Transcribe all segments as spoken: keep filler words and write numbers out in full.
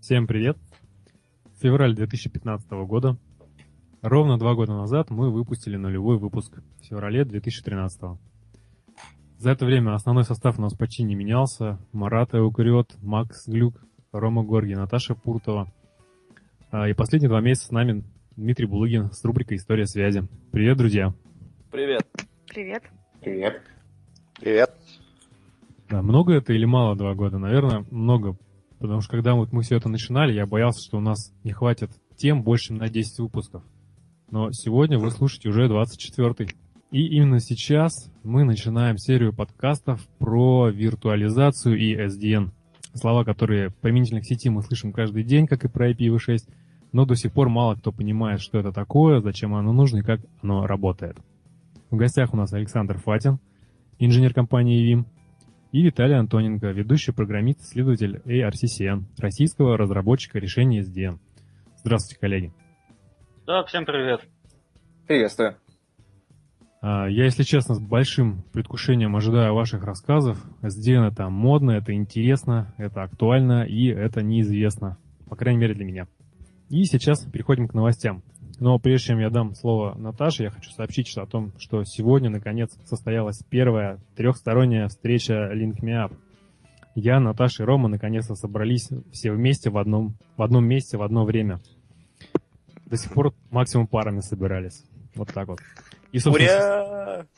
Всем привет! Февраль две тысячи пятнадцатого года. Ровно два года назад мы выпустили нулевой выпуск в феврале две тысячи тринадцатого. За это время основной состав у нас почти не менялся. Марат Эукариот, Макс Глюк, Рома Горги, Наташа Пуртова. И последние два месяца с нами Дмитрий Булыгин с рубрикой «История связи». Привет, друзья! Привет! Привет! Привет! Привет! Да, много это или мало два года? Наверное, много. Потому что когда вот мы все это начинали, я боялся, что у нас не хватит тем больше на десять выпусков. Но сегодня вы слушаете уже двадцать четвёртый. И именно сейчас мы начинаем серию подкастов про виртуализацию и эс ди эн. Слова, которые применительно к сети мы слышим каждый день, как и про ай пи ви шесть, но до сих пор мало кто понимает, что это такое, зачем оно нужно и как оно работает. В гостях у нас Александр Фатин, инженер компании Vim, и Виталий Антоненко, ведущий программист-исследователь эй ар си си эн, российского разработчика решений эс ди эн. Здравствуйте, коллеги. Да, всем привет. Приветствую. Я, если честно, с большим предвкушением ожидаю ваших рассказов. эс ди эн — это модно, это интересно, это актуально и это неизвестно. По крайней мере, для меня. И сейчас переходим к новостям. Но прежде чем я дам слово Наташе, я хочу сообщить о том, что сегодня, наконец, состоялась первая трехсторонняя встреча Link Me Up. Я, Наташа и Рома наконец-то собрались все вместе в одном, в одном месте в одно время. До сих пор максимум парами собирались. Вот так вот. И, собственно,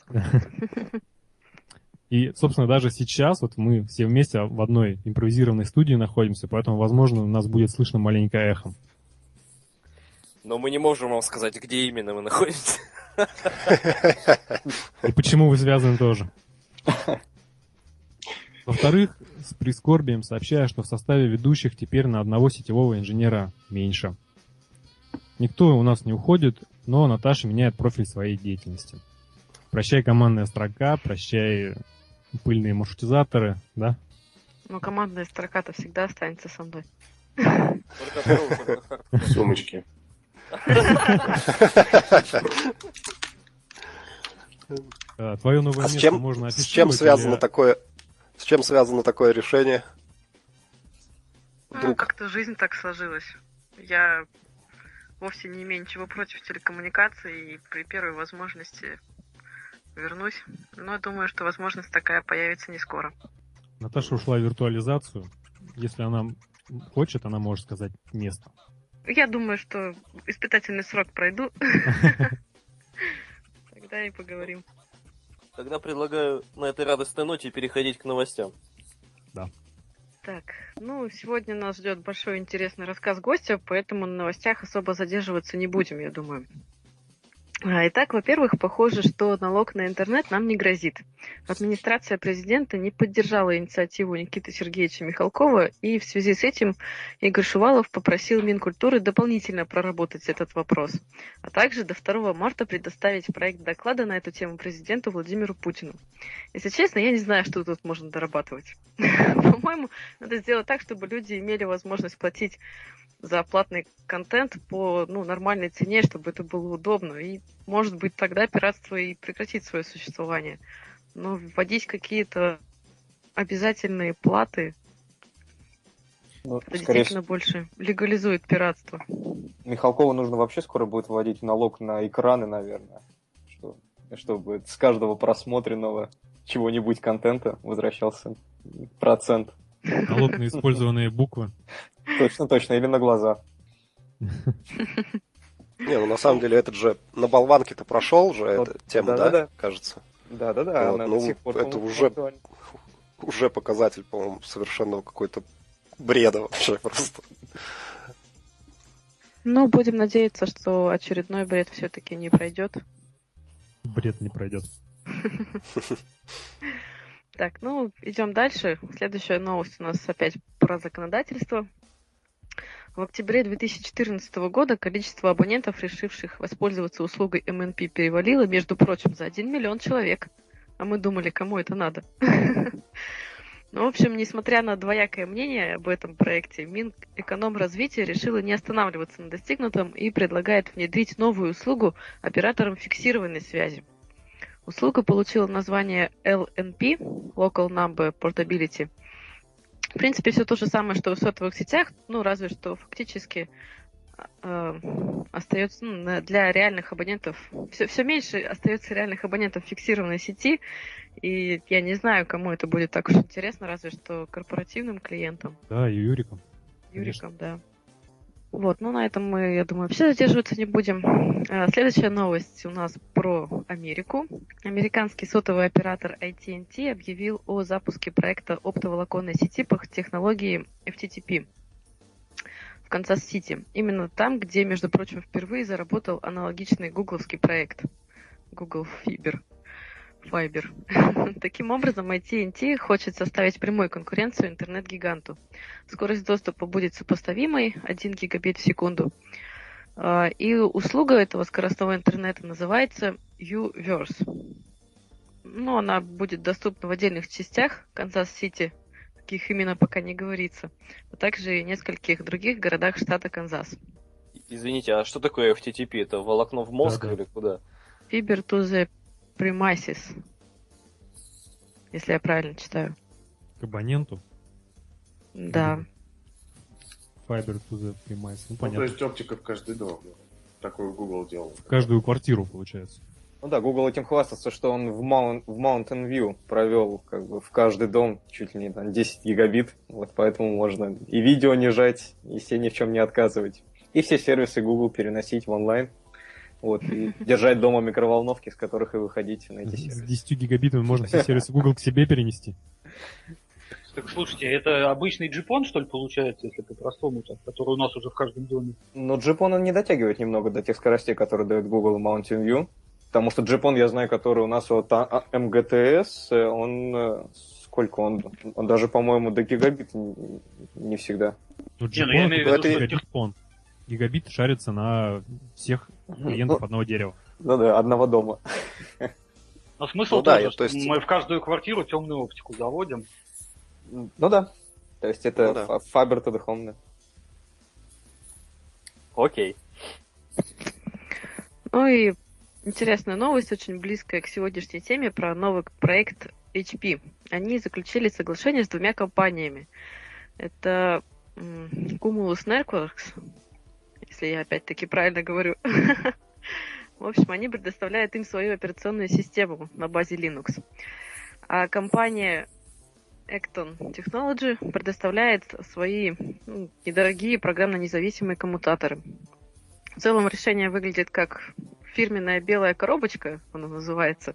и, собственно, даже сейчас вот мы все вместе в одной импровизированной студии находимся, поэтому, возможно, у нас будет слышно маленькое эхо. Но мы не можем вам сказать, где именно мы находимся. И почему вы связаны тоже. Во-вторых, с прискорбием сообщаю, что в составе ведущих теперь на одного сетевого инженера меньше. Никто у нас не уходит, но Наташа меняет профиль своей деятельности. Прощай командная строка, прощай пыльные маршрутизаторы, да? Ну, командная строка-то всегда останется со мной. Сумочки. Твое новое а место с чем, можно описывать. С чем связано или... такое? С чем связано такое решение? Ну, как-то жизнь так сложилась. Я вовсе не имею ничего против телекоммуникаций, и при первой возможности вернусь. Но думаю, что возможность такая появится не скоро. Наташа ушла в виртуализацию. Если она хочет, она может сказать место. Я думаю, что испытательный срок пройду. Тогда и поговорим. Тогда предлагаю на этой радостной ноте переходить к новостям. Да. Так, ну, сегодня нас ждет большой интересный рассказ гостя, поэтому на новостях особо задерживаться не будем, я думаю. Итак, во-первых, похоже, что налог на интернет нам не грозит. Администрация президента не поддержала инициативу Никиты Сергеевича Михалкова, и в связи с этим Игорь Шувалов попросил Минкультуры дополнительно проработать этот вопрос, а также до второго марта предоставить проект доклада на эту тему президенту Владимиру Путину. Если честно, я не знаю, что тут можно дорабатывать. По-моему, надо сделать так, чтобы люди имели возможность платить за платный контент по ну, нормальной цене, чтобы это было удобно. И, может быть, тогда пиратство и прекратит свое существование. Но вводить какие-то обязательные платы, ну, это скорее действительно больше легализует пиратство. Михалкову нужно вообще скоро будет вводить налог на экраны, наверное. Что, чтобы с каждого просмотренного чего-нибудь контента возвращался процент. Налог на использованные буквы. Точно, точно, или на глаза. Не, ну на самом деле этот же на болванке-то прошел же эта тема, да, кажется? Да-да-да, вот, она ну, до сих пор, это уже, уже показатель, по-моему, совершенного какой-то бреда вообще просто. Ну, будем надеяться, что очередной бред все-таки не пройдет. Бред не пройдет. Так, ну, идем дальше. Следующая новость у нас опять про законодательство. В октябре две тысячи четырнадцатого года количество абонентов, решивших воспользоваться услугой эм эн пи, перевалило, между прочим, за один миллион человек. А мы думали, кому это надо. Ну, в общем, несмотря на двоякое мнение об этом проекте, Минэкономразвитие решило не останавливаться на достигнутом и предлагает внедрить новую услугу операторам фиксированной связи. Услуга получила название эл эн пи, Local Number Portability, В принципе, все то же самое, что в сотовых сетях, ну, разве что фактически э, остается ну, на- для реальных абонентов, все, все меньше остается реальных абонентов фиксированной сети, и я не знаю, кому это будет так уж интересно, разве что корпоративным клиентам, Да, и Юриком. Конечно. юрикам, да. Вот, ну на этом мы, я думаю, вообще задерживаться не будем. А, Следующая новость у нас про Америку. Американский сотовый оператор эй ти энд ти объявил о запуске проекта оптоволоконной сети по технологии эф ти ти пи в Канзас-Сити. Именно там, где, между прочим, впервые заработал аналогичный гугловский проект Google Fiber. Fiber. Таким образом, эй ти энд ти хочет составить прямую конкуренцию интернет-гиганту. Скорость доступа будет сопоставимой, один гигабит в секунду. А, И услуга этого скоростного интернета называется U-Verse. Ну, она будет доступна в отдельных частях Канзас-Сити, каких именно пока не говорится, а также и нескольких других городах штата Канзас. Извините, а что такое эф ти ти пи? Это волокно в мозг Да-да. или куда? Fiber to the premises, если я правильно читаю. К абоненту. Да. Fiber to the premise. Ну, Ну, то понятно. есть оптика в каждый дом. Такой Google делал. В каждую квартиру, получается. Ну да, Google этим хвастался, что он в, Маун- в Mountain View провел как бы в каждый дом чуть ли не там десять гигабит, вот поэтому можно и видео не жать, и себе ни в чем не отказывать. И все сервисы Google переносить в онлайн, вот, и держать дома микроволновки, с которых и выходить на эти С сервисы. десятью гигабитами можно все сервисы Google к себе перенести. Так слушайте, это обычный джипон, что ли, получается, если по-простому, так, который у нас уже в каждом доме? Но джипон он не дотягивает немного до тех скоростей, которые дает Google и Mountain View. Потому что джипон, я знаю, который у нас вот а- эм гэ тэ эс, э, он э, сколько он? Он даже, по-моему, до гигабит не, не всегда. Ну, Не, ну я джипон имею в это виду, что гигабит-фон. Гигабит шарится на всех клиентов одного дерева. Ну да, одного дома. Но смысл Ну да, тоже, я- что то есть- мы в каждую квартиру темную оптику заводим. Ну да. То есть это Ну да. фа- Fiber to the Home. Да. Окей. Ну и интересная новость, очень близкая к сегодняшней теме, про новый проект эйч пи. Они заключили соглашение с двумя компаниями. Это м, Cumulus Networks, если я опять-таки правильно говорю. В общем, они предоставляют им свою операционную систему на базе Linux. А компания Acton Technology предоставляет свои ну, недорогие программно-независимые коммутаторы. В целом решение выглядит как фирменная белая коробочка, она называется.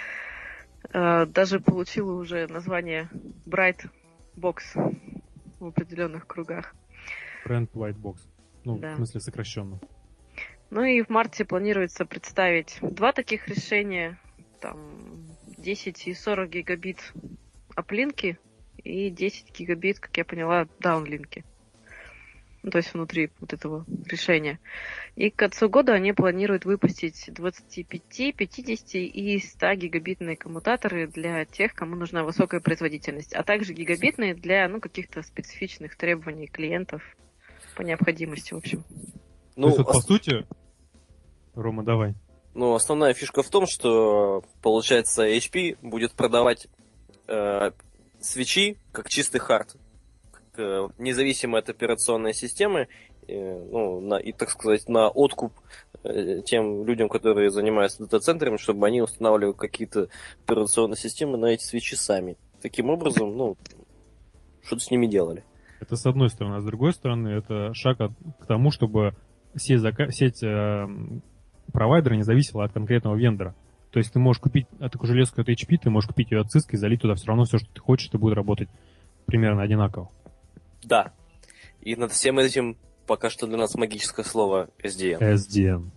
Э, Даже получила уже название Bright Box в определенных кругах. Brand White Box. Ну, Да. в смысле сокращенно. Ну и в марте планируется представить два таких решения. Там десять и сорок гигабит аплинки и десять гигабит, как я поняла, даунлинки. Ну, то есть внутри вот этого решения. И к концу года они планируют выпустить двадцать пять, пятьдесят и сто гигабитные коммутаторы для тех, кому нужна высокая производительность, а также гигабитные для ну, каких-то специфичных требований клиентов по необходимости, в общем. То есть, Ну, вот, по ос- сути, Рома, давай. ну, основная фишка в том, что, получается, эйч пи будет продавать э, свечи как чистый хард, как, э, независимо от операционной системы, э, ну, на, и, так сказать, на откуп э, тем людям, которые занимаются дата-центрами, чтобы они устанавливали какие-то операционные системы на эти свечи сами. Таким образом, ну, что-то с ними делали. Это с одной стороны. А с другой стороны, это шаг от- к тому, чтобы сеть, зака- сеть э, провайдера не зависела от конкретного вендора. То есть ты можешь купить а, такую железку от эйч пи, ты можешь купить ее от Cisco и залить туда все равно все, что ты хочешь, это будет работать примерно одинаково. Да. И над всем этим пока что для нас магическое слово эс ди эн. эс ди эн.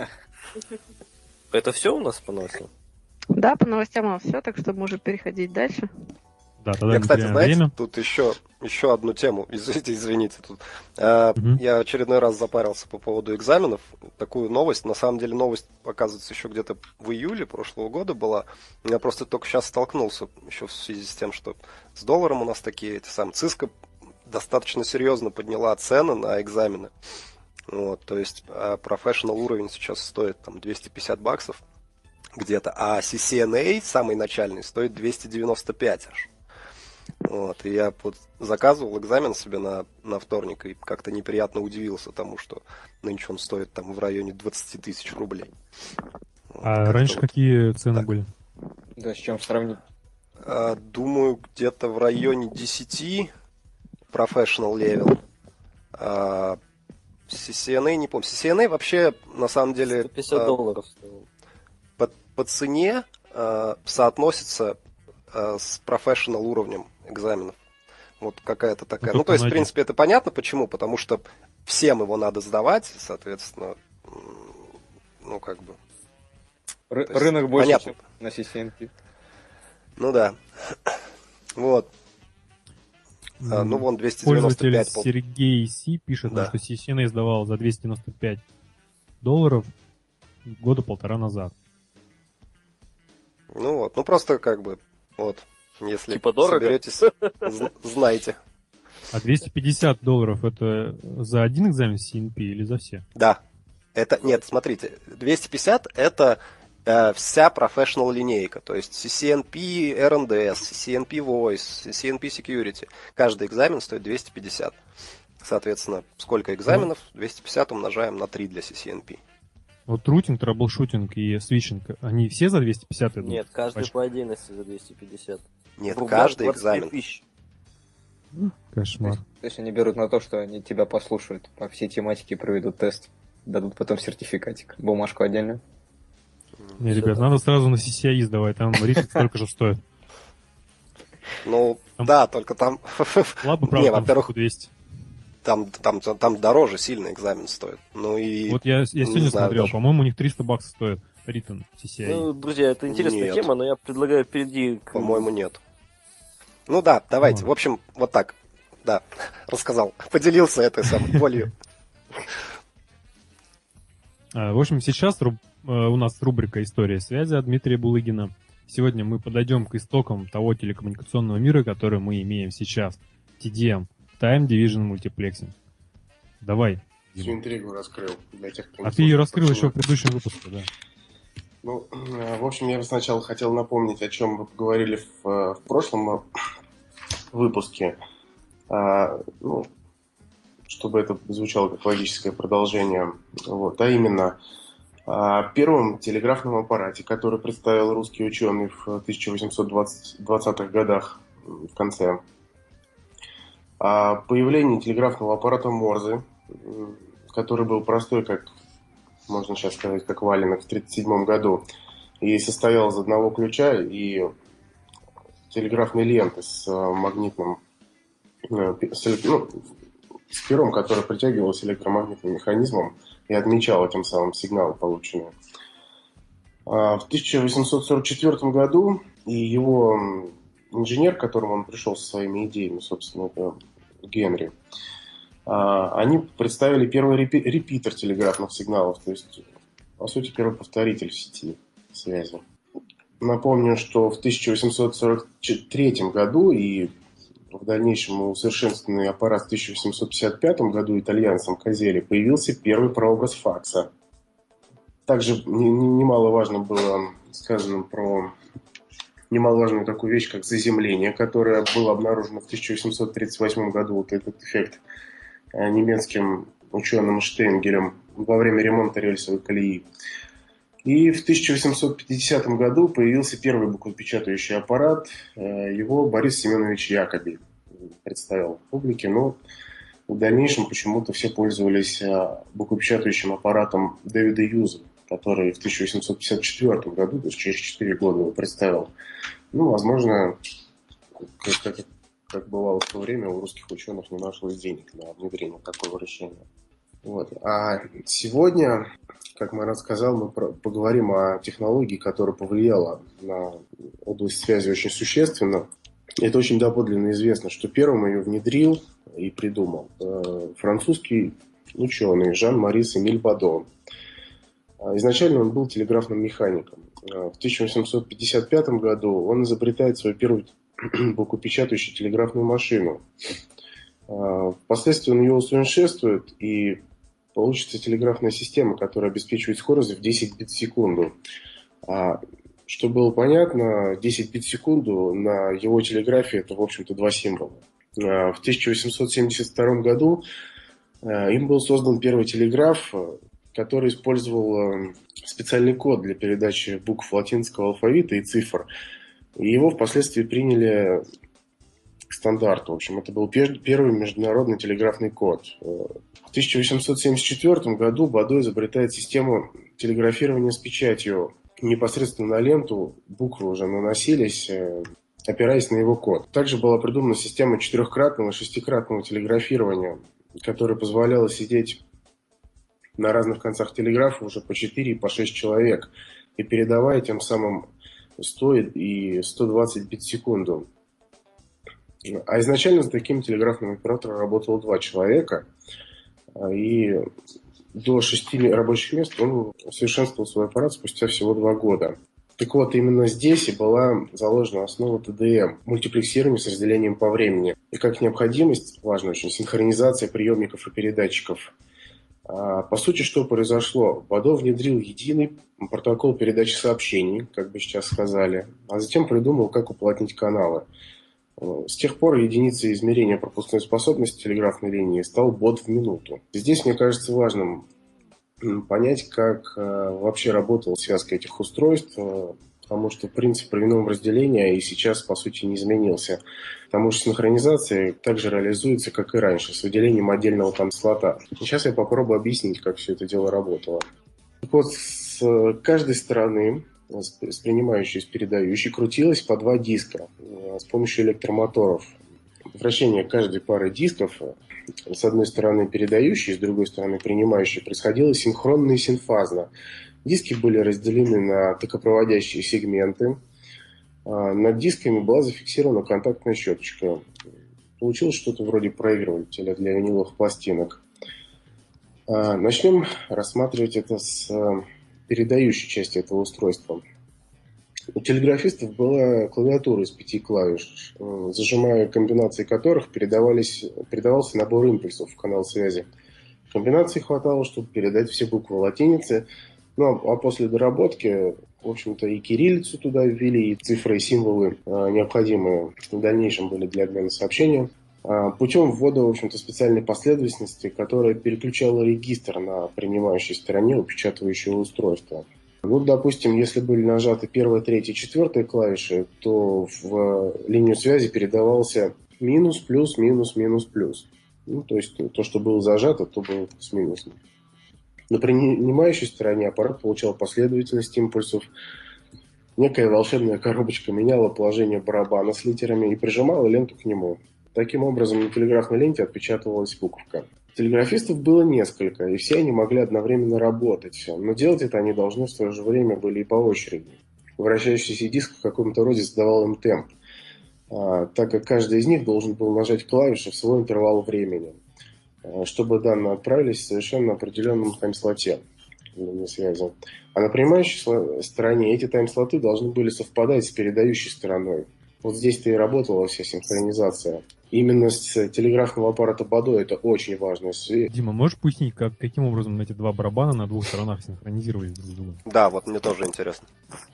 Это все у нас по новостям? Да, по новостям у нас все, так что можем переходить дальше. Да, тогда Я, не кстати, теряем знаете, время. тут еще, еще одну тему, извините, извините, тут. Э, Мгм. Я очередной раз запарился по поводу экзаменов. Такую новость, на самом деле новость, оказывается, еще где-то в июле прошлого года была. Я просто только сейчас столкнулся, еще в связи с тем, что с долларом у нас такие, эти сам Cisco достаточно серьезно подняла цены на экзамены. Вот, то есть э, professional уровень сейчас стоит там двести пятьдесят баксов где-то, а си си эн эй, самый начальный, стоит двести девяносто пять аж. Вот, и я вот заказывал экзамен себе на, на вторник и как-то неприятно удивился тому, что нынче он стоит там в районе двадцать тысяч рублей. Вот, А как-то раньше вот какие цены так. были? Да, с чем сравнить? А, думаю, где-то в районе десять professional level. А, си си эн эй, не помню. си си эн эй вообще, на самом деле, сто пятьдесят а, долларов стоил. по, по цене а, соотносится а, с professional уровнем экзаменов. Вот какая-то такая. Ну, Ну, то только есть, на в один. принципе, это понятно, почему. Потому что всем его надо сдавать, соответственно, м, ну, как бы, Ры- то есть, рынок больше, понятно. чем на си си эн пи. Ну да. Вот. А, ну, М, вон двести девяносто Пользователь пять. пол- Сергей Си пишет нам, Да. что си си эн эй сдавал за двести девяносто пять долларов года полтора назад. Ну вот. Ну, просто как бы, вот. Если Типа дорого? соберетесь, з- знайте. А двести пятьдесят долларов это за один экзамен си эн пи или за все? Да. Это, нет, смотрите, двести пятьдесят это э, вся professional линейка, то есть си си эн пи эр эн ди эс, си си эн пи Voice, си си эн пи Security. Каждый экзамен стоит двести пятьдесят. Соответственно, сколько экзаменов? двести пятьдесят умножаем на три для си си эн пи. Вот рутинг, траблшутинг и свитчинг, они все за двести пятьдесят идут? Нет, каждый Пачка. по отдельности за двести пятьдесят. Нет, В рублях каждый двадцать пять экзамен. тысяч. То Кошмар. есть, то есть они берут на то, что они тебя послушают, по всей тематике проведут тест, дадут потом сертификатик, бумажку отдельно. Не, Всё ребят, так. надо сразу на си си ай сдавать, там ритм столько же стоит. Ну, Там- да, только там... Ладно, Не, правда, там во-первых, штуку двести. там, там, там дороже сильно экзамен стоит. Ну и... Вот я, я не сегодня знаю смотрел, даже. по-моему, у них триста баксов стоит ритм си си ай. Ну, друзья, это интересная Нет. тема, но я предлагаю перейти к... По-моему, нет. Ну да, давайте. Ну. В общем, вот так. Да, рассказал. Поделился этой самой болью. А, В общем, сейчас руб- э, у нас рубрика «История связи» от Дмитрия Булыгина. Сегодня мы подойдем к истокам того телекоммуникационного мира, который мы имеем сейчас. ти ди эм, Time Division Multiplexing. Давай. Всю Дима. интригу раскрыл для тех, кто А не ты ее слушал раскрыл еще почему. в предыдущем выпуске, да. Ну, э, в общем, я бы сначала хотел напомнить, о чем вы поговорили в, э, в прошлом э, выпуске. А, ну, чтобы это звучало как логическое продолжение. Вот, а именно, о первом телеграфном аппарате, который представил русский ученый в тысяча восемьсот двадцатых годах, в конце. О появлении телеграфного аппарата Морзе, м, который был простой, как можно сейчас сказать, как валенок в тридцать седьмом году, и состоял из одного ключа и телеграфной ленты с э, магнитным, э, пи- с, элек- ну, с пером, который притягивался электромагнитным механизмом и отмечал этим самым сигналы, полученные. А в тысяча восемьсот сорок четвёртом году и его м, инженер, к которому он пришел со своими идеями, собственно, это Генри, а, они представили первый репи- репитер телеграфных сигналов, то есть, по сути, первый повторитель в сети связи. Напомню, что в тысяча восемьсот сорок третьем году и в дальнейшем усовершенствованный аппарат в тысяча восемьсот пятьдесят пятом году итальянцем Козели появился первый прообраз факса. Также не- не- немаловажно было сказано про немаловажную такую вещь, как заземление, которое было обнаружено в тысяча восемьсот тридцать восьмом году, вот этот эффект, э, немецким ученым Штейнгером во время ремонта рельсовой колеи. И в тысяча восемьсот пятидесятом году появился первый буквопечатающий аппарат. Э, Его Борис Семенович Якоби представил публике, но в дальнейшем почему-то все пользовались э, буквопечатающим аппаратом Дэвида Юза, который в тысяча восемьсот пятьдесят четвёртом году, то есть через четыре года, его представил. Ну, возможно, как, как, как бывало в то время, у русских ученых не нашлось денег на внедрение такого решения. Вот. А сегодня, как Марат сказал, мы про- поговорим о технологии, которая повлияла на область связи очень существенно. Это очень доподлинно известно, что первым ее внедрил и придумал э, французский ученый Жан-Марис Эмиль Бадо. А Изначально он был телеграфным механиком. А В тысяча восемьсот пятьдесят пятом году он изобретает свою первую буквопечатающую телеграфную машину. А Впоследствии он ее усовершенствует, и получится телеграфная система, которая обеспечивает скорость в десять бит в секунду. А Чтобы было понятно, десять бит в секунду на его телеграфе это, в общем-то, два символа. В тысяча восемьсот семьдесят втором году им был создан первый телеграф, который использовал специальный код для передачи букв латинского алфавита и цифр. И его впоследствии приняли к стандарту. В общем, это был первый международный телеграфный код. В тысяча восемьсот семьдесят четвёртом году Бадо изобретает систему телеграфирования с печатью. Непосредственно на ленту буквы уже наносились, опираясь на его код. Также была придумана система четырехкратного и шестикратного телеграфирования, которая позволяла сидеть на разных концах телеграфа уже по четыре и по шесть человек, и передавая тем самым сто и сто двадцать бит в секунду. А изначально с таким телеграфным оператором работало два человека, и до шести рабочих мест он усовершенствовал свой аппарат спустя всего два года. Так вот, именно здесь и была заложена основа тэ дэ эм – мультиплексирование с разделением по времени. И как необходимость, важно очень, синхронизация приемников и передатчиков. А, по сути, что произошло? Бадо внедрил единый протокол передачи сообщений, как бы сейчас сказали, а затем придумал, как уплотнить каналы. С тех пор единицей измерения пропускной способности телеграфной линии стал бот в минуту. Здесь, мне кажется, важным понять, как э, вообще работала связка этих устройств, э, потому что принцип временного разделения и сейчас, по сути, не изменился. Потому что синхронизация также реализуется, как и раньше, с выделением отдельного тайм-слота. Сейчас я попробую объяснить, как все это дело работало. Так вот, с каждой стороны, с принимающей и с передающей, крутилось по два диска э, с помощью электромоторов. Вращение каждой пары дисков, с одной стороны передающей, с другой стороны принимающей, происходило синхронно и синфазно. Диски были разделены на токопроводящие сегменты. Над дисками была зафиксирована контактная щеточка. Получилось что-то вроде проигрывателя для виниловых пластинок. Начнем рассматривать это с передающей части этого устройства. У телеграфистов была клавиатура из пяти клавиш, зажимая комбинации которых передавались, передавался набор импульсов в канал связи. Комбинаций хватало, чтобы передать все буквы латиницы. Ну, а после доработки, в общем-то, и кириллицу туда ввели, и цифры, и символы, необходимые в дальнейшем были для обмена сообщения, путем ввода, в общем-то, специальной последовательности, которая переключала регистр на принимающей стороне упечатывающего устройства. Ну, допустим, если были нажаты первая, третья, четвертая клавиши, то в линию связи передавался минус, плюс, минус, минус, плюс. Ну, то есть то, что было зажато, то было с минусом. На принимающей стороне аппарат получал последовательность импульсов. Некая волшебная коробочка меняла положение барабана с литерами и прижимала ленту к нему. Таким образом, на телеграфной ленте отпечатывалась буковка. Телеграфистов было несколько, и все они могли одновременно работать. Но делать это они должны в то же время были и по очереди. Вращающийся диск в каком-то роде задавал им темп, так как каждый из них должен был нажать клавиши в свой интервал времени, чтобы данные отправились в совершенно определенном тайм-слоте линии связи. А на принимающей стороне эти тайм-слоты должны были совпадать с передающей стороной. Вот здесь-то и работала вся синхронизация. Именно с телеграфного аппарата Бадо это очень важно. Дима, можешь пояснить, как, каким образом эти два барабана на двух сторонах синхронизировались друг с другом? Да, вот мне тоже интересно.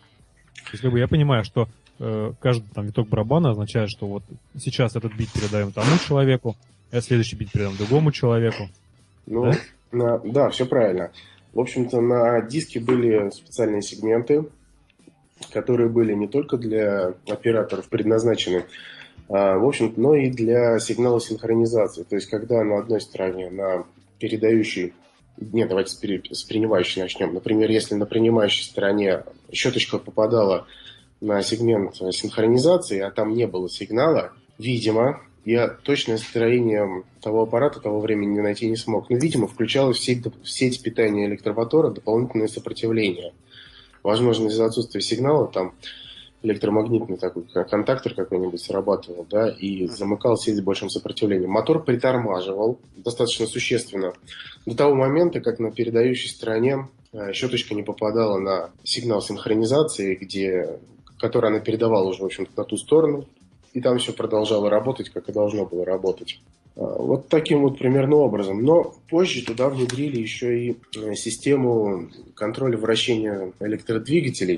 То есть, как бы я понимаю, что э, каждый там виток барабана означает, что вот сейчас этот бит передаем тому человеку, а следующий бит передаем другому человеку. Ну, да? На, да, все правильно. В общем-то, на диске были специальные сегменты, которые были не только для операторов предназначены, а, в общем, но и для сигнала синхронизации. То есть, когда на одной стороне, на передающей, нет, давайте с, пере, с принимающей начнем. Например, если на принимающей стороне щеточка попадала на сегмент синхронизации, а там не было сигнала, видимо, я точное строение того аппарата того времени найти не смог, но, видимо, включалось в сеть, в сеть питания электромотора дополнительное сопротивление. Возможно, из-за отсутствия сигнала там электромагнитный такой контактор какой-нибудь срабатывал, да, и замыкал сеть с большим сопротивлением. Мотор притормаживал достаточно существенно до того момента, как на передающей стороне щеточка не попадала на сигнал синхронизации, где, который она передавала уже, в общем-то, на ту сторону, и там все продолжало работать, как и должно было работать. Вот таким вот примерно образом. Но позже туда внедрили еще и систему контроля вращения электродвигателей.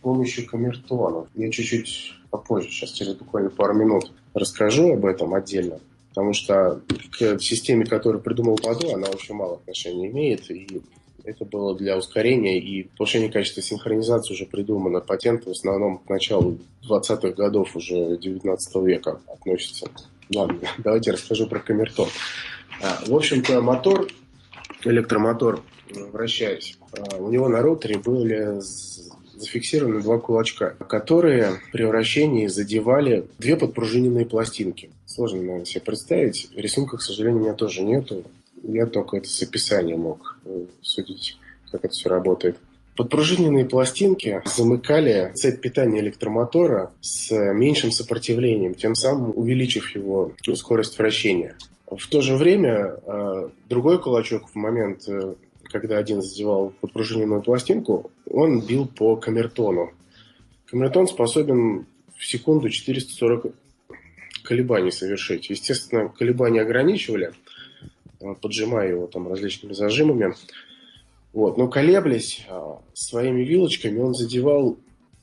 помощью камертонов. Я чуть-чуть попозже, сейчас через буквально пару минут расскажу об этом отдельно. Потому что к системе, которую придумал Баду, она очень мало отношения имеет. И это было для ускорения и повышения качества синхронизации уже придумано. Патент в основном к началу двадцатых годов уже девятнадцатого века относится. Ладно, давайте расскажу про камертон. В общем-то, мотор, электромотор, вращаясь, у него на роторе были зафиксированы два кулачка, которые при вращении задевали две подпружиненные пластинки. Сложно, наверное, себе представить. Рисунка, к сожалению, у меня тоже нету. Я только это с описания мог судить, как это все работает. Подпружиненные пластинки замыкали цепь питания электромотора с меньшим сопротивлением, тем самым увеличив его скорость вращения. В то же время другой кулачок в момент, когда один задевал подпружиненную пластинку, он бил по камертону. Камертон способен в секунду четыреста сорок колебаний совершить. Естественно, колебания ограничивали, поджимая его там различными зажимами. Вот. Но колеблясь своими вилочками, он задевал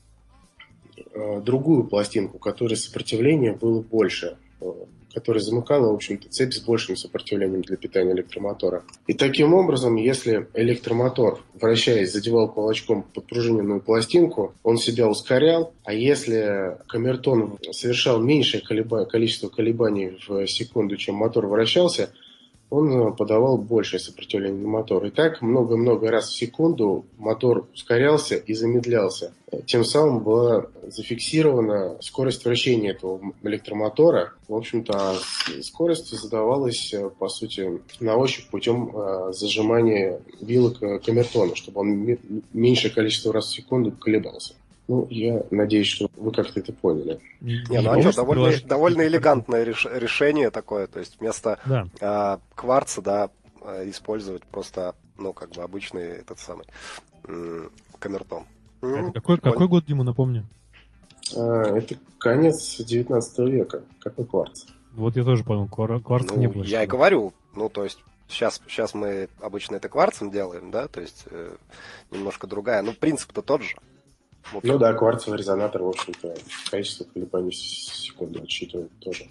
другую пластинку, которой сопротивление было больше, которая замыкала, в общем-то, цепь с большим сопротивлением для питания электромотора. И таким образом, если электромотор, вращаясь, задевал кулачком подпружиненную пластинку, он себя ускорял, а если камертон совершал меньшее колеба... количество колебаний в секунду, чем мотор вращался, он подавал большее сопротивление на мотор. И так много-много раз в секунду мотор ускорялся и замедлялся. Тем самым была зафиксирована скорость вращения этого электромотора. В общем-то, скорость задавалась, по сути, на ощупь путем зажимания вилок камертона, чтобы он меньшее количество раз в секунду колебался. Ну, я надеюсь, что вы как-то это поняли. Не, ну а что, довольно, приложить... довольно элегантное реш... решение такое. То есть вместо да. э, кварца, да, использовать просто, ну, как бы обычный этот самый э, камертон. Это какой, какой год, Дима, напомню? А, это конец девятнадцатого века. Какой кварц? Вот я тоже понял, кварца ну, не было. Я и говорю, ну, то есть сейчас, сейчас мы обычно это кварцем делаем, да, то есть э, немножко другая. Ну, принцип-то тот же. Вот. Ну да, кварцевый резонатор, в общем-то, количество колебаний в секунду отсчитывает тоже.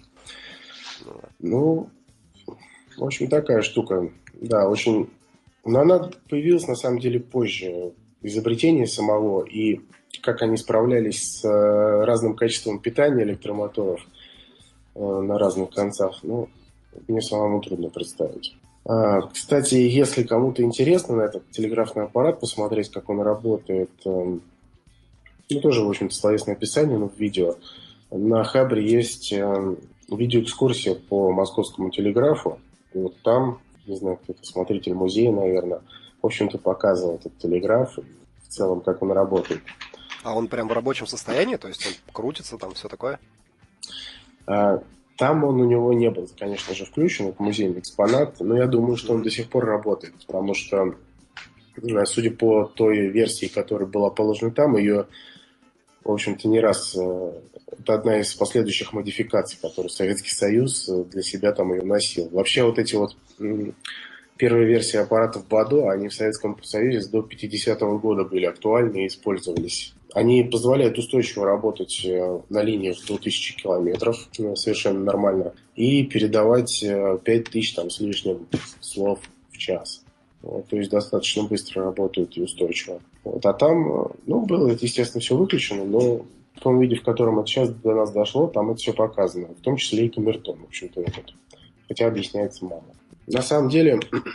Ну, в общем, такая штука. Да, очень... Но она появилась, на самом деле, позже. Изобретение самого и как они справлялись с разным качеством питания электромоторов на разных концах, ну, мне самому трудно представить. А, кстати, если кому-то интересно на этот телеграфный аппарат посмотреть, как он работает... Ну, тоже, в общем-то, словесное описание, но в видео. На Хабре есть э, видеоэкскурсия по московскому телеграфу. И вот там, не знаю, кто-то смотритель музея, наверное, в общем-то, показывал этот телеграф, в целом, как он работает. А он прям в рабочем состоянии? То есть он крутится, там все такое? А, там он у него не был, конечно же, включен, это музейный экспонат, но я думаю, что он до сих пор работает, потому что, судя по той версии, которая была положена там, ее... В общем-то, не раз. Это одна из последующих модификаций, которые Советский Союз для себя там ее носил. Вообще, вот эти вот первые версии аппаратов Баду, они в Советском Союзе до пятидесятого года были актуальны и использовались. Они позволяют устойчиво работать на линиях до тысячи километров, совершенно нормально, и передавать пять тысяч там, с лишним слов в час. Вот, то есть достаточно быстро работают и устойчиво. Вот, а там, ну, было это, естественно, все выключено, но в том виде, в котором это сейчас до нас дошло, там это все показано, в том числе и камертон, в общем-то, этот. Хотя объясняется мало. На самом деле,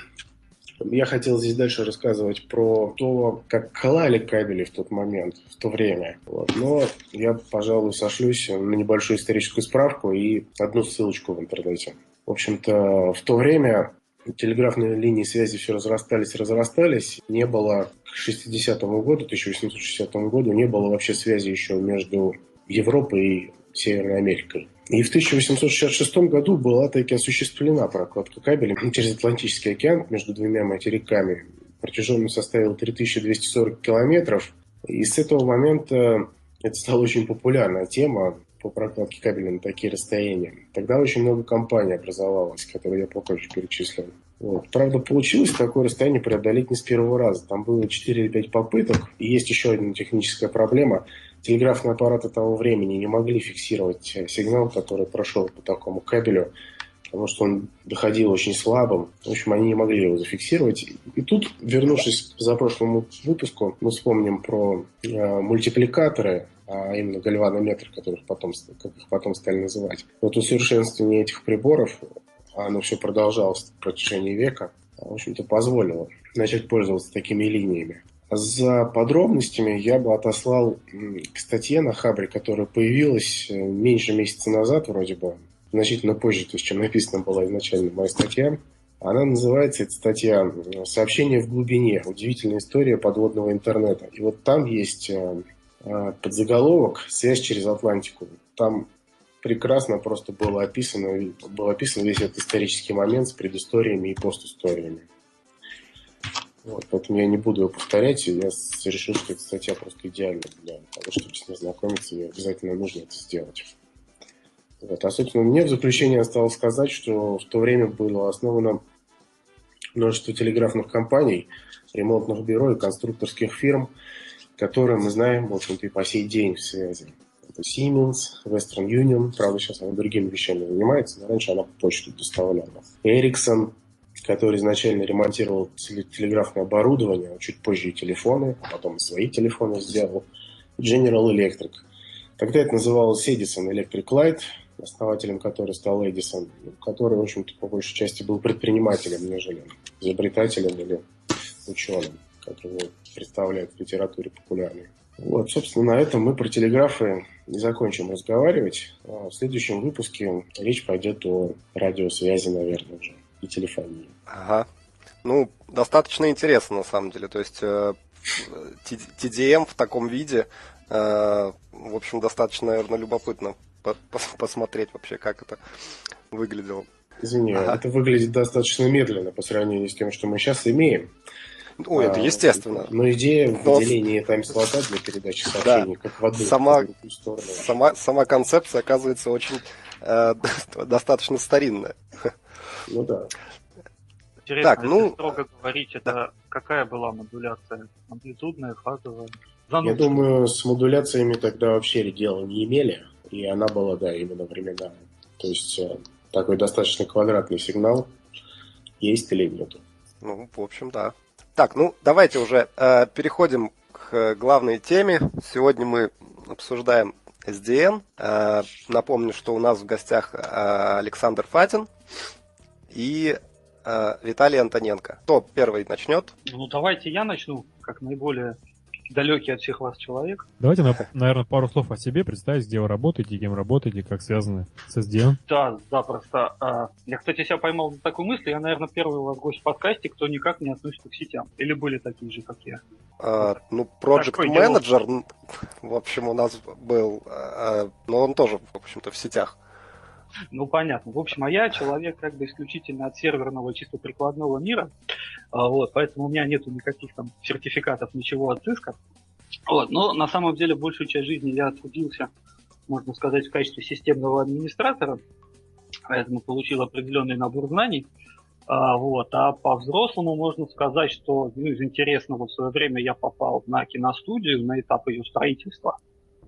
я хотел здесь дальше рассказывать про то, как клали кабели в тот момент, в то время. Вот. Но я, пожалуй, сошлюсь на небольшую историческую справку и одну ссылочку в интернете. В общем-то, в то время телеграфные линии связи все разрастались и разрастались. Не было к шестидесятому году, тысяча восемьсот шестидесятому году, не было вообще связи еще между Европой и Северной Америкой. И в тысяча восемьсот шестьдесят шестом году была таки осуществлена прокладка кабелей через Атлантический океан между двумя материками. Протяженность составила три тысячи двести сорок километров. И с этого момента это стала очень популярная тема по прокладке кабеля на такие расстояния. Тогда очень много компаний образовалось, которые я попозже перечислил. Вот. Правда, получилось такое расстояние преодолеть не с первого раза. Там было четыре или пять попыток. И есть еще одна техническая проблема. Телеграфные аппараты того времени не могли фиксировать сигнал, который прошел по такому кабелю, потому что он доходил очень слабым. В общем, они не могли его зафиксировать. И тут, вернувшись к позапрошлому выпуску, мы вспомним про э, мультипликаторы, а именно гальванометры, которых потом, как их потом стали называть. Вот усовершенствование этих приборов, оно все продолжалось в протяжении века, в общем-то, позволило начать пользоваться такими линиями. За подробностями я бы отослал к статье на Хабре, которая появилась меньше месяца назад, вроде бы, значительно позже, то есть, чем написана была изначально моя статья. Она называется, эта статья, «Сообщение в глубине. Удивительная история подводного интернета». И вот там есть подзаголовок «Связь через Атлантику». Там прекрасно просто было описано, был описан весь этот исторический момент с предысториями и постисториями. Вот, поэтому я не буду ее повторять, и я решил, что эта статья просто идеальна для того, чтобы с ней знакомиться, и обязательно нужно это сделать. Вот. А, собственно, мне в заключение осталось сказать, что в то время было основано множество телеграфных компаний, ремонтных бюро и конструкторских фирм, которые мы знаем, в общем-то, и по сей день в связи. Это Siemens, Western Union, правда, сейчас она другими вещами занимается, но раньше она почту доставляла. Ericsson, который изначально ремонтировал телеграфное оборудование, а чуть позже и телефоны, а потом и свои телефоны сделал. General Electric. Тогда это называлось Edison Electric Light, основателем которой стал Эдисон, который, в общем-то, по большей части был предпринимателем, нежели изобретателем или ученым, которого представляют в литературе популярной. Вот, собственно, на этом мы про телеграфы не закончим разговаривать. А в следующем выпуске речь пойдет о радиосвязи, наверное, уже, и телефонии. Ага. Ну, достаточно интересно, на самом деле. То есть э, ти ди эм в таком виде, э, в общем, достаточно, наверное, любопытно по -по посмотреть вообще, как это выглядело. Извини, ага. Это выглядит достаточно медленно по сравнению с тем, что мы сейчас имеем. Ну, это естественно. А, но идея в выделении тайм-слота для передачи сообщений, да, как в одну, сама, в другую сторону. Сама, сама концепция оказывается очень э, достаточно старинная. Ну да. Интересно, так, ну, если строго говорить, это да. Какая была модуляция? Амплитудная, фазовая? Занудная? Я думаю, с модуляциями тогда вообще дела не имели, и она была, да, именно временная. То есть такой достаточно квадратный сигнал есть или нету. Ну, в общем, да. Так, ну, давайте уже э, переходим к главной теме. Сегодня мы обсуждаем эс ди эн. Э, напомню, что у нас в гостях э, Александр Фатин и э, Виталий Антоненко. Кто первый начнет? Ну, давайте я начну, как наиболее далекий от всех вас человек. Давайте, наверное, пару слов о себе, представить, где вы работаете, кем работаете, как связаны с эс ди эн. Да, запросто. Я, кстати, себя поймал на такую мысль. Я, наверное, первый у вас гость в подкасте, кто никак не относится к сетям. Или были такие же, как я? А, ну, Project Manager, в общем, у нас был, а, но он тоже, в общем-то, в сетях. Ну, понятно. В общем, а я человек как бы исключительно от серверного, чисто прикладного мира. Вот, поэтому у меня нету никаких там сертификатов, ничего от Cisco. Вот, но на самом деле большую часть жизни я трудился, можно сказать, в качестве системного администратора. Поэтому получил определенный набор знаний. А, вот, а по-взрослому можно сказать, что ну, из интересного в свое время я попал на киностудию, на этап ее строительства.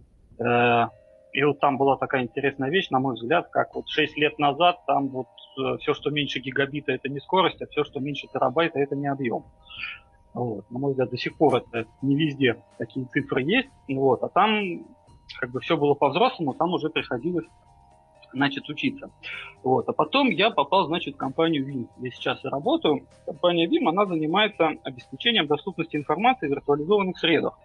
И вот там была такая интересная вещь, на мой взгляд, как вот шесть лет назад там вот э, все, что меньше гигабита, это не скорость, а все, что меньше терабайта, это не объем. Вот. На мой взгляд, до сих пор это не везде такие цифры есть. Вот. А там как бы все было по-взрослому, там уже приходилось, значит, учиться. Вот. А потом я попал, значит, в компанию вим, где сейчас я работаю. Компания вим, она занимается обеспечением доступности информации в виртуализованных средах.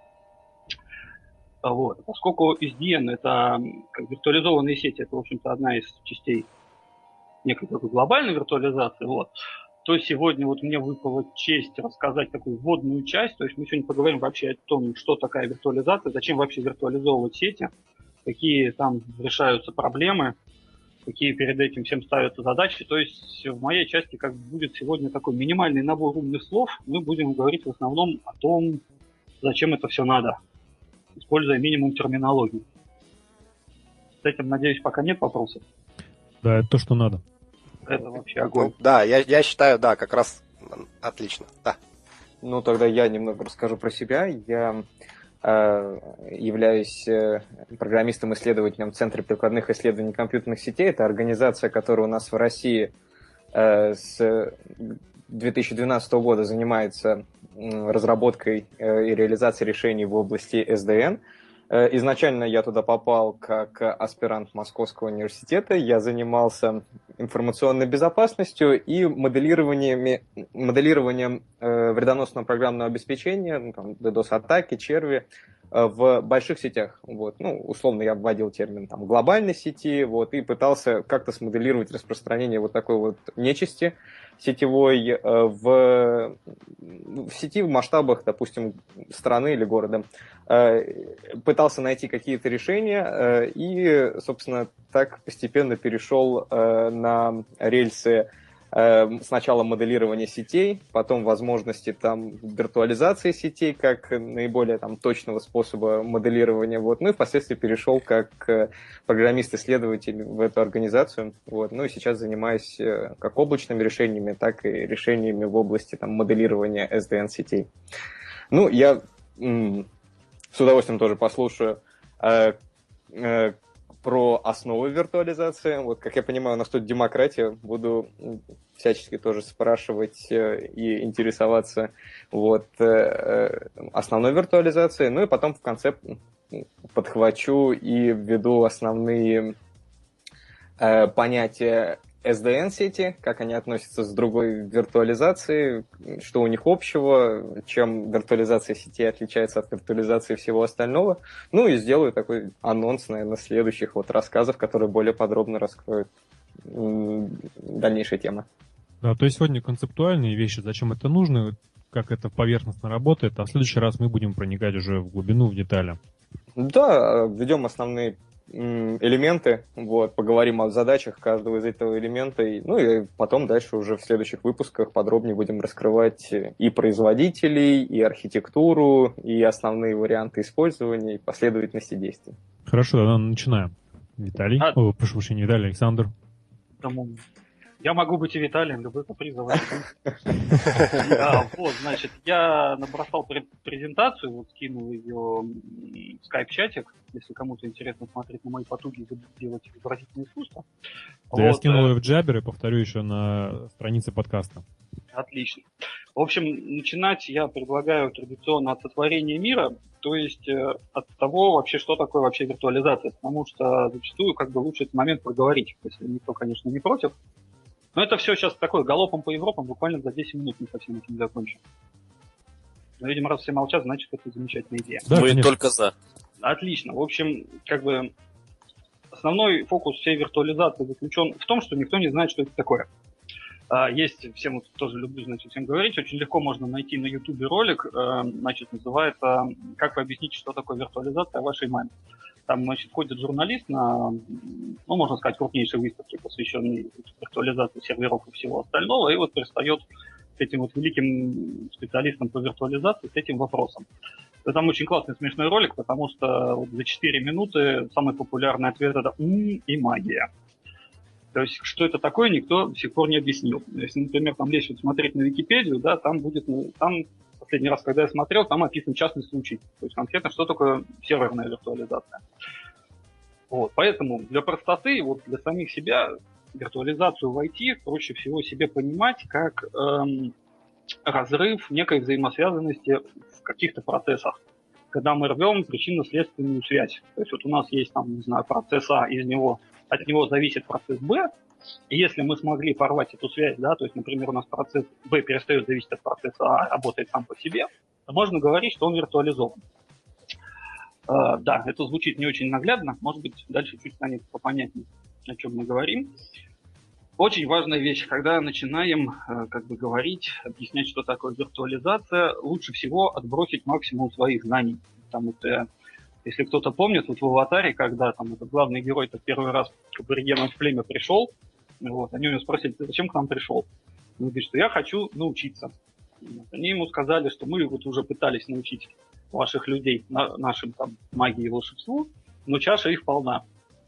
Вот. Поскольку эс ди эн это как виртуализованные сети, это, в общем-то, одна из частей некой такой глобальной виртуализации, вот, то сегодня вот мне выпала честь рассказать такую вводную часть. То есть мы сегодня поговорим вообще о том, что такая виртуализация, зачем вообще виртуализовывать сети, какие там решаются проблемы, какие перед этим всем ставятся задачи. То есть в моей части как будет сегодня такой минимальный набор умных слов. Мы будем говорить в основном о том, зачем это все надо, используя минимум терминологии. С этим, надеюсь, пока нет вопросов. Да, это то, что надо. Это вообще огонь. Ну, да, я, я считаю, да, как раз отлично, да. Ну, тогда я немного расскажу про себя. Я э, являюсь э, программистом-исследователем в Центре прикладных исследований компьютерных сетей. Это организация, которая у нас в России э, с две тысячи двенадцатого года занимается э, разработкой э, и реализацией решений в области эс ди эн. Э, изначально я туда попал как аспирант Московского университета. Я занимался информационной безопасностью и моделированием, моделированием э, вредоносного программного обеспечения, ну, там, DDoS-атаки, черви, э, в больших сетях. Вот. Ну, условно, я вводил термин там, глобальной сети, вот, и пытался как-то смоделировать распространение вот такой вот нечисти сетевой э, в, в сети в масштабах, допустим, страны или города. Э, пытался найти какие-то решения э, и, собственно, так постепенно перешел э, на рельсы э, сначала моделирования сетей, потом возможности там виртуализации сетей как наиболее там точного способа моделирования. Вот. Ну и впоследствии перешел как программист-исследователь в эту организацию. Вот. Ну и сейчас занимаюсь как облачными решениями, так и решениями в области там, моделирования эс ди эн-сетей. Ну, я м- с удовольствием тоже послушаю э, э, про основы виртуализации. Вот, как я понимаю, у нас тут демократия. Буду всячески тоже спрашивать э, и интересоваться вот, э, основной виртуализацией. Ну и потом в конце подхвачу и введу основные э, понятия эс ди эн-сети, как они относятся с другой виртуализацией, что у них общего, чем виртуализация сетей отличается от виртуализации всего остального. Ну и сделаю такой анонс, наверное, следующих вот рассказов, которые более подробно раскроют дальнейшие темы. Да, то есть сегодня концептуальные вещи, зачем это нужно, как это поверхностно работает, а в следующий раз мы будем проникать уже в глубину, в детали. Да, введем основные элементы, вот, поговорим о задачах каждого из этого элемента, и, ну и потом дальше уже в следующих выпусках подробнее будем раскрывать и производителей, и архитектуру, и основные варианты использования, и последовательности действий. Хорошо, тогда начинаем. Виталий, а... О, прошу прощения, Виталий, Александр. Тому... Я могу быть и Виталием, любой каприз. Вот, значит, я набросал презентацию, вот скинул ее в скайп-чатик, если кому-то интересно смотреть на мои потуги делать изобразительное искусство. Да, я скинул ее в Джабер и повторю еще на странице подкаста. Отлично. В общем, начинать я предлагаю традиционно от сотворения мира, то есть от того вообще, что такое вообще виртуализация, потому что зачастую как бы лучше этот момент проговорить, если никто, конечно, не против. Но это все сейчас такое галопом по Европам, буквально за десять минут мы совсем этим закончим. Но, видимо, раз все молчат, значит, это замечательная идея. Да, мы конечно. Только за. Отлично. В общем, как бы основной фокус всей виртуализации заключен в том, что никто не знает, что это такое. Есть, всем вот тоже люблю, значит, всем говорить, очень легко можно найти на Ютубе ролик, значит, называется «Как вы объясните, что такое виртуализация вашей маме». Там, значит, ходит журналист на, ну, можно сказать, крупнейшей выставке, посвященной виртуализации серверов и всего остального, и вот пристает к этим вот великим специалистам по виртуализации с этим вопросом. Это там очень классный, смешной ролик, потому что вот за четыре минуты самый популярный ответ — это «м» и «магия». То есть, что это такое, никто до сих пор не объяснил. Если, например, там лезть вот смотреть на Википедию, да, там будет, ну, там последний раз, когда я смотрел, там описан частный случай. То есть конкретно, что такое серверная виртуализация. Вот, поэтому для простоты, вот для самих себя, виртуализацию в ай ти проще всего себе понимать как эм, разрыв некой взаимосвязанности в каких-то процессах. Когда мы рвем причинно-следственную связь. То есть вот у нас есть там, не знаю, процесс А, из него, от него зависит процесс Б. И если мы смогли порвать эту связь, да, то есть, например, у нас процесс Б перестает зависеть от процесса А, работает сам по себе, то можно говорить, что он виртуализован. Uh, да, это звучит не очень наглядно, может быть, дальше чуть станет попонятнее, о чем мы говорим. Очень важная вещь, когда начинаем uh, как бы говорить, объяснять, что такое виртуализация, лучше всего отбросить максимум своих знаний. Потому что, если кто-то помнит, вот в «Аватаре», когда там этот главный герой-то первый раз к аборигенам в племя пришел, вот, они у него спросили: ты зачем к нам пришел? Он говорит, что я хочу научиться. Вот, они ему сказали, что мы вот уже пытались научить ваших людей на, нашим там магии и волшебству, но чаша их полна.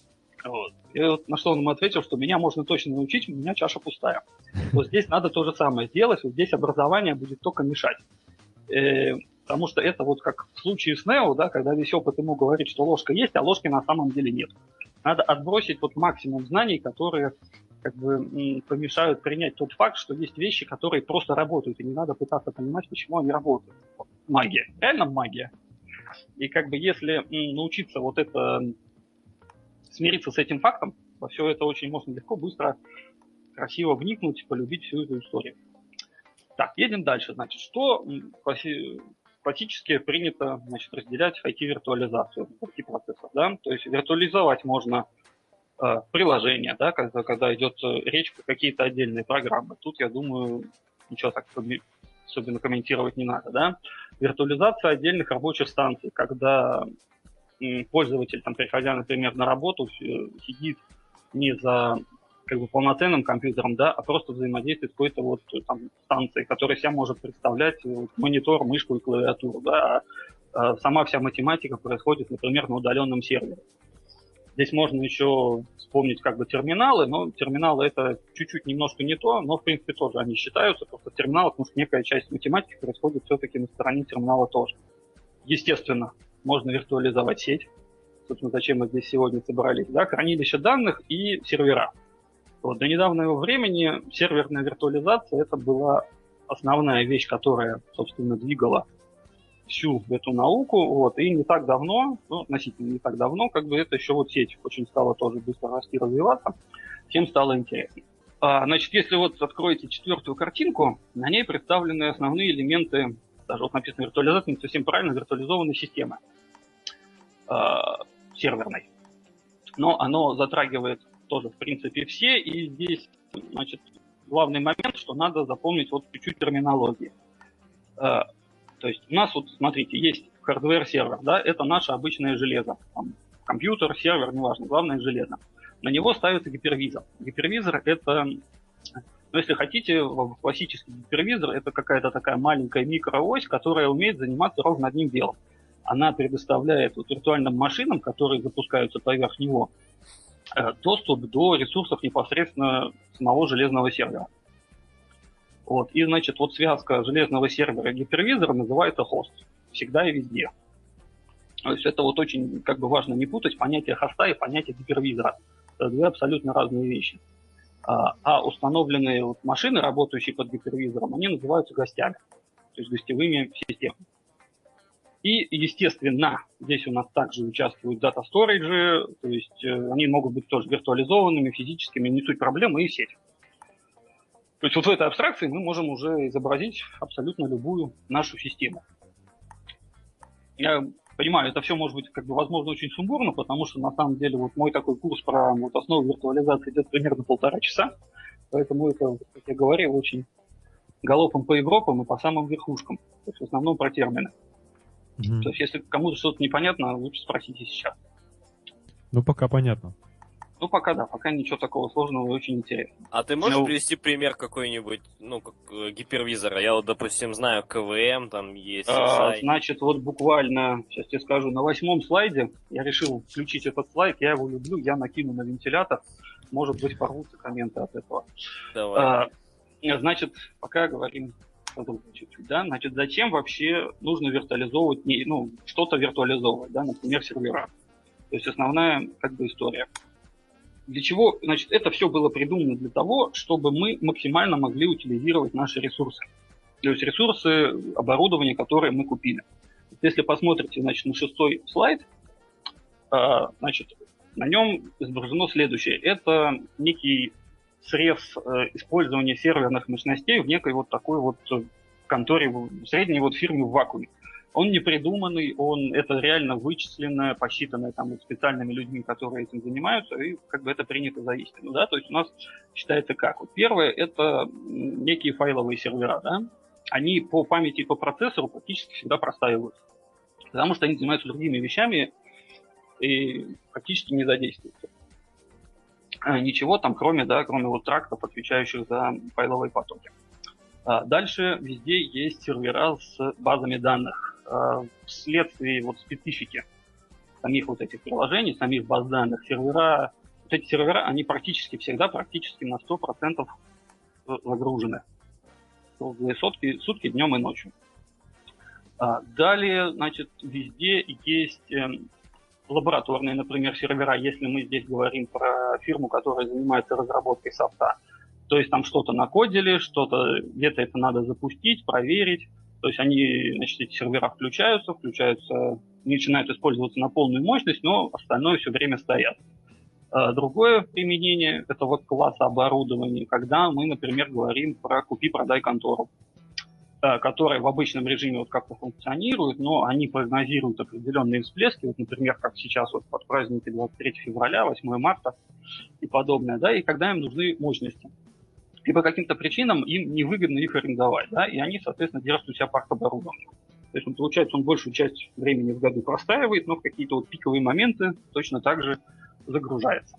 Вот. И вот на что он ему ответил, что меня можно точно научить, у меня чаша пустая. Вот здесь надо то же самое сделать, вот здесь образование будет только мешать. Э, потому что это вот как в случае с Нео, да, когда весь опыт ему говорит, что ложка есть, а ложки на самом деле нет. Надо отбросить вот максимум знаний, которые как бы м, помешают принять тот факт, что есть вещи, которые просто работают, и не надо пытаться понимать, почему они работают. Вот, магия. Реально магия. И как бы если м, научиться вот это, смириться с этим фактом, во все это очень можно легко, быстро, красиво вникнуть, полюбить всю эту историю. Так, едем дальше. Значит, что м, класси- классически принято, значит, разделять ай ти-виртуализацию, ай ти-процессор, да? То есть виртуализовать можно э, приложения, да, когда, когда идет э, речь про какие-то отдельные программы. Тут, я думаю, ничего так особенно комментировать не надо, да? Виртуализация отдельных рабочих станций, когда м, пользователь, там, приходя, например, на работу, э, сидит не за как бы полноценным компьютером, да, а просто взаимодействует с какой-то вот там станцией, которая себя может представлять вот, монитор, мышку и клавиатуру, да, а, а сама вся математика происходит, например, на удаленном сервере. Здесь можно еще вспомнить как бы терминалы, но терминалы это чуть-чуть немножко не то, но в принципе тоже они считаются, просто терминалы, потому что некая часть математики происходит все-таки на стороне терминала тоже. Естественно, можно виртуализовать сеть, собственно, зачем мы здесь сегодня собрались, да, хранилище данных и сервера. Вот, до недавнего времени серверная виртуализация это была основная вещь, которая, собственно, двигала всю эту науку. Вот, и не так давно, ну, относительно не так давно, как бы это еще вот сеть очень стала тоже быстро расти, развиваться, всем стало интересно. А, значит, если вот откроете четвертую картинку, на ней представлены основные элементы, даже вот написано виртуализация, не совсем правильно, виртуализованной системы а, серверной. Но оно затрагивает тоже, в принципе, все. И здесь, значит, главный момент, что надо запомнить вот чуть-чуть терминологии. Э, то есть у нас вот, смотрите, есть хардвер-сервер, да, это наше обычное железо. Там, компьютер, сервер, неважно, главное железо. На него ставится гипервизор. Гипервизор это, ну, если хотите, классический гипервизор это какая-то такая маленькая микроось, которая умеет заниматься ровно одним делом. Она предоставляет вот виртуальным машинам, которые запускаются поверх него, доступ до ресурсов непосредственно самого железного сервера. Вот. И, значит, вот связка железного сервера и гипервизора называется хост. Всегда и везде. То есть это вот очень как бы важно не путать понятие хоста и понятие гипервизора. Это две абсолютно разные вещи. А, а установленные вот машины, работающие под гипервизором, они называются гостями. То есть гостевыми системами. И, естественно, здесь у нас также участвуют дата-сториджи, то есть э, они могут быть тоже виртуализованными, физическими, не суть проблемы, и сеть. То есть вот в этой абстракции мы можем уже изобразить абсолютно любую нашу систему. Я понимаю, это все может быть, как бы, возможно, очень сумбурно, потому что на самом деле вот мой такой курс про вот, основу виртуализации идет примерно полтора часа, поэтому это, как я говорил, очень галопом по Европам и по самым верхушкам, то есть в основном про термины. Mm-hmm. То есть, если кому-то что-то непонятно, лучше спросите сейчас. Ну, пока понятно. Ну, пока да, пока ничего такого сложного и очень интересного. А ты можешь ну, привести пример какой-нибудь, ну, как э, гипервизора? Я вот, допустим, знаю КВМ, там есть... А, значит, вот буквально, сейчас тебе скажу, на восьмом слайде, я решил включить этот слайд, я его люблю, я накину на вентилятор, может быть, порвутся комменты от этого. Давай. А, значит, пока говорим... чуть-чуть, да, значит, зачем вообще нужно виртуализовывать, ну, что-то виртуализовывать, да, например, сервера. То есть основная, как бы, история. Для чего, значит, это все было придумано для того, чтобы мы максимально могли утилизировать наши ресурсы. То есть ресурсы оборудования, которые мы купили. Если посмотрите, значит, на шестой слайд, значит, на нем изображено следующее. Это некий срез э, использования серверных мощностей в некой вот такой вот конторе, в средней вот фирме в вакууме. Он не придуманный, он, это реально вычисленное, посчитанное там специальными людьми, которые этим занимаются, и как бы это принято за истину, да, то есть у нас считается как? Вот первое, это некие файловые сервера, да, они по памяти и по процессору практически всегда простаивают, потому что они занимаются другими вещами и практически не задействуются. Ничего там, кроме, да, кроме вот трактов, отвечающих за файловые потоки. Дальше везде есть сервера с базами данных. Вследствие вот специфики самих вот этих приложений, самих баз данных, сервера вот эти сервера, они практически всегда, практически на сто процентов загружены. Круглые сутки, сутки днем и ночью. А далее, значит, везде есть э, лабораторные, например, сервера, если мы здесь говорим про фирму, которая занимается разработкой софта. То есть там что-то накодили, что-то где-то это надо запустить, проверить. То есть они, значит, эти сервера включаются, включаются, начинают использоваться на полную мощность, но остальное все время стоят. А другое применение – это вот класс оборудования, когда мы, например, говорим про купи-продай контору, которые в обычном режиме вот как-то функционируют, но они прогнозируют определенные всплески, вот, например, как сейчас вот под праздники двадцать третьего февраля, восьмого марта и подобное, да, и когда им нужны мощности. И по каким-то причинам им невыгодно их арендовать, да, и они, соответственно, держат у себя парк оборудования. То есть, он, получается, он большую часть времени в году простаивает, но в какие-то вот пиковые моменты точно так же загружается.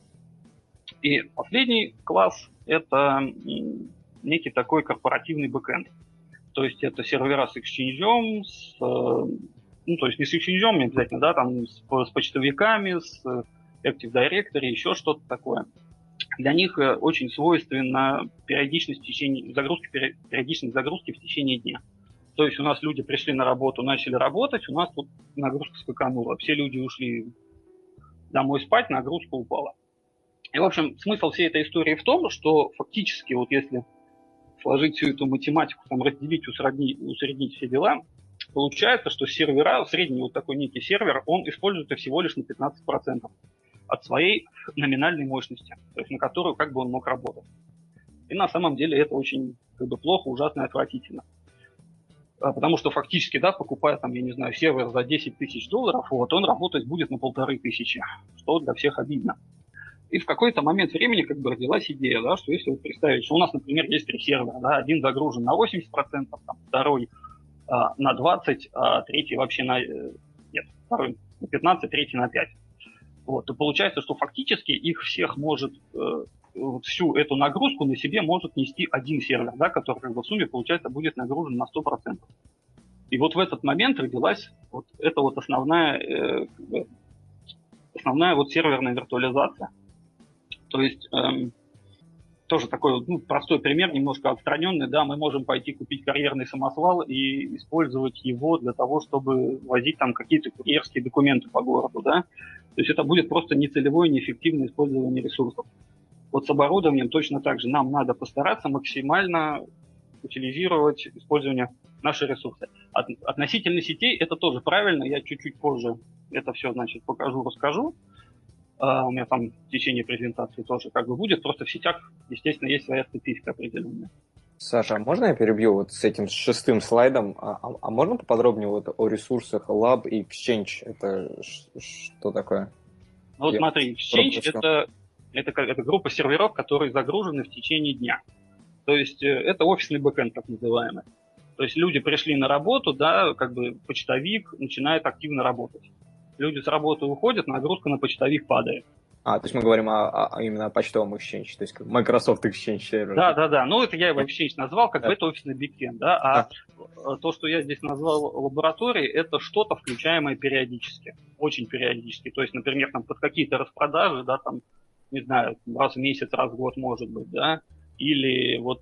И последний класс – это некий такой корпоративный бэкэнд. То есть это сервера с эксченджом, с, ну, то есть не с эксченджом, не обязательно, да, там с, с почтовиками, с Active Directory, еще что-то такое. Для них очень свойственна периодичность, в течение, загрузки, периодичность загрузки в течение дня. То есть у нас люди пришли на работу, начали работать, у нас тут нагрузка скаканула. Все люди ушли домой спать, нагрузка упала. И, в общем, смысл всей этой истории в том, что фактически, вот если сложить всю эту математику, там, разделить, усреднить, усреднить все дела, получается, что сервера, средний вот такой некий сервер, он используется всего лишь на пятнадцать процентов от своей номинальной мощности, то есть на которую как бы он мог работать. И на самом деле это очень как бы плохо, ужасно и отвратительно. Потому что фактически, да, покупая там, я не знаю, сервер за десять тысяч долларов, вот он работать будет на полторы тысячи, что для всех обидно. И в какой-то момент времени как бы родилась идея, да, что если вы представить, что у нас, например, есть три сервера, да, один загружен на восемьдесят процентов, там, второй а, на двадцать процентов, а третий вообще на... Нет, второй на пятнадцать процентов, третий на пять процентов. Вот, то получается, что фактически их всех может, э, всю эту нагрузку на себе может нести один сервер, да, который как бы в сумме, получается, будет нагружен на сто процентов. И вот в этот момент родилась вот эта вот основная, э, как бы, основная вот серверная виртуализация. То есть эм, тоже такой ну, простой пример, немножко отстраненный, да, мы можем пойти купить карьерный самосвал и использовать его для того, чтобы возить там какие-то курьерские документы по городу, да. То есть это будет просто нецелевое, неэффективное использование ресурсов. Вот с оборудованием точно так же. Нам надо постараться максимально утилизировать использование наших ресурсов. От, относительно сетей это тоже правильно, я чуть-чуть позже это все, значит, покажу, расскажу. Uh, у меня там в течение презентации тоже как бы будет, просто в сетях, естественно, есть своя специфика определенная. Саша, а можно я перебью вот с этим шестым слайдом? А, а, а можно поподробнее вот о ресурсах Lab и Exchange? Это что такое? Ну вот я смотри, Exchange это, это, это группа серверов, которые загружены в течение дня. То есть это офисный бэкэнд, так называемый. То есть люди пришли на работу, да, как бы почтовик начинает активно работать. Люди с работы уходят, нагрузка на почтовик падает. А, то есть мы говорим о, о, именно о почтовом Exchange, то есть как Microsoft Exchange сервер. Да, да, да. Ну, это я его Exchange назвал, как бы это офисный бэкэнд, да. А да. То, что я здесь назвал лабораторией, это что-то, включаемое периодически. Очень периодически. То есть, например, там под какие-то распродажи, да, там, не знаю, раз в месяц, раз в год, может быть, да. Или вот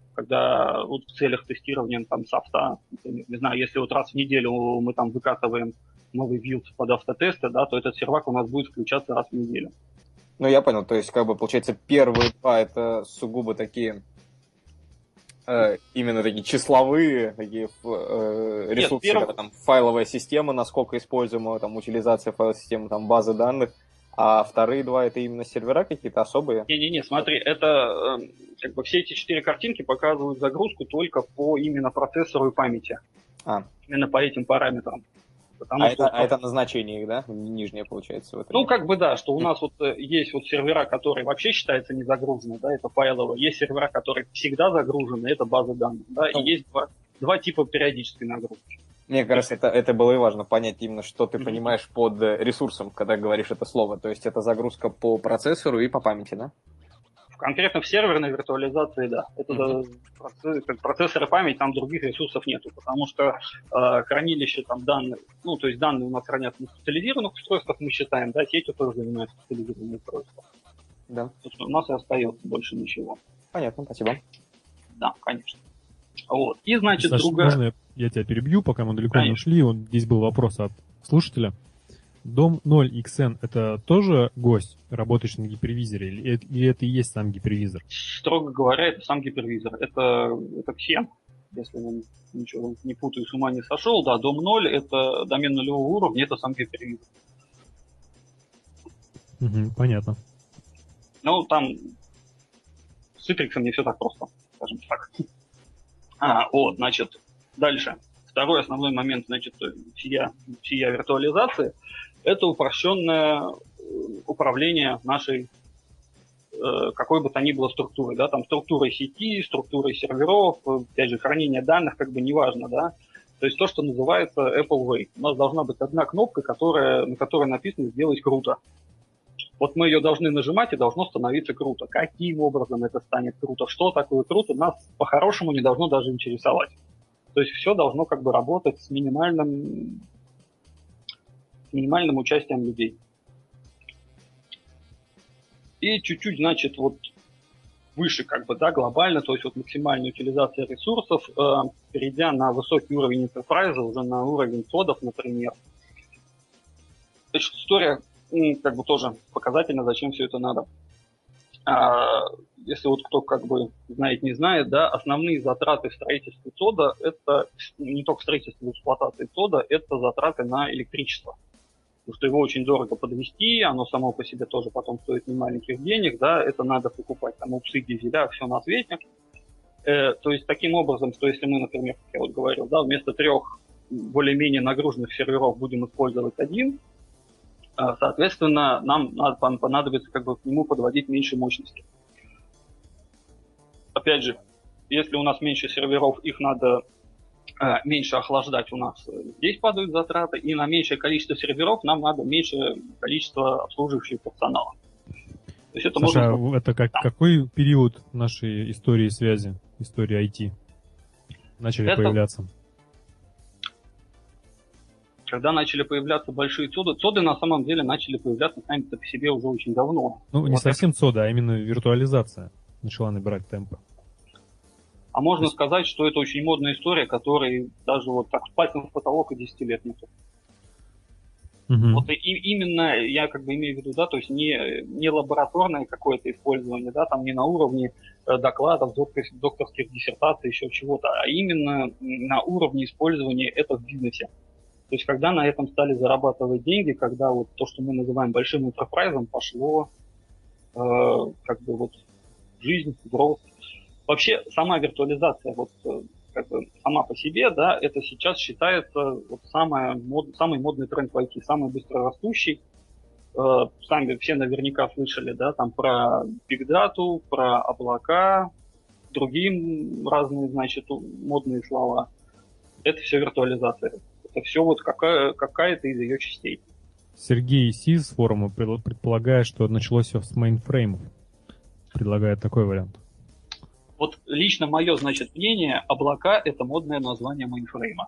когда вот в целях тестирования там софта, например, не знаю, если вот раз в неделю мы там выкатываем новый билд под автотесты, да, то этот сервак у нас будет включаться раз в неделю. Ну, я понял, то есть, как бы, получается, первые два это сугубо такие, э, именно такие числовые такие э, ресурсы, Нет, первый... там, файловая система, насколько используема, там, утилизация файловой системы, там, базы данных, а вторые два это именно сервера какие-то особые? Не-не-не, смотри, это, э, как бы, все эти четыре картинки показывают загрузку только по именно процессору и памяти. А. Именно по этим параметрам. А, что, это, а это назначение их, да? Нижнее, получается. В этом. Ну, как бы да, что у нас вот есть вот сервера, которые вообще считаются не загружены, да, это файловые. Есть сервера, которые всегда загружены, это базы данных, да, ну. И есть два, два типа периодической нагрузки. Мне кажется, это, это было и важно понять именно, что ты mm-hmm. понимаешь под ресурсом, когда говоришь это слово. То есть это загрузка по процессору и по памяти, да? Конкретно в серверной виртуализации, да. Это mm-hmm. процесс, процессор и память, там других ресурсов нету, потому что э, хранилище там данных, ну, то есть данные у нас хранятся на специализированных устройствах, мы считаем, да, сетью тоже занимаются специализированные устройства. Да. Собственно, у нас и остается больше ничего. Понятно, спасибо. Да, конечно. Вот. И, значит, Саша, другая... можно я, я тебя перебью, пока мы далеко не Конечно. ушли? Он, здесь был вопрос от слушателя. Дом ноль икс эн это тоже гость, работающий на гипервизоре, или, это- или это и есть сам гипервизор? Строго говоря, это сам гипервизор. Это, это Ксен, если я ничего не путаю, с ума не сошел. Да, дом ноль это домен нулевого уровня, это сам гипервизор. Мгм, понятно. Ну, там с Citrix не все так просто, скажем так. А, вот, значит, дальше. Второй основной момент, значит, сия, сия виртуализации – это упрощенное э, управление нашей э, какой бы то ни было структурой, да, там структурой сети, структурой серверов, э, опять же, хранение данных, как бы неважно, да. То есть то, что называется Apple Way. У нас должна быть одна кнопка, которая, на которой написано «сделать круто». Вот мы ее должны нажимать, и должно становиться круто. Каким образом это станет круто? Что такое круто? Нас по-хорошему не должно даже интересовать. То есть все должно как бы работать с минимальным, с минимальным участием людей. И чуть-чуть, значит, вот выше как бы, да, глобально, то есть вот максимальная утилизация ресурсов, э, перейдя на высокий уровень enterprise, уже на уровень кодов, например. Значит, история м, как бы тоже показательна, зачем все это надо. А, если вот кто как бы знает, не знает, да, основные затраты в строительстве ТОДа, это не только строительство, эксплуатации ТОДа, это затраты на электричество. Потому что его очень дорого подвести, оно само по себе тоже потом стоит немаленьких денег, да, это надо покупать там упсы, дизеля, все на свете. Э, то есть таким образом, что если мы, например, как я вот говорил, да, вместо трех более-менее нагруженных серверов будем использовать один, соответственно, нам надо, понадобится как бы к нему подводить меньше мощности. Опять же, если у нас меньше серверов, их надо э, меньше охлаждать, у нас здесь падают затраты, и на меньшее количество серверов нам надо меньше количество обслуживающего персонала. То есть это Саша, можно... это как, какой период нашей истории связи, истории ай ти начали Это... появляться? Когда начали появляться большие цоды, цоды на самом деле начали появляться сами по себе уже очень давно. Ну, не вот совсем это. цода, а именно виртуализация начала набирать темпы. А можно сказать, что это очень модная история, которой даже вот так с пальцем в потолок и десять лет нету. Угу. Вот и, и именно я как бы имею в виду, да, то есть не, не лабораторное какое-то использование, да, там не на уровне э, докладов, докторских, докторских диссертаций, еще чего-то, а именно на уровне использования это в бизнесе. То есть, когда на этом стали зарабатывать деньги, когда вот то, что мы называем большим энтерпрайзом, пошло э, как бы вот в жизнь, в рост. Вообще, сама виртуализация, вот э, как бы сама по себе, да, это сейчас считается вот самая мод, самый модный тренд в ай ти, самый быстрорастущий. Э, сами все наверняка слышали, да, там про Big Data, про облака, другие разные, значит, модные слова. Это все виртуализация. Это все вот какая, какая-то из ее частей. Сергей Си с форума предполагает, что началось все с мейнфреймов. Предлагает такой вариант. Вот лично мое, значит, мнение, облака — это модное название мейнфрейма.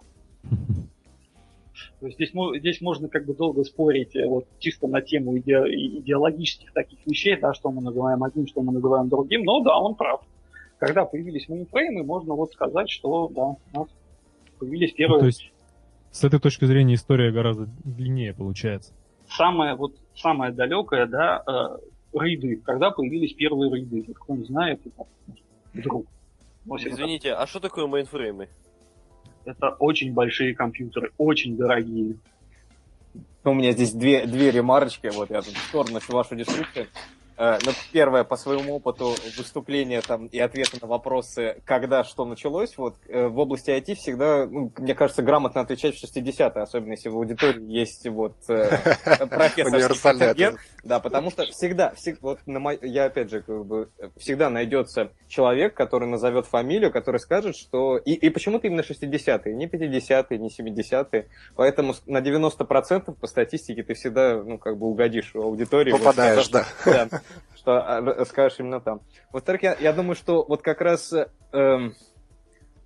То есть здесь, здесь можно как бы долго спорить вот чисто на тему иде, идеологических таких вещей, да, что мы называем одним, что мы называем другим, но да, он прав. Когда появились мейнфреймы, можно вот сказать, что да, у нас появились первые... Ну, то есть с этой точки зрения история гораздо длиннее получается. Самое, вот, самое далекое, да, э, рейды. Когда появились первые рейды? Кто не знает, это вдруг. Извините, а что такое мейнфреймы? Это очень большие компьютеры, очень дорогие. У меня здесь две, две ремарочки, вот я тут в сторону вашу дискуссию. Ну, первое, по своему опыту выступления там, и ответа на вопросы, когда что началось, вот в области ай ти всегда, ну, мне кажется, грамотно отвечать в шестидесятые, особенно если в аудитории есть вот профессорский контингент. Да, потому что всегда, всегда вот на мой, я опять же, как бы, всегда найдется человек, который назовет фамилию, который скажет, что... И, и почему-то именно шестидесятые, не пятидесятые, не семидесятые. Поэтому на девяносто процентов по статистике ты всегда, ну, как бы угодишь в аудитории. Попадаешь, вот, да. да. Что скажешь именно там. Во-вторых, я, я думаю, что вот как раз эм,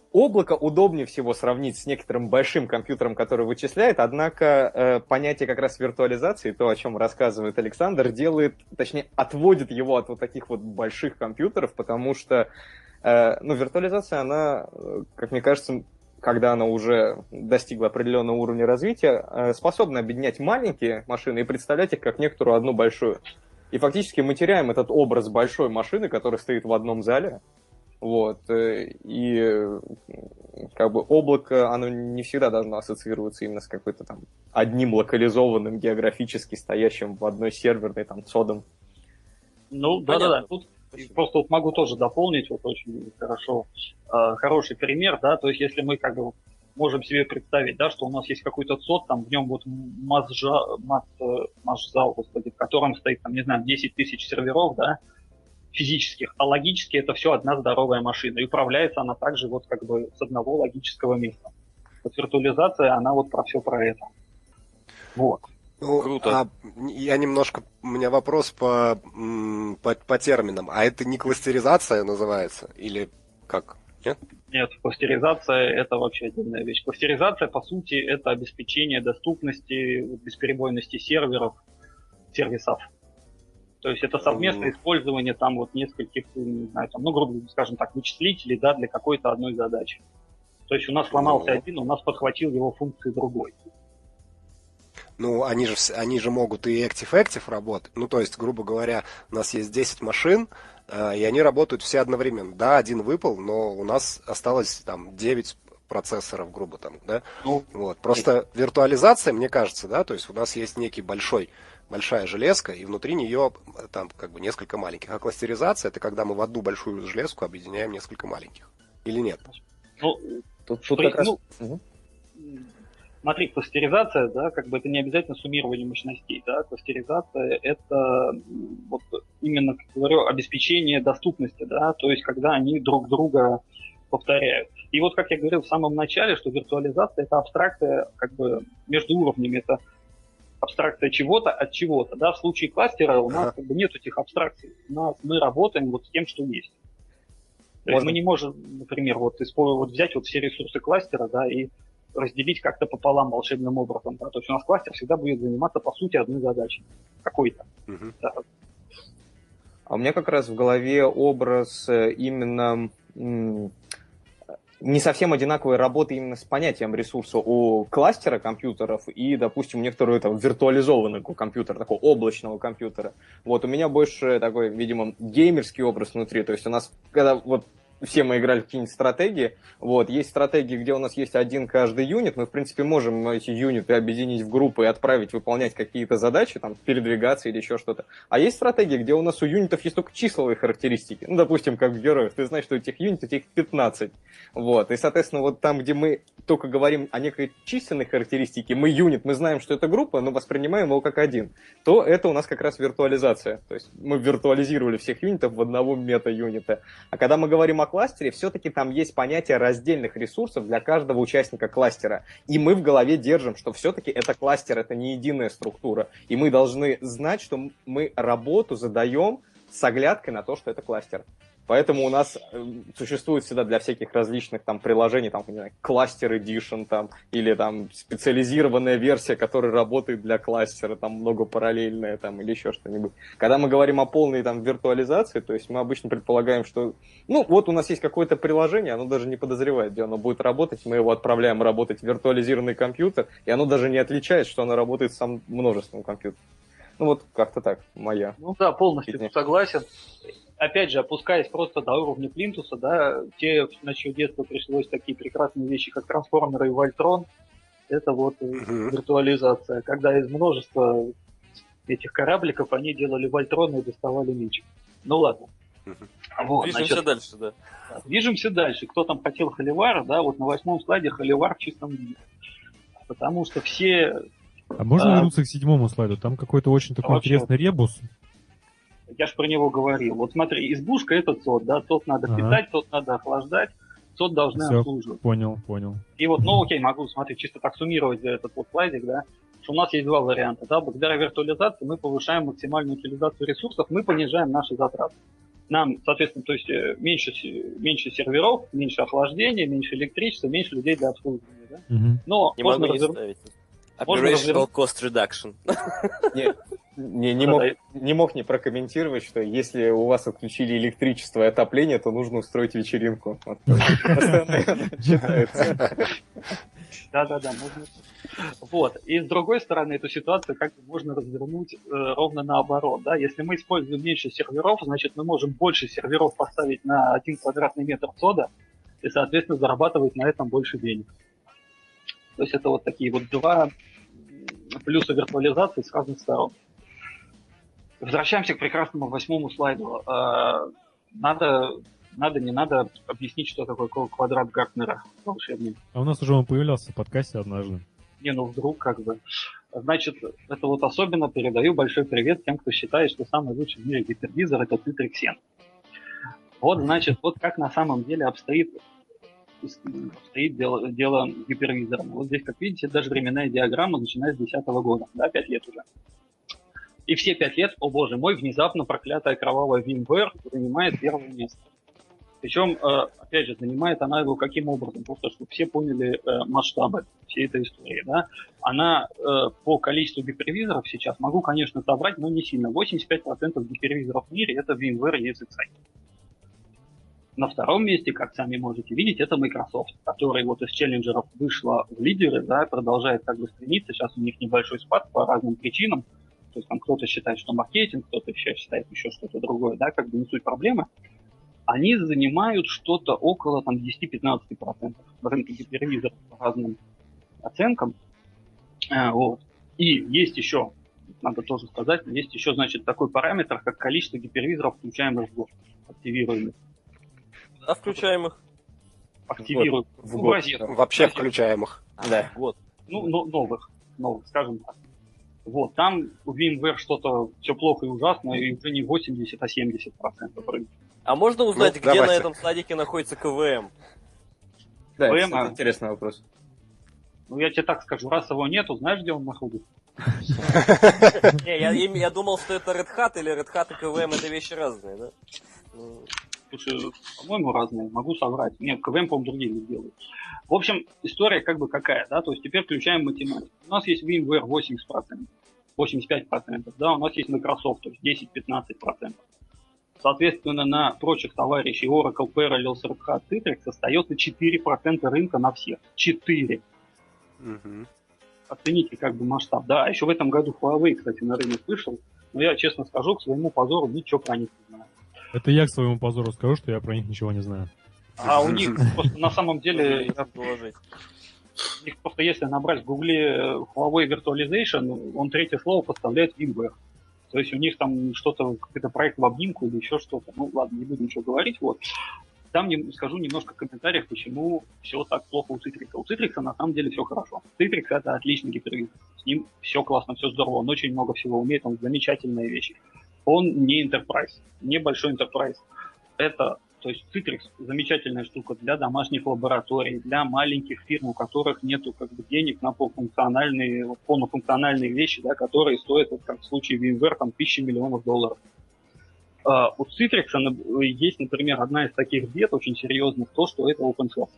облако удобнее всего сравнить с некоторым большим компьютером, который вычисляет, однако э, понятие как раз виртуализации, то, о чем рассказывает Александр, делает, точнее, отводит его от вот таких вот больших компьютеров, потому что э, ну, виртуализация, она, как мне кажется, когда она уже достигла определенного уровня развития, э, способна объединять маленькие машины и представлять их как некоторую одну большую. И фактически мы теряем этот образ большой машины, которая стоит в одном зале. Вот. И как бы облако, оно не всегда должно ассоциироваться именно с какой-то там одним локализованным, географически стоящим в одной серверной там цодом. Ну, да-да-да. Тут просто вот могу тоже дополнить, вот очень хорошо, э, хороший пример, да, то есть если мы как бы можем себе представить, да, что у нас есть какой-то цод, там в нем вот масжа, мас, масжзал, господи, в котором стоит, там, не знаю, десять тысяч серверов, да, физических, а логически это все одна здоровая машина, и управляется она также вот как бы с одного логического места. Вот виртуализация, она вот про все про это. Вот. Ну, Круто. А я немножко, у меня вопрос по, по, по терминам. А это не кластеризация называется? Или как? Нет? Нет, кластеризация – это вообще отдельная вещь. Кластеризация, по сути, это обеспечение доступности, бесперебойности серверов, сервисов. То есть это совместное mm. использование там вот нескольких, не знаю, там, ну, грубо скажем так, вычислителей, да, для какой-то одной задачи. То есть у нас сломался mm. один, у нас подхватил его функции другой. Ну, они же, они же могут и Active-Active работать. Ну, то есть, грубо говоря, у нас есть десять машин, э, и они работают все одновременно. Да, один выпал, но у нас осталось там девять процессоров, грубо там, да? Ну, вот. Просто и... виртуализация, мне кажется, да, то есть у нас есть некий большой, большая железка, и внутри нее там как бы несколько маленьких. А кластеризация — это когда мы в одну большую железку объединяем несколько маленьких. Или нет? Ну, тут, тут при... как раз... Ну... Угу. Смотри, кластеризация, да, как бы это не обязательно суммирование мощностей, да, кластеризация это вот именно, как говорю, обеспечение доступности, да, то есть когда они друг друга повторяют. И вот как я говорил в самом начале, что виртуализация это абстракция как бы между уровнями, это абстракция чего-то от чего-то, да, в случае кластера у нас как бы нет этих абстракций, у нас мы работаем вот с тем, что есть. То есть мы не можем, например, вот, вот взять вот все ресурсы кластера, да, и разделить как-то пополам волшебным образом. Да? То есть у нас кластер всегда будет заниматься, по сути, одной задачей. Какой-то. Uh-huh. Да. А у меня как раз в голове образ именно м- не совсем одинаковой работы именно с понятием ресурса у кластера компьютеров и, допустим, некоторого там виртуализованного компьютера, такого облачного компьютера. Вот у меня больше такой, видимо, геймерский образ внутри. То есть у нас, когда вот все мы играли в какие-нибудь стратегии. Вот. Есть стратегии, где у нас есть один каждый юнит. Мы, в принципе, можем эти юниты объединить в группы и отправить выполнять какие-то задачи, там, передвигаться или еще что-то. А есть стратегии, где у нас у юнитов есть только числовые характеристики. Ну, допустим, как в героях. Ты знаешь, что у этих юнитов их пятнадцать. Вот. И, соответственно, вот там, где мы только говорим о некой численной характеристике, мы юнит, мы знаем, что это группа, но воспринимаем его как один, то это у нас как раз виртуализация. То есть мы виртуализировали всех юнитов в одного мета-юнита. А когда мы говорим о кластере, все-таки там есть понятие раздельных ресурсов для каждого участника кластера. И мы в голове держим, что все-таки это кластер, это не единая структура. И мы должны знать, что мы работу задаем с оглядкой на то, что это кластер. Поэтому у нас существует всегда для всяких различных там приложений, там, не знаю, кластер Edition, там, или там специализированная версия, которая работает для кластера, там много параллельная, там, или еще что-нибудь. Когда мы говорим о полной там виртуализации, то есть мы обычно предполагаем, что, ну, вот у нас есть какое-то приложение, оно даже не подозревает, где оно будет работать, мы его отправляем работать в виртуализированный компьютер, и оно даже не отличает, что оно работает с самым множеством компьютеров. Ну, вот как-то так, моя. Ну да, полностью согласен. Опять же, опускаясь просто до уровня плинтуса, да, те, на чье детство пришлось такие прекрасные вещи, как трансформеры и Вольтрон, это вот uh-huh. виртуализация. Когда из множества этих корабликов они делали Вольтроны и доставали меч. Ну ладно. Uh-huh. Вот, Движемся значит, дальше, да. Движемся дальше. Кто там хотел Холивара, да, вот на восьмом слайде Холивар в чистом виде. Потому что все... А можно а, вернуться к седьмому слайду? Там какой-то очень такой вообще интересный ребус. Я же про него говорил. Вот смотри, избушка — это цод, да, цод надо ага. питать, цод надо охлаждать, цод должны Все, обслуживать. Понял, понял. И вот, ну окей, могу, смотри, чисто так суммировать этот вот слайдик, да, что у нас есть два варианта, да, благодаря виртуализации мы повышаем максимальную утилизацию ресурсов, мы понижаем наши затраты. нам, соответственно, то есть э, меньше, с- меньше серверов, меньше охлаждения, меньше электричества, меньше людей для обслуживания. Да? Мгм. Но Не можно могу не развернуть. ставить. Можно Operational развернуть. cost reduction. Не, не, не, Да, мог, да. не мог не прокомментировать, что если у вас отключили электричество и отопление, то нужно устроить вечеринку. Вот так. Постоянно читается. Да-да-да, можно. Вот. И с другой стороны, эту ситуацию как бы можно развернуть э, ровно наоборот. Да? Если мы используем меньше серверов, значит мы можем больше серверов поставить на один квадратный метр сода и, соответственно, зарабатывать на этом больше денег. То есть это вот такие вот два м, плюса виртуализации с разных сторон. Возвращаемся к прекрасному восьмому слайду. Э, Надо, надо, не надо объяснить, что такое квадрат Гартнера волшебный. А у нас уже он появлялся в подкасте однажды. Не, ну вдруг как бы. Значит, это вот особенно передаю большой привет тем, кто считает, что самый лучший в мире гипервизор это Citrix семь. Вот, значит, вот как на самом деле обстоит, обстоит дело, дело гипервизора. Вот здесь, как видите, даже временная диаграмма, начиная с две тысячи десятого года, да, пять лет уже. И все пять лет, о боже мой, внезапно проклятая кровавая VMware занимает первое место. Причем, э, опять же, занимает она его каким образом? Просто, чтобы все поняли э, масштабы всей этой истории. Да? Она э, по количеству гипервизоров сейчас, могу, конечно, собрать, но не сильно. восемьдесят пять процентов гипервизоров в мире это VMware и эс икс ай. На втором месте, как сами можете видеть, это Microsoft, который вот из челленджеров вышла в лидеры, да, продолжает как бы стремиться. Сейчас у них небольшой спад по разным причинам. То есть там кто-то считает, что маркетинг, кто-то еще считает еще что-то другое, да, как бы не суть проблемы. Они занимают что-то около там, десять-пятнадцать процентов рынка гипервизоров по разным оценкам. А, вот. И есть еще, надо тоже сказать, есть еще, значит, такой параметр, как количество гипервизоров, включаемых в год, активируемых. А включаемых? Активируемых. В Ну, год. в розетку. Вообще В розетку. включаемых. Да. Вот. Ну, но- новых, новых, скажем так. Вот, там у VMware что-то все плохо и ужасно, и уже не восемьдесят, а семьдесят процентов рынка. А можно узнать, Ну, где давайте. на этом слайдике находится КВМ? Да, это, ВМ, кстати, а? интересный вопрос. Ну, я тебе так скажу, раз его нету, знаешь, где он находится? Не, я, я- я думал, что это Red Hat или Red Hat и КВМ это вещи разные, да? Ну, Слушай, по-моему, разные, могу соврать. Нет, КВМ, по-моему, другие не делают. В общем, история как бы какая, да, то есть теперь включаем математику. У нас есть VMware восемьдесят процентов, восемьдесят пять процентов, да, у нас есть Microsoft, то есть десять-пятнадцать процентов. Соответственно, на прочих товарищей Oracle, Parallels, Red Hat, Citrix остается четыре процента рынка на всех. четыре. Мгм. Оцените как бы масштаб. Да, еще в этом году Huawei, кстати, на рынок вышел, но я, честно скажу, к своему позору ничего про них не знаю. Это я к своему позору скажу, что я про них ничего не знаю. А у них просто на самом деле, нечего доложить. у них просто если набрать в гугле э, Huawei Virtualization, он третье слово поставляет VMware. То есть у них там что-то, какой-то проект в обнимку или еще что-то. Ну ладно, не будем ничего говорить. Вот. Там не, скажу немножко в комментариях, почему все так плохо у Citrix. У Citrix на самом деле все хорошо. Citrix это отличный гипервизор. С ним все классно, все здорово. Он очень много всего умеет, он замечательная вещь. Он не enterprise, небольшой enterprise. Это, то есть Citrix замечательная штука для домашних лабораторий, для маленьких фирм, у которых нету как бы денег на полуфункциональные, вот, полнофункциональные вещи, да, которые стоят, вот, как в случае VMware, там тысячи миллионов долларов. Uh, у Citrix есть, например, одна из таких бед очень серьезных, то, что это open source.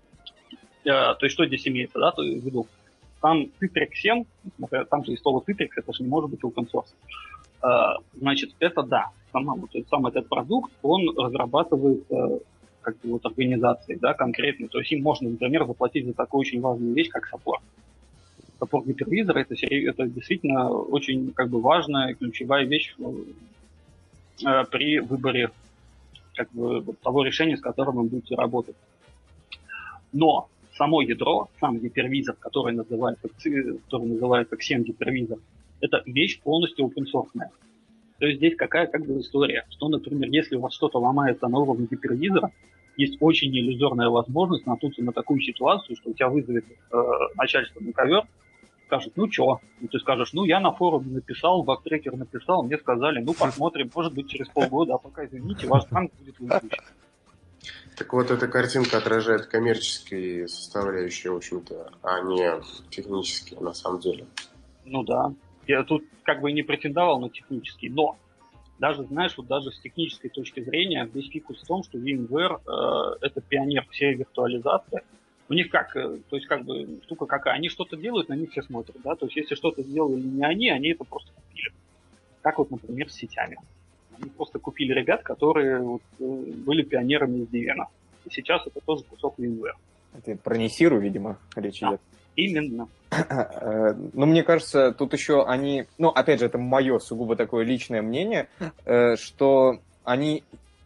Uh, то есть что здесь имеется, да, то есть в виду. Там Citrix семь, например, там же и слово Citrix, это же не может быть open source. Uh, значит, это да, сама, вот, сам этот продукт, он разрабатывает uh, как бы вот организации, да, конкретно. То есть им можно, например, заплатить за такую очень важную вещь, как саппорт. Саппорт гипервизора это, это действительно очень как бы важная, ключевая вещь при выборе как бы, того решения, с которым вы будете работать. Но само ядро, сам гипервизор, который называется, который называется Xen гипервизор, это вещь полностью open source. То есть здесь какая как бы история, что, например, если у вас что-то ломается на уровне гипервизора, есть очень иллюзорная возможность наткнуться на такую ситуацию, что у тебя вызовет э, начальство на ковер, скажет, ну чё? И ты скажешь, ну я на форуме написал, бактрекер написал, мне сказали, ну посмотрим, может быть через полгода, а пока извините, ваш банк будет выключен. Так вот, эта картинка отражает коммерческие составляющие, в общем-то, а не технические, на самом деле. Ну да. Я тут как бы и не претендовал на технический, но Даже, знаешь, вот даже с технической точки зрения, весь фикус в том, что VMware э, это пионер всей виртуализации. У них как, э, то есть как бы штука какая, они что-то делают, на них все смотрят, да, то есть если что-то сделали не они, они это просто купили. Как вот, например, с сетями. Они просто купили ребят, которые вот, э, были пионерами из девяностых. И сейчас это тоже кусок VMware. Это про Несиру, видимо, речь Да. идет. Именно. Ну, мне кажется, тут еще они, ну, опять же, это мое сугубо такое личное мнение, что они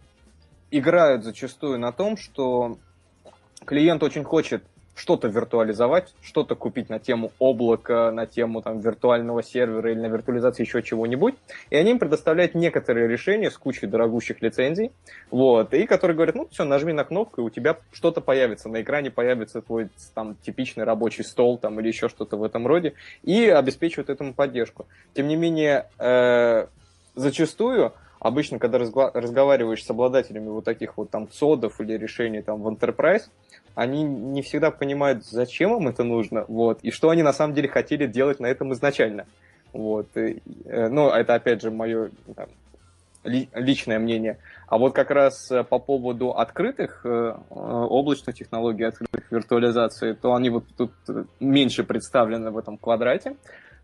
играют зачастую на том, что клиент очень хочет что-то виртуализовать, что-то купить на тему облака, на тему там, виртуального сервера или на виртуализации еще чего-нибудь, и они им предоставляют некоторые решения с кучей дорогущих лицензий, вот, и которые говорят, ну все, нажми на кнопку, и у тебя что-то появится, на экране появится твой там типичный рабочий стол там, или еще что-то в этом роде, и обеспечивают этому поддержку. Тем не менее, э, зачастую обычно, когда разгла- разговариваешь с обладателями вот таких вот там цодов или решений там в Enterprise, они не всегда понимают, зачем им это нужно, вот, и что они на самом деле хотели делать на этом изначально. Вот. И, э, ну, это, опять же, мое там, ли, личное мнение. А вот как раз по поводу открытых э, облачных технологий, открытых виртуализации, то они вот тут меньше представлены в этом квадрате.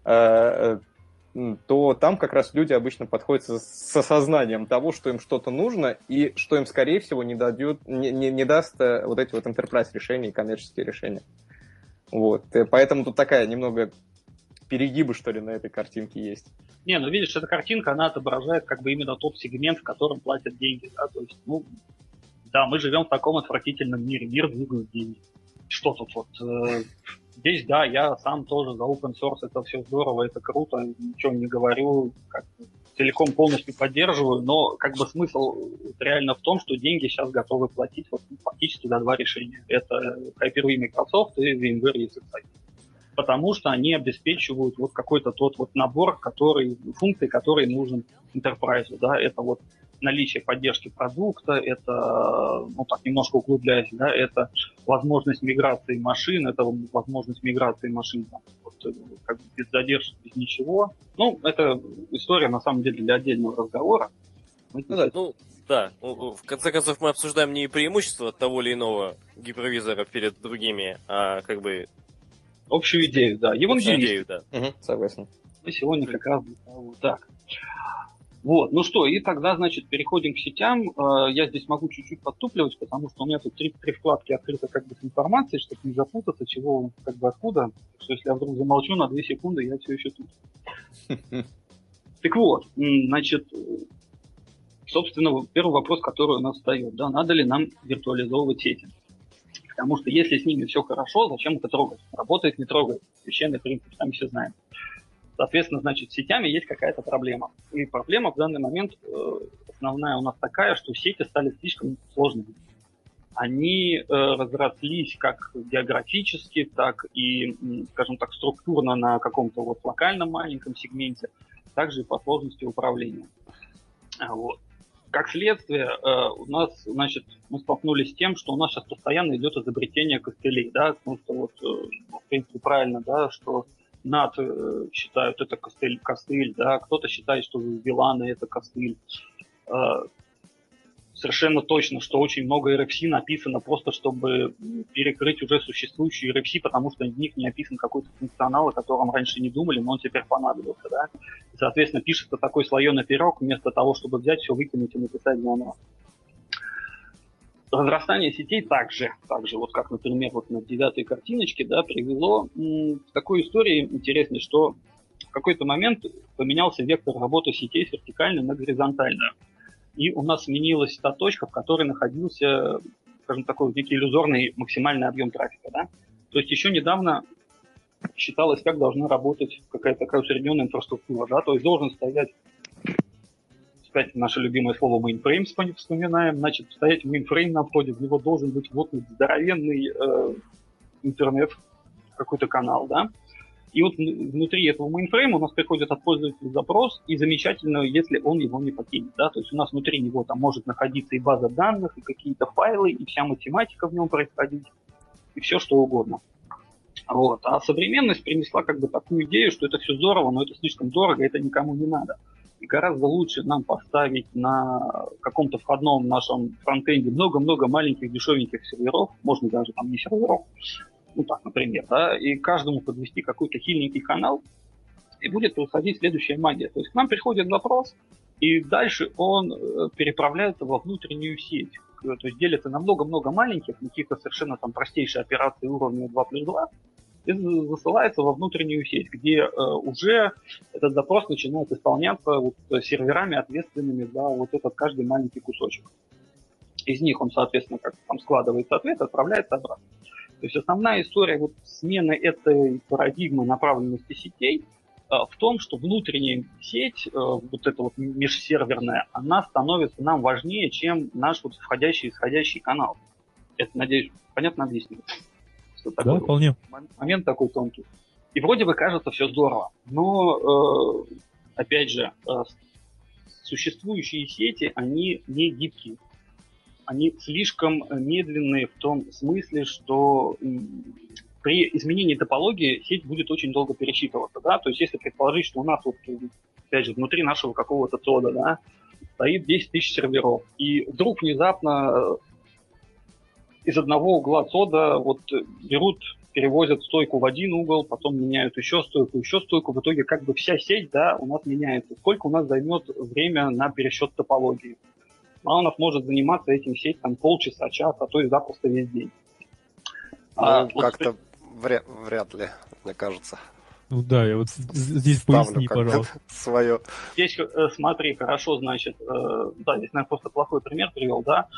Э, то там как раз люди обычно подходят с осознанием того, что им что-то нужно, и что им, скорее всего, не, дадет, не, не, не даст вот эти вот enterprise решения и коммерческие решения. Вот. Поэтому тут такая немного перегибы, что ли, на этой картинке есть. Не, ну видишь, эта картинка, она отображает как бы именно тот сегмент, в котором платят деньги. Да? То есть, ну, да, мы живем в таком отвратительном мире, мир двигают деньги. Что тут вот... Э- Здесь, да, я сам тоже за open source, это все здорово, это круто, ничего не говорю, как целиком полностью поддерживаю, но как бы смысл реально в том, что деньги сейчас готовы платить вот, фактически за два решения. Это Hyper-V Microsoft и VMware и эс эс ай. Потому что они обеспечивают вот какой-то тот вот набор, который, функций, который нужен enterprise, да, это вот наличие поддержки продукта, это, ну так, немножко углубляясь, да, это возможность миграции машин, это возможность миграции машин там, вот, как бы без задержек, без ничего. Ну, это история, на самом деле, для отдельного разговора. Ну да, ну, да. В конце концов, мы обсуждаем не преимущество того или иного гипервизора перед другими, а как бы... Общую идею, да. Евангелист. Идею, да. Угу, согласен. Мы сегодня как раз вот так. Вот, ну что, и тогда, значит, переходим к сетям. Я здесь могу чуть-чуть подтупливать, потому что у меня тут три, три вкладки открыты как бы с информацией, чтобы не запутаться, чего, как бы откуда. Что если я вдруг замолчу на две секунды, я все еще тут. Так вот, значит, собственно, первый вопрос, который у нас встает, да, надо ли нам виртуализовывать сети? Потому что если с ними все хорошо, зачем это трогать? Работает, не трогает. Священный принцип, сами все знаем. Соответственно, значит, с сетями есть какая-то проблема. И проблема в данный момент э, основная у нас такая, что сети стали слишком сложными. Они э, разрослись как географически, так и, скажем так, структурно на каком-то вот локальном маленьком сегменте, также и по сложности управления. Вот. Как следствие, э, у нас, значит, мы столкнулись с тем, что у нас сейчас постоянно идет изобретение костылей, да, потому что вот, э, в принципе, правильно, да, что над э, считают это костыль, костыль, да, кто-то считает, что виланы это костыль. Э, совершенно точно, что очень много эр эф си написано просто, чтобы перекрыть уже существующие эр эф си, потому что в них не описан какой-то функционал, о котором раньше не думали, но он теперь понадобился, да. И, соответственно, пишется такой слоеный пирог, вместо того, чтобы взять все, выкинуть и написать заново. Разрастание сетей также, также, вот как, например, вот на девятой картиночке, да, привело м, к такой истории интересной, что в какой-то момент поменялся вектор работы сетей с вертикальной на горизонтальную. И у нас сменилась та точка, в которой находился, скажем, такой некий иллюзорный максимальный объем трафика, да. То есть еще недавно считалось, как должна работать какая-то такая усредненная инфраструктура, да, то есть должен стоять, опять наше любимое слово mainframe вспоминаем, значит, стоять mainframe на входе, в него должен быть вот здоровенный э, интернет, какой-то канал, да. И вот внутри этого mainframe у нас приходит от пользователя запрос, и замечательно, если он его не покинет, да, то есть у нас внутри него там может находиться и база данных, и какие-то файлы, и вся математика в нем происходить, и все что угодно. Вот. А современность принесла как бы такую идею, что это все здорово, но это слишком дорого, это никому не надо. И гораздо лучше нам поставить на каком-то входном нашем фронтенде много-много маленьких дешевеньких серверов, можно даже там не серверов, ну так, например, да, и каждому подвести какой-то хиленький канал, и будет происходить следующая магия. То есть к нам приходит запрос, и дальше он переправляется во внутреннюю сеть. То есть делится на много-много маленьких, каких-то совершенно там простейшие операции уровня два плюс два, и засылается во внутреннюю сеть, где э, уже этот запрос начинает исполняться вот, серверами, ответственными за вот этот каждый маленький кусочек. Из них он, соответственно, как там складывается ответ, отправляется обратно. То есть основная история вот, смены этой парадигмы направленности сетей э, в том, что внутренняя сеть, э, вот эта вот межсерверная, она становится нам важнее, чем наш вот входящий и исходящий канал. Это, надеюсь, понятно объяснил. Да, вполне. Момент такой тонкий. И вроде бы кажется все здорово, но, э, опять же, э, существующие сети, они не гибкие. Они слишком медленные в том смысле, что при изменении топологии сеть будет очень долго пересчитываться. Да? То есть если предположить, что у нас, вот, опять же, внутри нашего какого-то цода, да, стоит десять тысяч серверов, и вдруг внезапно из одного угла цода вот берут, перевозят стойку в один угол, потом меняют еще стойку, еще стойку. В итоге как бы вся сеть, да, у нас меняется. Сколько у нас займет время на пересчет топологии? А у нас может заниматься этим сеть там полчаса, час, а то и запросто весь день. Ну, а, как-то вот... вряд, вряд ли, мне кажется. Ну да, я вот здесь Ставлю поясни, пожалуйста. Свое. Здесь, э, смотри, хорошо, значит, э, да, здесь, наверное, просто плохой пример привел, да.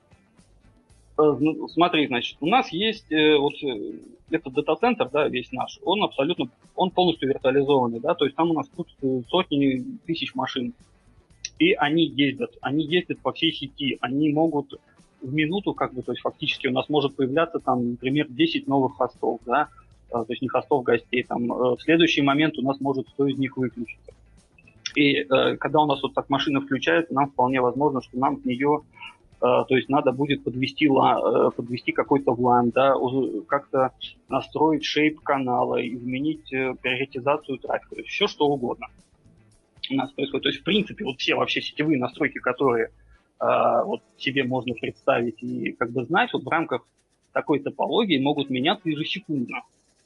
Смотри, значит, у нас есть э, вот этот дата-центр, да, весь наш, он абсолютно, он полностью виртуализованный, да, то есть там у нас тут сотни тысяч машин, и они ездят, они ездят по всей сети, они могут в минуту, как бы, то есть фактически у нас может появляться там, например, десять новых хостов, да, то есть не хостов, гостей, там, в следующий момент у нас может сто из них выключиться. И э, когда у нас вот так машина включается, нам вполне возможно, что нам в нее то есть надо будет подвести, подвести какой-то влан, да, как-то настроить шейп канала, изменить приоритизацию трафика, то есть все что угодно у нас происходит. То есть, в принципе, вот все вообще сетевые настройки, которые вот себе можно представить и как бы знать, вот в рамках такой топологии могут меняться ежесекундно.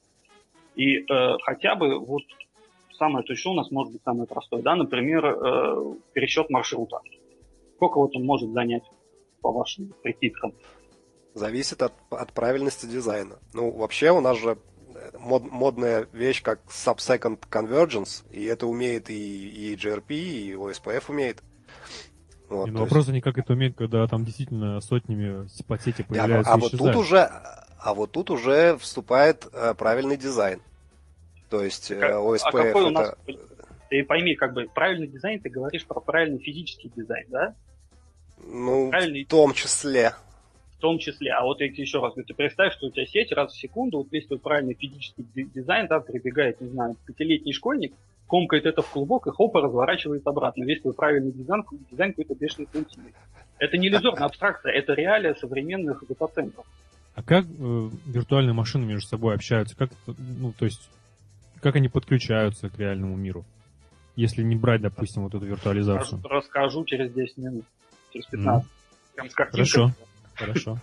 И э, хотя бы вот самое, то есть что у нас может быть самое простое, да, например, э, пересчет маршрута. Сколько вот он может занять? По вашим прикидкам? Зависит от, от правильности дизайна. Ну, вообще у нас же мод, модная вещь, как sub-second convergence, и это умеет и, и джи ар пи, и о эс пи эф умеет. Вот, и, ну, вопрос есть... они как это умеют, когда там действительно сотнями по сети появляются а, а и вот исчезают. тут уже, а вот тут уже вступает э, правильный дизайн. То есть э, о эс пи эф а это... Нас... Ты пойми, как бы правильный дизайн, ты говоришь про правильный физический дизайн, да? Ну, правильный... в том числе. В том числе. А вот еще раз, ты представь, что у тебя сеть раз в секунду, вот весь твой правильный физический дизайн, да, прибегает, не знаю, пятилетний школьник, комкает это в клубок и хопа разворачивает обратно. Весь твой правильный дизайн, дизайн какой-то бешеный функции. Это не иллюзорная абстракция, это реалия современных дата-центров. А как э, виртуальные машины между собой общаются? Как, ну, то есть, как они подключаются к реальному миру? Если не брать, допустим, вот эту виртуализацию. Расскажу, расскажу через десять минут. Через пятнадцать. Mm. Прям с картинкой. Хорошо, хорошо.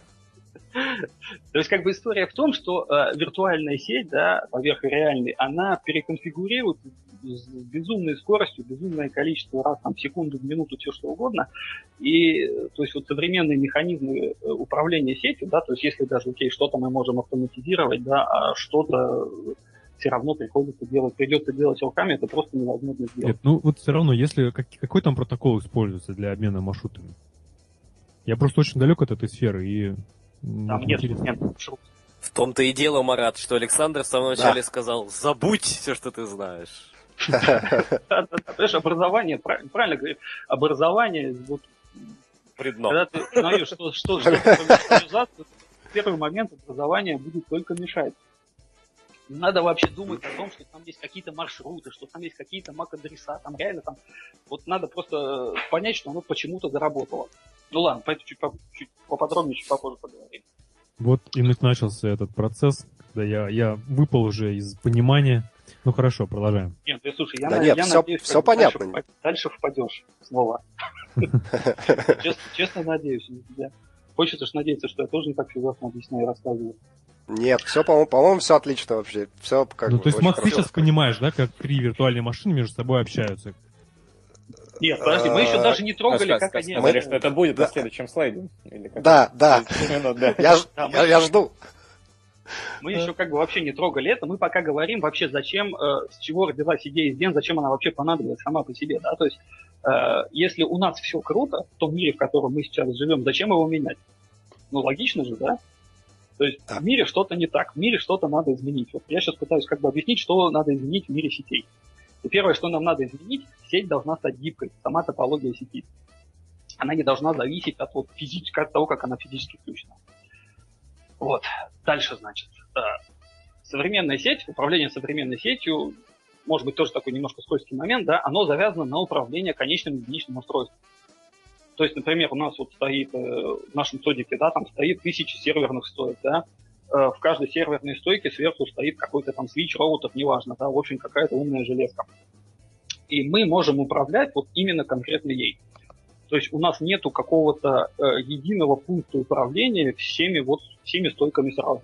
То есть, как бы история в том, что э, виртуальная сеть, да, поверх реальной, она переконфигурирует с безумной скоростью, безумное количество раз там, в секунду, в минуту, все что угодно. И, то есть, вот современные механизмы управления сетью, да, то есть, если даже, окей, что-то мы можем автоматизировать, да, а что-то все равно приходится делать, придется делать руками, это просто невозможно сделать. Нет, ну вот все равно, если как, какой там протокол используется для обмена маршрутами? Я просто очень далек от этой сферы и там нет, нет маршрут. В том-то и дело, Марат, что Александр в самом начале да. сказал: забудь все, что ты знаешь. Понимаешь, образование, правильно говоришь, образование, вот, когда ты знаешь, что что в первый момент образование будет только мешать. Не надо вообще думать о том, что там есть какие-то маршруты, что там есть какие-то мак-адреса, там реально там, вот надо просто понять, что оно почему-то заработало. Ну ладно, поэтому чуть, чуть поподробнее, чуть попозже поговорим. Вот и начался этот процесс, когда я, я выпал уже из понимания Ну хорошо, продолжаем. Нет, ты слушай, я, Да на- нет, я всё- надеюсь, всё как бы понятно. Дальше, впа- дальше впадешь снова. Честно, честно надеюсь на тебя. Хочется ж надеяться, что я тоже не так философно объясняю и рассказываю. Нет, все, по-моему, по-моему, все отлично вообще. Все как Ну, бы то есть, очень Макс, ты хорошо сейчас рассказано. понимаешь, да, как три виртуальные машины между собой общаются? Нет, подожди, мы еще А, даже не трогали, Сказ- как сказ- они... Сказали, Мы- что это будет Да. на следующем слайде. Или как? Да, да. Ну, да. Я, ж- Да, мы- я, я жду. Мы еще как бы вообще не трогали это, мы пока говорим вообще, зачем, э, с чего родилась идея из Ден, зачем она вообще понадобилась сама по себе, да, то есть э, если у нас все круто в том мире, в котором мы сейчас живем, зачем его менять? Ну, логично же, да? То есть Да. в мире что-то не так, в мире что-то надо изменить. Вот я сейчас пытаюсь как бы объяснить, что надо изменить в мире сетей. И первое, что нам надо изменить, сеть должна стать гибкой, сама топология сети. Она не должна зависеть от, вот, физически, от того, как она физически включена. Вот. Дальше, значит, э, современная сеть, управление современной сетью, может быть, тоже такой немножко скользкий момент, да, оно завязано на управление конечным единичным устройством. То есть, например, у нас вот стоит э, в нашем содике, да, там стоит тысяча серверных стоек, да, э, в каждой серверной стойке сверху стоит какой-то там свич, роутер, неважно, да, в общем, какая-то умная железка. И мы можем управлять вот именно конкретно ей. То есть у нас нету какого-то э, единого пункта управления всеми вот всеми стойками сразу.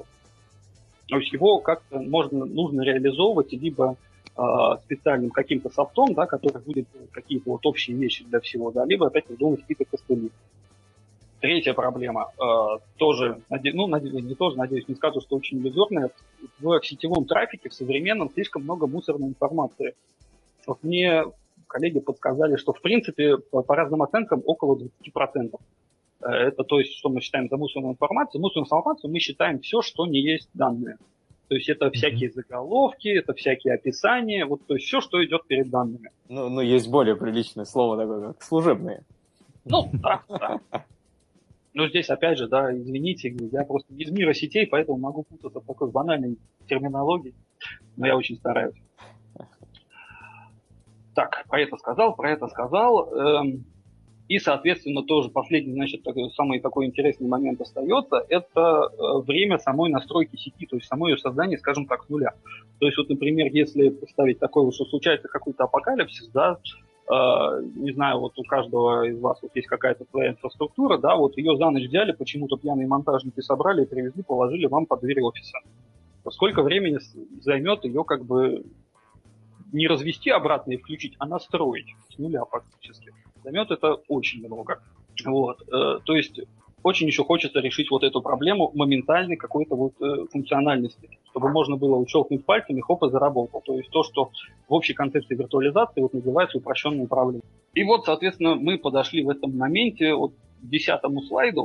То есть его как-то можно, нужно реализовывать либо э, специальным каким-то софтом, да, который будет делать какие-то вот общие вещи для всего, да, либо опять придумать какие-то костыли. Третья проблема, э, тоже, наде- ну, наде- не тоже, надеюсь, не скажу, что очень иллюзорная, в сетевом трафике, в современном, слишком много мусорной информации. Вот мне коллеги подсказали, что, в принципе, по, по разным оценкам около двадцать процентов. Это то есть, что мы считаем за мусорную информацию. Мусорную информацию мы считаем все, что не есть данные. То есть это всякие заголовки, это всякие описания, вот, то есть все, что идет перед данными. Ну, ну, есть более приличное слово такое, как служебные. Ну, да, да. Но здесь, опять же, да, извините, я просто не из мира сетей, поэтому могу путаться в такой банальной терминологии, но я очень стараюсь. Так, про это сказал, про это сказал. Эм, и, соответственно, тоже последний, значит, такой, самый такой интересный момент остается, это э, время самой настройки сети, то есть само ее создание, скажем так, с нуля. То есть, вот, например, если представить такое, вот, что случается какой-то апокалипсис, да, э, не знаю, вот у каждого из вас вот есть какая-то своя инфраструктура, да, вот ее за ночь взяли, почему-то пьяные монтажники собрали, привезли, положили вам под дверь офиса. Сколько времени займет ее как бы не развести обратно и включить, а настроить с нуля фактически. Займет это очень много. Вот. Э, то есть очень еще хочется решить вот эту проблему моментальной какой-то вот э, функциональности, чтобы можно было учелкнуть пальцами, хоп, и заработал. То есть то, что в общей концепции виртуализации вот называется упрощенное управление. И вот, соответственно, мы подошли в этом моменте вот к десятому слайду,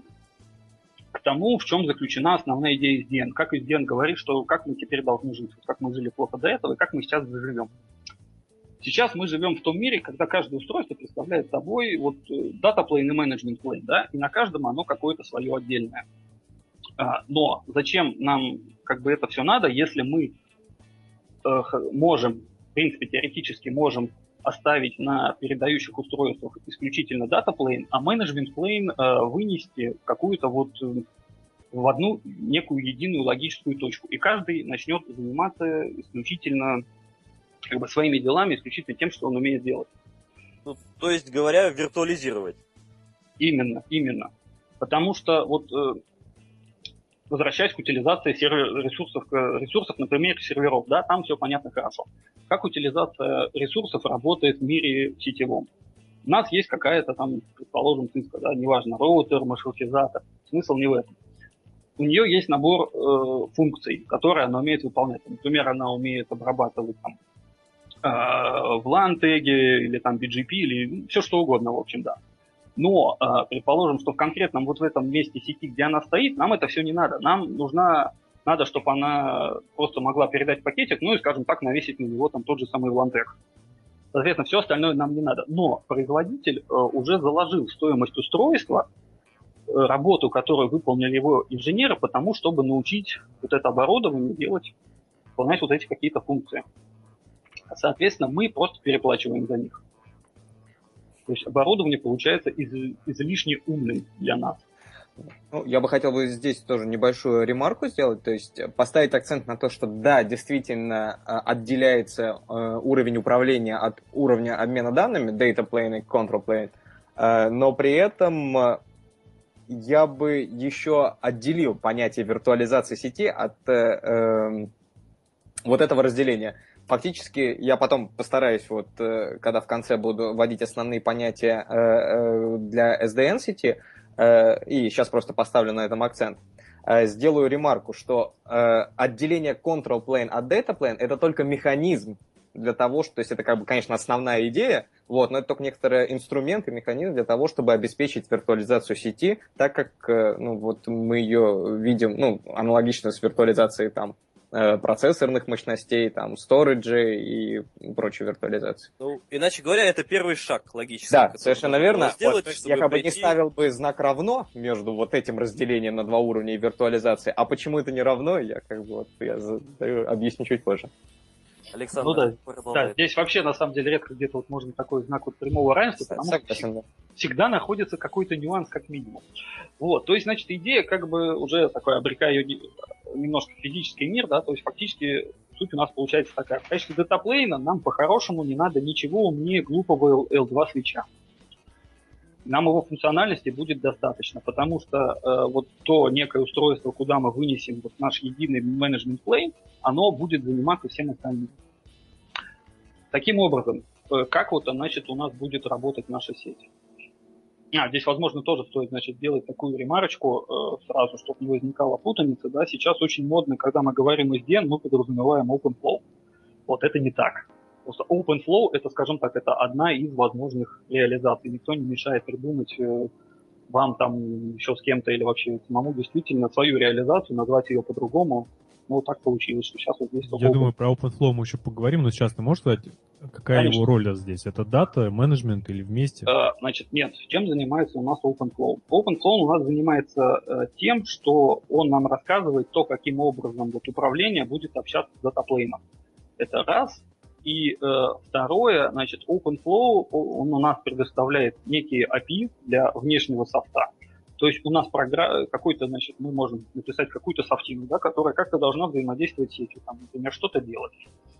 к тому, в чем заключена основная идея эс ди эн. Как эс ди эн говорит, что как мы теперь должны жить, как мы жили плохо до этого и как мы сейчас заживем. Сейчас мы живем в том мире, когда каждое устройство представляет собой вот data plane и management plane, да, и на каждом оно какое-то свое отдельное. Но зачем нам как бы это все надо, если мы можем, в принципе, теоретически можем оставить на передающих устройствах исключительно data plane, а management plane э, вынести какую-то вот э, в одну некую единую логическую точку. И каждый начнет заниматься исключительно как бы своими делами, исключительно тем, что он умеет делать. Ну, то есть, говоря, виртуализировать. Именно, именно. Потому что вот э, возвращаясь к утилизации сервер, ресурсов, ресурсов, например, серверов, да, там все понятно хорошо. Как утилизация ресурсов работает в мире сетевом? У нас есть какая-то там, предположим, циска, да, неважно, роутер, маршрутизатор. Смысл не в этом. У нее есть набор э, функций, которые она умеет выполнять. Например, она умеет обрабатывать там э, в лан-теге или там би джи пи, или все что угодно, в общем, да. Но, э, предположим, что в конкретном вот в этом месте сети, где она стоит, нам это все не надо. Нам нужна, надо, чтобы она просто могла передать пакетик, ну и, скажем так, навесить на него там тот же самый лан-тег. Соответственно, все остальное нам не надо. Но производитель э, уже заложил в стоимость устройства э, работу, которую выполнили его инженеры, потому чтобы научить вот это оборудование делать, выполнять вот эти какие-то функции. Соответственно, мы просто переплачиваем за них. То есть оборудование получается из, излишне умным для нас. Ну, я бы хотел бы здесь тоже небольшую ремарку сделать, то есть поставить акцент на то, что да, действительно отделяется уровень управления от уровня обмена данными, data plane и control plane, но при этом я бы еще отделил понятие виртуализации сети от э, вот этого разделения. Фактически я потом постараюсь, вот, когда в конце буду вводить основные понятия для эс ди эн-сети, и сейчас просто поставлю на этом акцент, сделаю ремарку, что отделение control plane от data plane — это только механизм для того, что, то есть это, как бы, конечно, основная идея, вот, но это только некоторый инструмент и механизм для того, чтобы обеспечить виртуализацию сети, так как, ну, вот мы ее видим, ну, аналогично с виртуализацией там процессорных мощностей, там, сториджи и прочей виртуализации. Ну, иначе говоря, это первый шаг логический. Да, совершенно верно. Сделать, вот, я как прийти... бы не ставил бы знак равно между вот этим разделением на два уровня и виртуализацией, а почему это не равно, я как бы вот я задаю, объясню чуть позже. Александр, ну да, да, здесь вообще на самом деле редко где-то вот можно такой знак вот прямого равенства, потому Согласен, что да. всегда находится какой-то нюанс как минимум. Вот, то есть, значит, идея как бы уже такой, обрекая ее немножко в физический мир, да, то есть фактически суть у нас получается такая. В качестве датаплейна нам по-хорошему не надо ничего умнее глупого эл два свитча. Нам его функциональности будет достаточно, потому что э, вот то некое устройство, куда мы вынесем вот наш единый менеджмент плейн, оно будет заниматься всем остальным. Таким образом, э, как вот, значит, у нас будет работать наша сеть? А, здесь, возможно, тоже стоит, значит, сделать такую ремарочку э, сразу, чтобы не возникала путаница. Да? Сейчас очень модно, когда мы говорим эс ди эн, мы подразумеваем OpenFlow. Вот это не так. Просто OpenFlow, это, скажем так, это одна из возможных реализаций. Никто не мешает придумать э, вам там еще с кем-то или вообще самому действительно свою реализацию, назвать ее по-другому. Ну, вот так получилось, что сейчас вот здесь... Я думаю, про OpenFlow мы еще поговорим, но сейчас ты можешь сказать, какая Конечно. его роль здесь? Это дата, менеджмент или вместе? Э, значит, нет. Чем занимается у нас OpenFlow? OpenFlow у нас занимается э, тем, что он нам рассказывает то, каким образом вот управление будет общаться с датаплейном. Это раз. И э, второе, значит, OpenFlow, он у нас предоставляет некие эй пи ай для внешнего софта. То есть у нас программа, какой-то, значит, мы можем написать какую-то софтину, да, которая как-то должна взаимодействовать с сетью, там, например, что-то делать.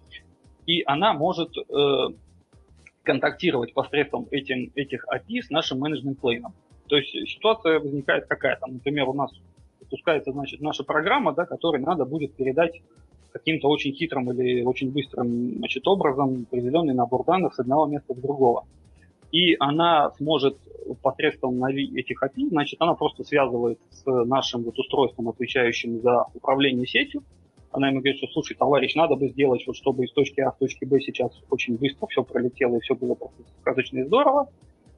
И она может э, контактировать посредством этим, этих эй пи ай с нашим менеджмент-плейном. То есть ситуация возникает какая там, например, у нас запускается, значит, наша программа, да, которой надо будет передать каким-то очень хитрым или очень быстрым, значит, образом определенный набор данных с одного места в другого. И она сможет посредством этих эй пи ай, значит, она просто связывает с нашим вот устройством, отвечающим за управление сетью. Она ему говорит, что, слушай, товарищ, надо бы сделать, вот, чтобы из точки А в точке Б сейчас очень быстро все пролетело и все было просто сказочно и здорово.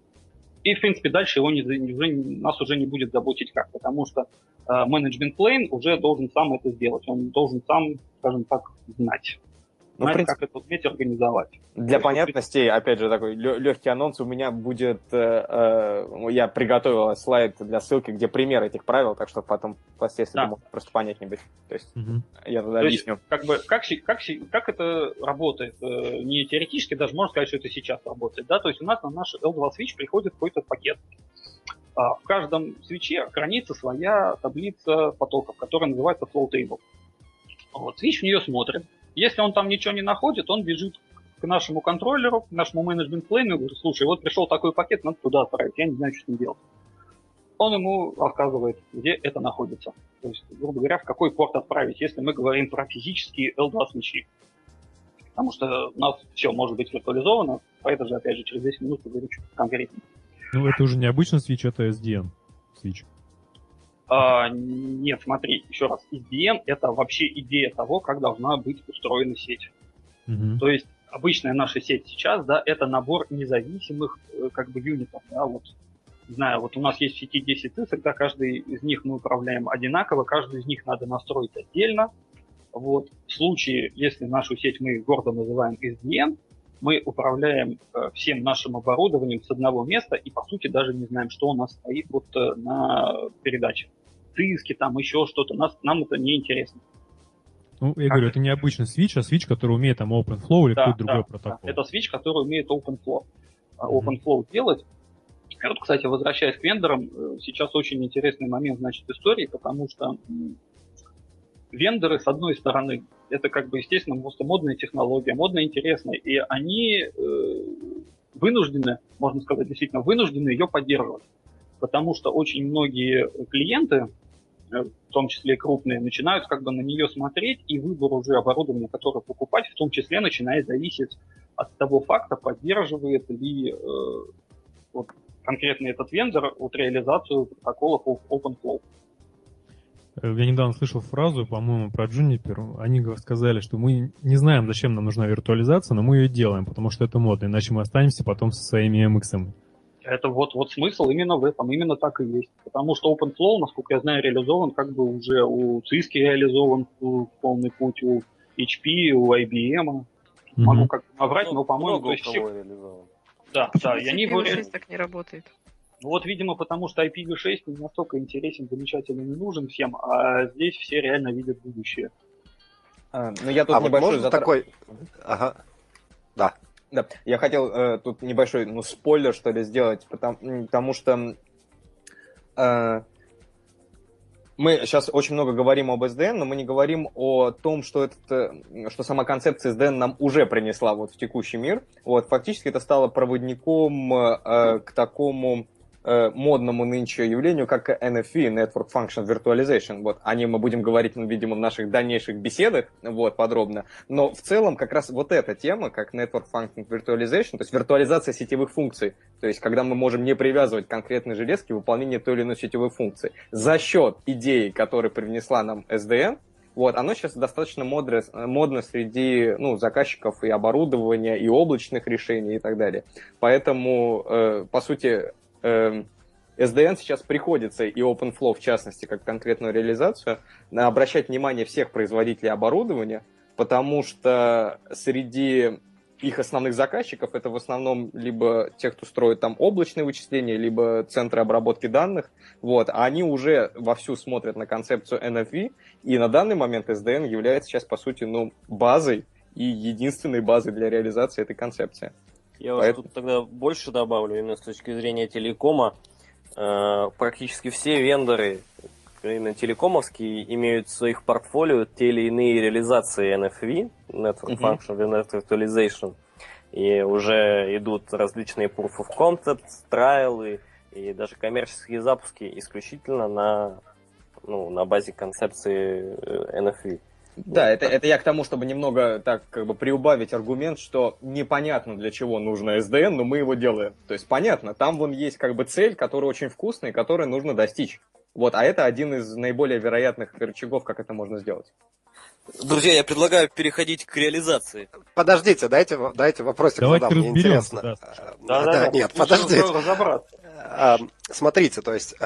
И, в принципе, дальше его не, уже, нас уже не будет заботить как, потому что э, менеджмент плейн уже должен сам это сделать. Он должен сам, скажем так, знать. Ну, знать, принципе, как это уметь организовать. Для понятности, опять же, такой легкий анонс у меня будет, э, э, я приготовил слайд для ссылки, где пример этих правил, так что потом впоследствии Да. может просто понятнее быть. То есть Мгм. я туда То есть, объясню. как бы, как, щи- как, щи- как это работает? Э, Не теоретически, даже можно сказать, что это сейчас работает. Да? То есть у нас на наш эл два свитч приходит какой-то пакет. А в каждом свитче хранится своя таблица потоков, которая называется flow table. Вот, свитч в нее смотрит. Если он там ничего не находит, он бежит к нашему контроллеру, к нашему менеджмент-плейну и говорит, слушай, вот пришел такой пакет, надо туда отправить, я не знаю, что с ним делать. Он ему рассказывает, где это находится. То есть, грубо говоря, в какой порт отправить, если мы говорим про физические эл два свитчи. Потому что у нас все может быть виртуализовано, поэтому же, опять же, через десять минут поговорю чуть конкретнее. Ну, это уже не обычный свич, это эс ди эн свич. А, нет, смотри, еще раз, эс ди эн это вообще идея того, как должна быть устроена сеть. Мгм. То есть обычная наша сеть сейчас, да, это набор независимых э, как бы юнитов, да, вот, не знаю, вот у нас есть в сети десять цифр, да, каждый из них мы управляем одинаково, каждый из них надо настроить отдельно. Вот, в случае, если нашу сеть мы гордо называем эс ди эн, мы управляем э, всем нашим оборудованием с одного места и, по сути, даже не знаем, что у нас стоит вот э, на передаче. Циски, там еще что-то, нас, нам это не интересно. Ну, я говорю, это не обычный свич, а свич, который умеет там OpenFlow или Да, какой-то другой да, протокол. да. Это свич, который умеет OpenFlow. А Мгм. OpenFlow делать. И вот, кстати, возвращаясь к вендорам, сейчас очень интересный момент, значит, истории, потому что вендоры, с одной стороны, это как бы, естественно, просто модная технология, модная, интересная, и они э, вынуждены, можно сказать, действительно вынуждены ее поддерживать, потому что очень многие клиенты, в том числе и крупные, начинают как бы на нее смотреть, и выбор уже оборудования, которое покупать, в том числе начинает зависеть от того факта, поддерживает ли э, вот, конкретно этот вендор вот, реализацию протоколов OpenFlow. Я недавно слышал фразу, по-моему, про Juniper. Они сказали, что мы не знаем, зачем нам нужна виртуализация, но мы ее делаем, потому что это модно, иначе мы останемся потом со своими эм икс-ами. Это вот, вот смысл именно в этом, именно так и есть. Потому что OpenFlow, насколько я знаю, реализован как бы уже у Cisco реализован в полный путь, у эйч пи, у ай би эм. Mm-hmm. Могу как-то наврать, ну, но, по-моему, то есть все... реализован. Да, да, и они его реализованы. так не работает. Ну вот, видимо, потому что ай пи ви шесть не настолько интересен, замечательно не нужен всем, а здесь все реально видят будущее. А, ну я тут а небольшой вот затр... такой... Ага. Да. Да, я хотел э, тут небольшой, ну, спойлер, что ли, сделать, потому, потому что э, мы сейчас очень много говорим об эс ди эн, но мы не говорим о том, что, этот, что сама концепция эс ди эн нам уже принесла вот в текущий мир. Вот, фактически это стало проводником э, к такому э, модному нынче явлению, как эн эф ви, Network Function Virtualization. Вот, о нем мы будем говорить, ну, видимо, в наших дальнейших беседах, вот, подробно. Но в целом как раз вот эта тема, как Network Function Virtualization, то есть виртуализация сетевых функций, то есть когда мы можем не привязывать конкретные железки в выполнение той или иной сетевой функции, за счет идеи, которую привнесла нам эс ди эн, вот, оно сейчас достаточно модно, модно среди, ну, заказчиков и оборудования, и облачных решений и так далее. Поэтому, э, по сути, э, эс ди эн сейчас приходится, и OpenFlow в частности, как конкретную реализацию, обращать внимание всех производителей оборудования, потому что среди их основных заказчиков это в основном либо те, кто строит там облачные вычисления, либо центры обработки данных, вот, а они уже вовсю смотрят на концепцию эн эф ви, и на данный момент эс ди эн является сейчас, по сути, ну, базой и единственной базой для реализации этой концепции. Я уже Поэтому... тут тогда больше добавлю, именно с точки зрения телекома. Э, практически все вендоры, именно телекомовские, имеют в своих портфолио те или иные реализации эн эф ви, Network uh-huh. Function Virtualization, и уже идут различные proof of concept, трайлы и даже коммерческие запуски исключительно на, ну, на базе концепции эн эф ви. Да, вот. это, это я к тому, чтобы немного так как бы приубавить аргумент, что непонятно, для чего нужно эс ди эн, но мы его делаем. То есть понятно, там вон есть как бы цель, которая очень вкусная, которую нужно достичь. Вот, а это один из наиболее вероятных рычагов, как это можно сделать. Друзья, я предлагаю переходить к реализации. Подождите, дайте, дайте вопросик Давайте задам, мне интересно. Да, да, да, да, нет, подождите. Смотрите, то есть,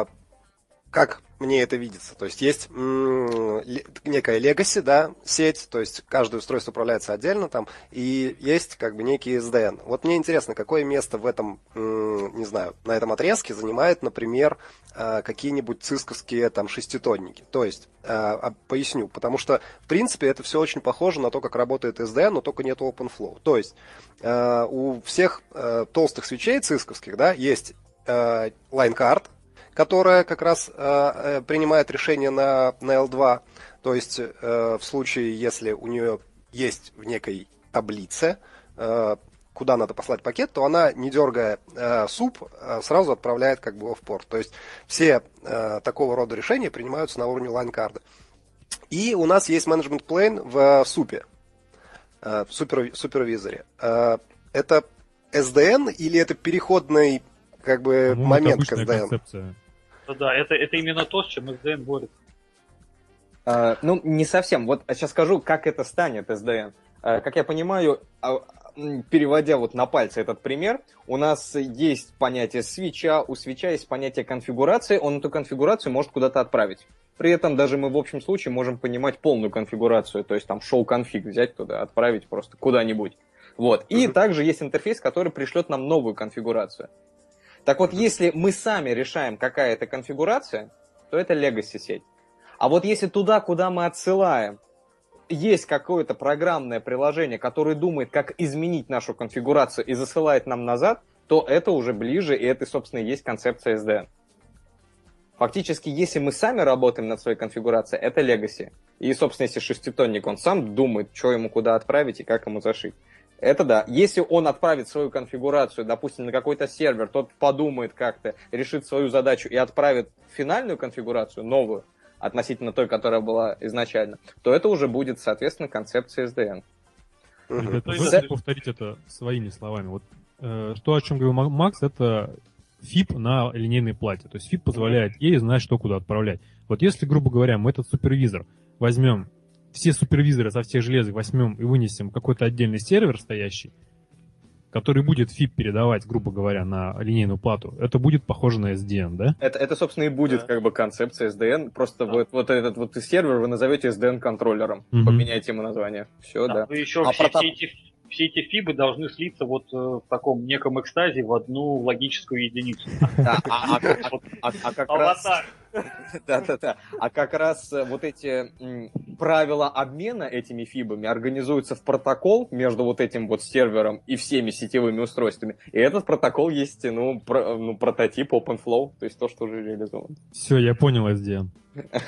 как мне это видится? То есть есть м- некая legacy, да, сеть, то есть каждое устройство управляется отдельно там, и есть как бы некий эс ди эн. Вот мне интересно, какое место в этом, м- не знаю, на этом отрезке занимает, например, э- какие-нибудь цисковские там шеститонники. То есть, э- поясню, потому что, в принципе, это все очень похоже на то, как работает эс ди эн, но только нет OpenFlow. То есть, э- у всех э- толстых свечей цисковских, да, есть э- line-card, которая как раз э, принимает решение на, на эл два. То есть э, в случае, если у нее есть в некой таблице, э, куда надо послать пакет, то она, не дергая э, суп, э, сразу отправляет как бы в порт. То есть все э, такого рода решения принимаются на уровне лайн-карда. И у нас есть management plane в супе, э, в супер, супервизоре. Э, это эс ди эн или это переходный как бы ну, момент к эс ди эн? Концепция. Да, это, это именно то, с чем эс ди эн борется. А, ну, не совсем. Вот сейчас скажу, как это станет эс ди эн. А, как я понимаю, а, переводя вот на пальцы этот пример, у нас есть понятие свеча, у свеча есть понятие конфигурации, он эту конфигурацию может куда-то отправить. При этом даже мы в общем случае можем понимать полную конфигурацию, то есть там show-config взять туда, отправить просто куда-нибудь. Вот. И mm-hmm. также есть интерфейс, который пришлет нам новую конфигурацию. Так вот, если мы сами решаем, какая это конфигурация, то это legacy сеть. А вот если туда, куда мы отсылаем, есть какое-то программное приложение, которое думает, как изменить нашу конфигурацию и засылает нам назад, то это уже ближе, и это, собственно, и есть концепция эс ди эн. Фактически, если мы сами работаем над своей конфигурацией, это legacy. И, собственно, если шеститонник, он сам думает, что ему куда отправить и как ему зашить. Это да. Если он отправит свою конфигурацию, допустим, на какой-то сервер, тот подумает как-то, решит свою задачу и отправит финальную конфигурацию, новую, относительно той, которая была изначально, то это уже будет, соответственно, концепция эс ди эн. Ребята, можете повторить это своими словами? Вот э, то, о чем говорил Макс, это фип на линейной плате. То есть фип позволяет ей знать, что куда отправлять. Вот если, грубо говоря, мы этот супервизор возьмем, все супервизоры со всех железок возьмем и вынесем какой-то отдельный сервер стоящий, который будет фип передавать, грубо говоря, на линейную плату, это будет похоже на эс ди эн, да? Это, это собственно, и будет, да, как бы концепция эс ди эн. Просто да. вот, вот этот вот сервер вы назовете эс ди эн-контроллером. Mm-hmm. Поменяйте ему название. Все, да. да. Вы еще а все, протоп... все, эти, все эти фибы должны слиться вот э, в таком неком экстазе в одну логическую единицу. Да, а как раз... Да-да-да. А как раз вот эти м, правила обмена этими фибами организуются в протокол между вот этим вот сервером и всеми сетевыми устройствами. И этот протокол есть, ну, про, ну прототип OpenFlow, то есть то, что уже реализовано. Все, я понял эс ди эн.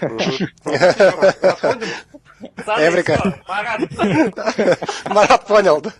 Эврика. Марат понял, да?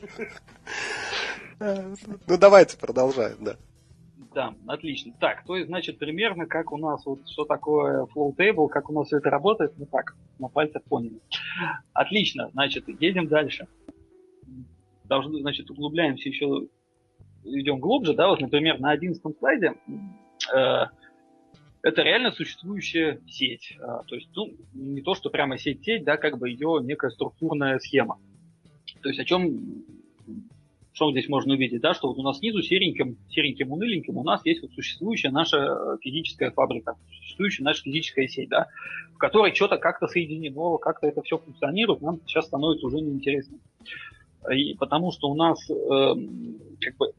Ну, давайте продолжаем, да. Да, отлично. Так, то есть, значит, примерно как у нас, вот что такое flow table, как у нас все это работает, мы так, на пальцах поняли. Отлично, значит, едем дальше. Должны, значит, углубляемся еще, идем глубже, да, вот, например, на одиннадцатом слайде э, это реально существующая сеть. Э, то есть, ну, не то, что прямо сеть-сеть, да, как бы ее некая структурная схема. То есть, о чем... Что здесь можно увидеть, да, что вот у нас снизу сереньким, сереньким уныленьким у нас есть вот существующая наша физическая фабрика, существующая наша физическая сеть, да, в которой что-то как-то соединено, как-то это все функционирует, нам сейчас становится уже неинтересно. И потому что у нас э, как бы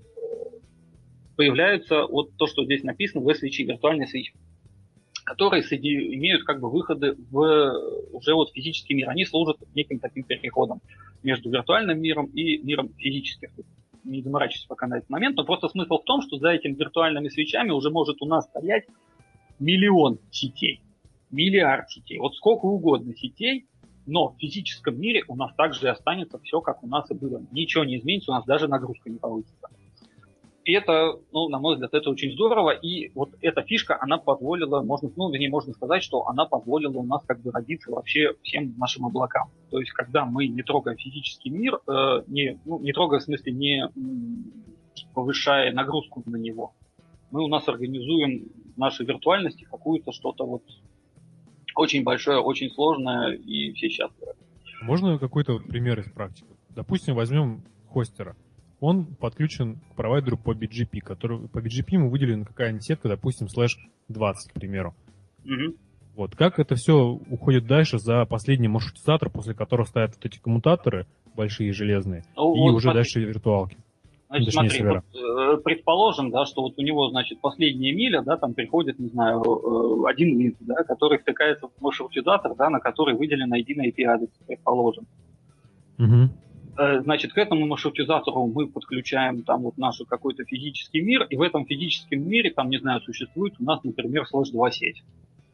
появляются вот то, что здесь написано, ви свечи, виртуальные свечи, которые соеди- имеют как бы выходы в уже вот физический мир. Они служат неким таким переходом между виртуальным миром и миром физических. Не заморачиваюсь пока на этот момент, но просто смысл в том, что за этими виртуальными свечами уже может у нас стоять миллион сетей, миллиард сетей, вот сколько угодно сетей, но в физическом мире у нас также останется все, как у нас и было. Ничего не изменится, у нас даже нагрузка не повысится. И это, ну, на мой взгляд, это очень здорово, и вот эта фишка, она позволила, можно, ну, вернее, можно сказать, что она позволила у нас как бы родиться вообще всем нашим облакам. То есть, когда мы, не трогая физический мир, э, не, ну, не трогая, в смысле, не повышая нагрузку на него, мы у нас организуем в нашей виртуальности какую-то что-то вот очень большое, очень сложное, и все счастливы. Можно какой-то вот пример из практики? Допустим, возьмем хостера. Он подключен к провайдеру по би джи пи, который по би джи пи ему выделена какая-нибудь сетка, допустим, слэш двадцать, к примеру. Угу. Вот, как это все уходит дальше за последний маршрутизатор, после которого стоят вот эти коммутаторы большие, железные, ну, и вот уже смотри. Дальше виртуалки. Значит, Точнее, смотри, вот, э, предположим, да, что вот у него, значит, последняя миля, да, там приходит, не знаю, э, один линк, да, который втыкается в маршрутизатор, да, на который выделен ай ди на ай пи-адрес, предположим. Угу. Значит, к этому маршрутизатору мы подключаем там вот наш какой-то физический мир, и в этом физическом мире, там, не знаю, существует у нас, например, слэш два сеть.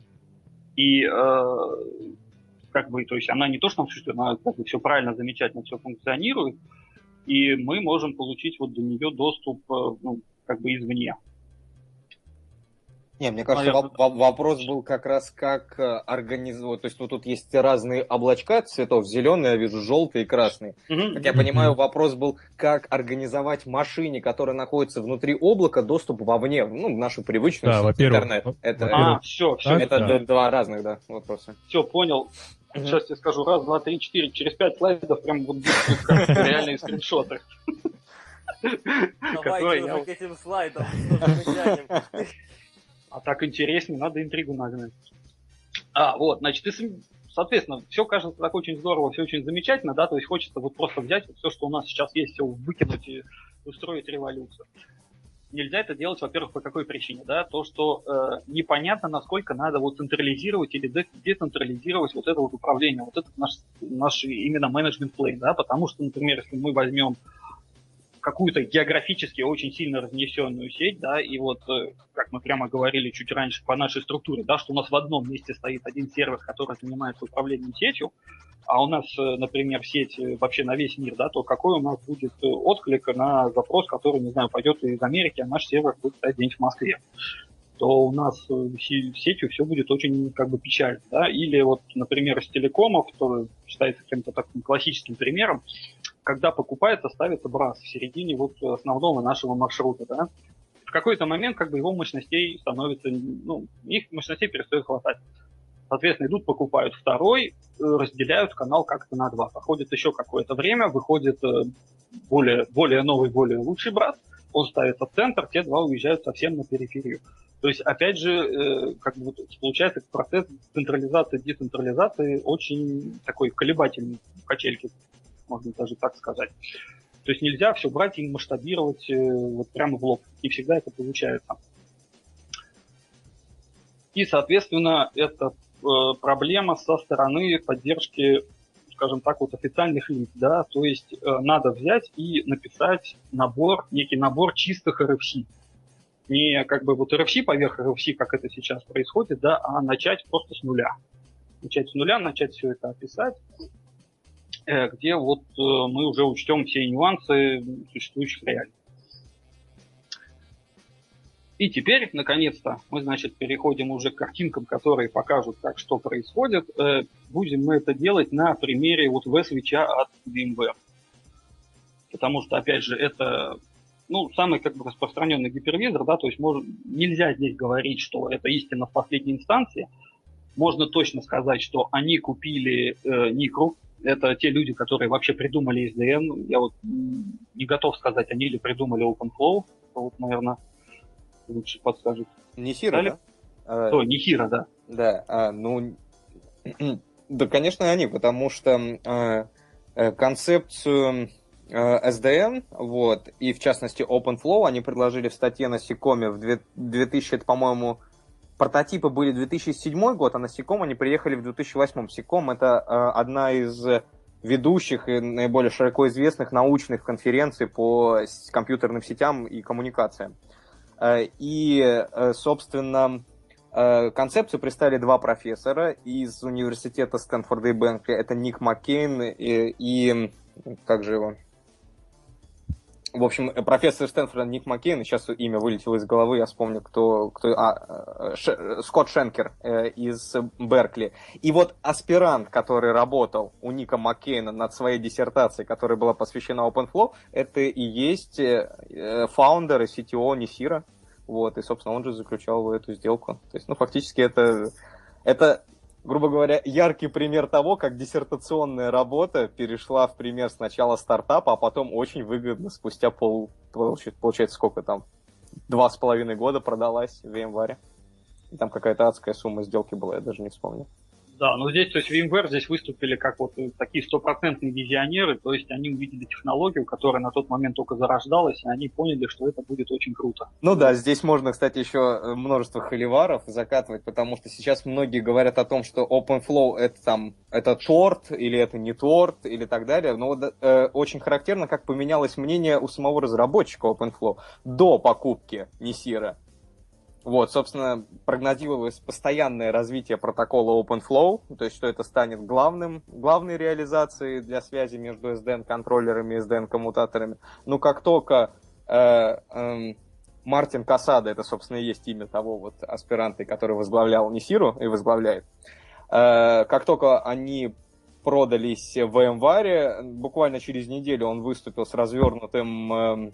И э, как бы, то есть она не то, что там существует, она как бы все правильно, замечательно, все функционирует, и мы можем получить вот до нее доступ, ну, как бы извне. Не, мне кажется, воп- вопрос был как раз, как организовать. То есть вот тут есть разные облачка цветов, зеленый, я вижу, желтый и красный. Mm-hmm. Как я понимаю, вопрос был, как организовать машине, которая находится внутри облака, доступ вовне, ну, в нашу привычную да, сеть интернет. Это, а, все, все. Это да. два разных, да, вопроса. Все, понял. Mm-hmm. Сейчас я скажу, раз, два, три, четыре, через пять слайдов прям вот как реальные скриншоты. Давайте уже к этим слайдам. А так интереснее, надо интригу нагнать. А, вот, значит, и, соответственно, все кажется так очень здорово, все очень замечательно, да, то есть хочется вот просто взять вот все, что у нас сейчас есть, все выкинуть и устроить революцию. Нельзя это делать, во-первых, по какой причине, да, то, что э, непонятно, насколько надо вот централизировать или децентрализировать вот это вот управление, вот этот наш, наш именно менеджмент плейн, да, потому что, например, если мы возьмем какую-то географически очень сильно разнесенную сеть, да, и вот, э, как мы прямо говорили чуть раньше по нашей структуре, да, что у нас в одном месте стоит один сервер, который занимается управлением сетью, а у нас, э, например, сеть э, вообще на весь мир, да, то какой у нас будет э, отклик на запрос, который, не знаю, пойдет из Америки, а наш сервер будет стоять где-нибудь в Москве, то у нас э, с сетью все будет очень как бы печально, да, или вот, например, из телекомов, который считается каким-то таким классическим примером, когда покупается, ставится брас в середине вот основного нашего маршрута, да, в какой-то момент как бы его мощностей становится, ну, их мощностей перестает хватать. Соответственно, идут, покупают второй, разделяют канал как-то на два. Проходит еще какое-то время, выходит более, более новый, более лучший брат, он ставится в центр, те два уезжают совсем на периферию. То есть, опять же, как бы получается процесс централизации, децентрализации очень такой колебательный в качельке, можно даже так сказать. То есть нельзя все брать и масштабировать вот прямо в лоб. Не всегда это получается. И, соответственно, это э, проблема со стороны поддержки, скажем так, вот официальных лиц. Да? То есть э, надо взять и написать набор, некий набор чистых эр эф си. Не как бы вот эр эф си поверх эр эф си, как это сейчас происходит, да, а начать просто с нуля. Начать с нуля, начать все это описать, э, где вот э, мы уже учтем все нюансы существующих реалий. И теперь, наконец-то, мы, значит, переходим уже к картинкам, которые покажут, как что происходит. Э, будем мы это делать на примере вот ви-свитча от VMware. Потому что, опять же, это ну, самый как бы распространенный гипервизор, да, то есть можно, нельзя здесь говорить, что это истина в последней инстанции. Можно точно сказать, что они купили э, Никру. Это те люди, которые вообще придумали эс ди эн. Я вот не готов сказать, они или придумали OpenFlow. Вот, наверное, лучше подскажет. Нихира, да? А, О, Нихира, да. Да, а, ну, да, конечно, они, потому что а, концепцию а, эс ди эн, вот, и в частности OpenFlow, они предложили в статье на Сикоме в две тысячи, это, по-моему, прототипы были две тысячи седьмой год, а на Сиком они приехали в две тысячи восьмом. Сиком — это а, одна из ведущих и наиболее широко известных научных конференций по компьютерным сетям и коммуникациям. И, собственно, концепцию представили два профессора из университета Стэнфорда и Беркли. Это Ник Маккейн и, и как же его? В общем, профессор Стэнфорда Ник Маккейн, сейчас имя вылетело из головы, я вспомню, кто... кто а, Ш, Скотт Шенкер э, из Беркли. И вот аспирант, который работал у Ника Маккейна над своей диссертацией, которая была посвящена OpenFlow, это и есть э, фаундер и си ти о Нихира. Вот, и, собственно, он же заключал эту сделку. То есть, ну, фактически это... это грубо говоря, яркий пример того, как диссертационная работа перешла в пример сначала стартапа, а потом очень выгодно спустя пол, получается, сколько там, два с половиной года продалась в VMware. И там какая-то адская сумма сделки была, я даже не вспомню. Да, но здесь, то есть VMware здесь выступили как вот такие стопроцентные визионеры, то есть они увидели технологию, которая на тот момент только зарождалась, и они поняли, что это будет очень круто. Ну да, здесь можно, кстати, еще множество холиваров закатывать, потому что сейчас многие говорят о том, что OpenFlow это там, это торт, или это не торт, или так далее, но э, очень характерно, как поменялось мнение у самого разработчика OpenFlow до покупки Нихира. Вот, собственно, прогнозировалось постоянное развитие протокола OpenFlow, то есть что это станет главным, главной реализацией для связи между эс ди эн-контроллерами и эс ди эн-коммутаторами. Ну, как только э, э, Мартин Касада, это, собственно, и есть имя того вот аспиранта, который возглавлял Нихиру и возглавляет, э, как только они продались в VMware, буквально через неделю он выступил с развернутым... Э,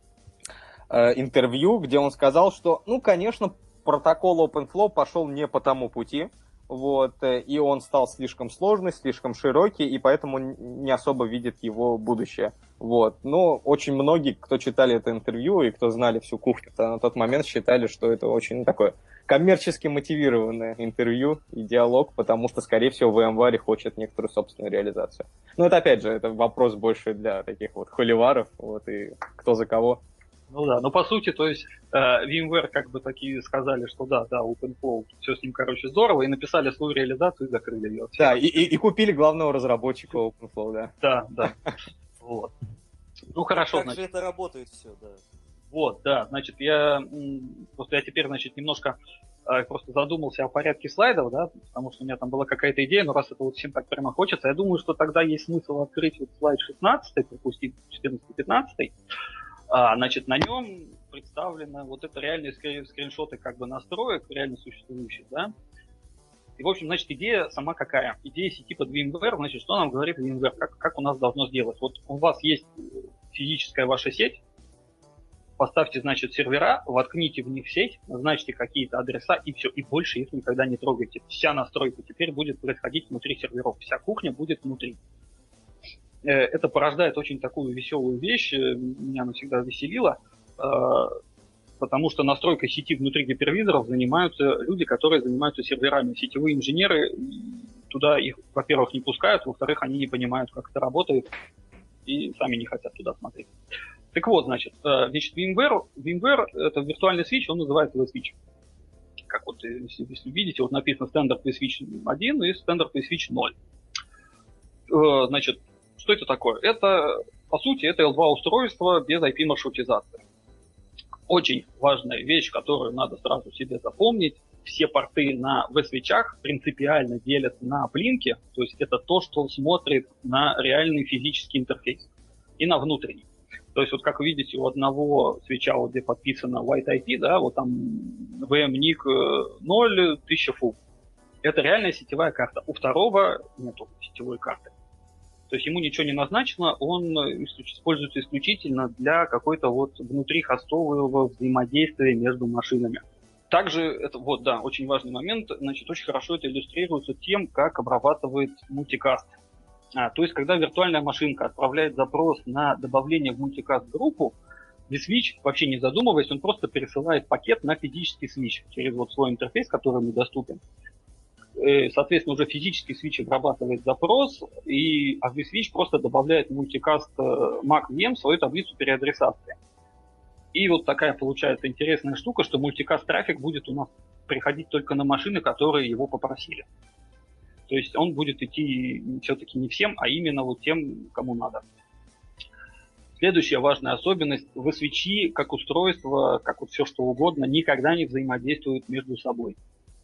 интервью, где он сказал, что, ну, конечно, протокол OpenFlow пошел не по тому пути, вот, и он стал слишком сложный, слишком широкий, и поэтому не особо видит его будущее. Вот. Но очень многие, кто читали это интервью и кто знали всю кухню, на тот момент считали, что это очень такое коммерчески мотивированное интервью и диалог, потому что, скорее всего, VMware хочет некоторую собственную реализацию. Но это, опять же, это вопрос больше для таких вот холиваров, вот, и кто за кого. Ну да, но по сути, то есть э, VMware как бы такие сказали, что да, да, OpenFlow, все с ним, короче, здорово, и написали свою реализацию и закрыли ее. Да, и, и, и купили главного разработчика OpenFlow, да. Да, да. Вот. Ну хорошо, Как значит. же это работает все, да. Вот, да, значит, я м, просто я теперь, значит, немножко э, просто задумался о порядке слайдов, да, потому что у меня там была какая-то идея, но раз это вот всем так прямо хочется, я думаю, что тогда есть смысл открыть вот слайд шестнадцать, пропустить четырнадцатый-пятнадцатый. А, значит, на нем представлены вот это реальные скрин- скриншоты как бы настроек, реально существующих, да. И, в общем, значит, идея сама какая? Идея сети под VMware, значит, что нам говорит VMware, как, как у нас должно сделать? Вот у вас есть физическая ваша сеть, поставьте, значит, сервера, воткните в них сеть, назначьте какие-то адреса и все, и больше их никогда не трогайте. Вся настройка теперь будет происходить внутри серверов, вся кухня будет внутри. Это порождает очень такую веселую вещь, меня она всегда веселила, потому что настройкой сети внутри гипервизоров занимаются люди, которые занимаются серверами. Сетевые инженеры туда их, во-первых, не пускают, во-вторых, они не понимают, как это работает, и сами не хотят туда смотреть. Так вот, значит, значит VMware, VMware это виртуальный свич, он называется vSwitch. Как вот, если, если видите, вот написано стандарт vSwitch один и стандарт vSwitch ноль. Значит, что это такое? Это, по сути, это эл два устройство без ай пи-маршрутизации. Очень важная вещь, которую надо сразу себе запомнить. Все порты на vSwitch'ах принципиально делятся на аплинки, то есть это то, что смотрит на реальный физический интерфейс, и на внутренний. То есть вот как вы видите, у одного свитча, вот где подписано White ай пи, да, вот там ви эм ник ноль, тысяча фу. Это реальная сетевая карта. У второго нету сетевой карты. То есть ему ничего не назначено, он используется исключительно для какой-то вот внутрихостового взаимодействия между машинами. Также, это вот, да, очень важный момент, значит, очень хорошо это иллюстрируется тем, как обрабатывает мультикаст. А, то есть, когда виртуальная машинка отправляет запрос на добавление в мультикаст-группу, vSwitch, вообще не задумываясь, он просто пересылает пакет на физический свич через вот свой интерфейс, который ему доступен. И, соответственно, уже физический свич обрабатывает запрос, и, а vSwitch просто добавляет в мультикаст MacVM свою таблицу переадресации. И вот такая получается интересная штука, что мультикаст-трафик будет у нас приходить только на машины, которые его попросили. То есть он будет идти все-таки не всем, а именно вот тем, кому надо. Следующая важная особенность. vSwitch как устройство, как вот все что угодно, никогда не взаимодействуют между собой.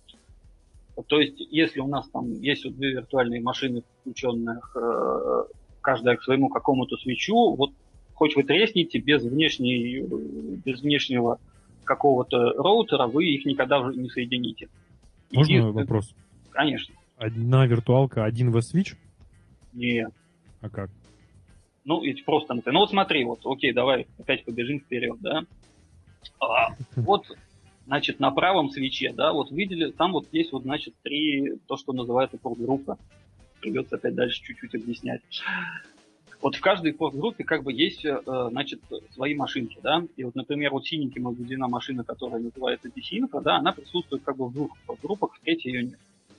То есть если у нас там есть вот две виртуальные машины, включенных э, каждая к своему какому-то свитчу, вот хоть вы тресните, без, внешней, без внешнего какого-то роутера вы их никогда уже не соедините. Можно И, вопрос? Конечно. Одна виртуалка, один vSwitch? Нет. А как? Ну, ведь просто... Ну, вот смотри, вот, окей, давай опять побежим вперед, да. А, вот, значит, на правом свече, да, вот видели, там вот есть вот, значит, три, то, что называется порт-группа. Придется опять дальше чуть-чуть объяснять. Вот в каждой порт-группе как бы есть, значит, свои машинки, да. И вот, например, вот синеньким обведена машина, которая называется ди си-инфо, да, она присутствует как бы в двух порт-группах, в третьей ее нет.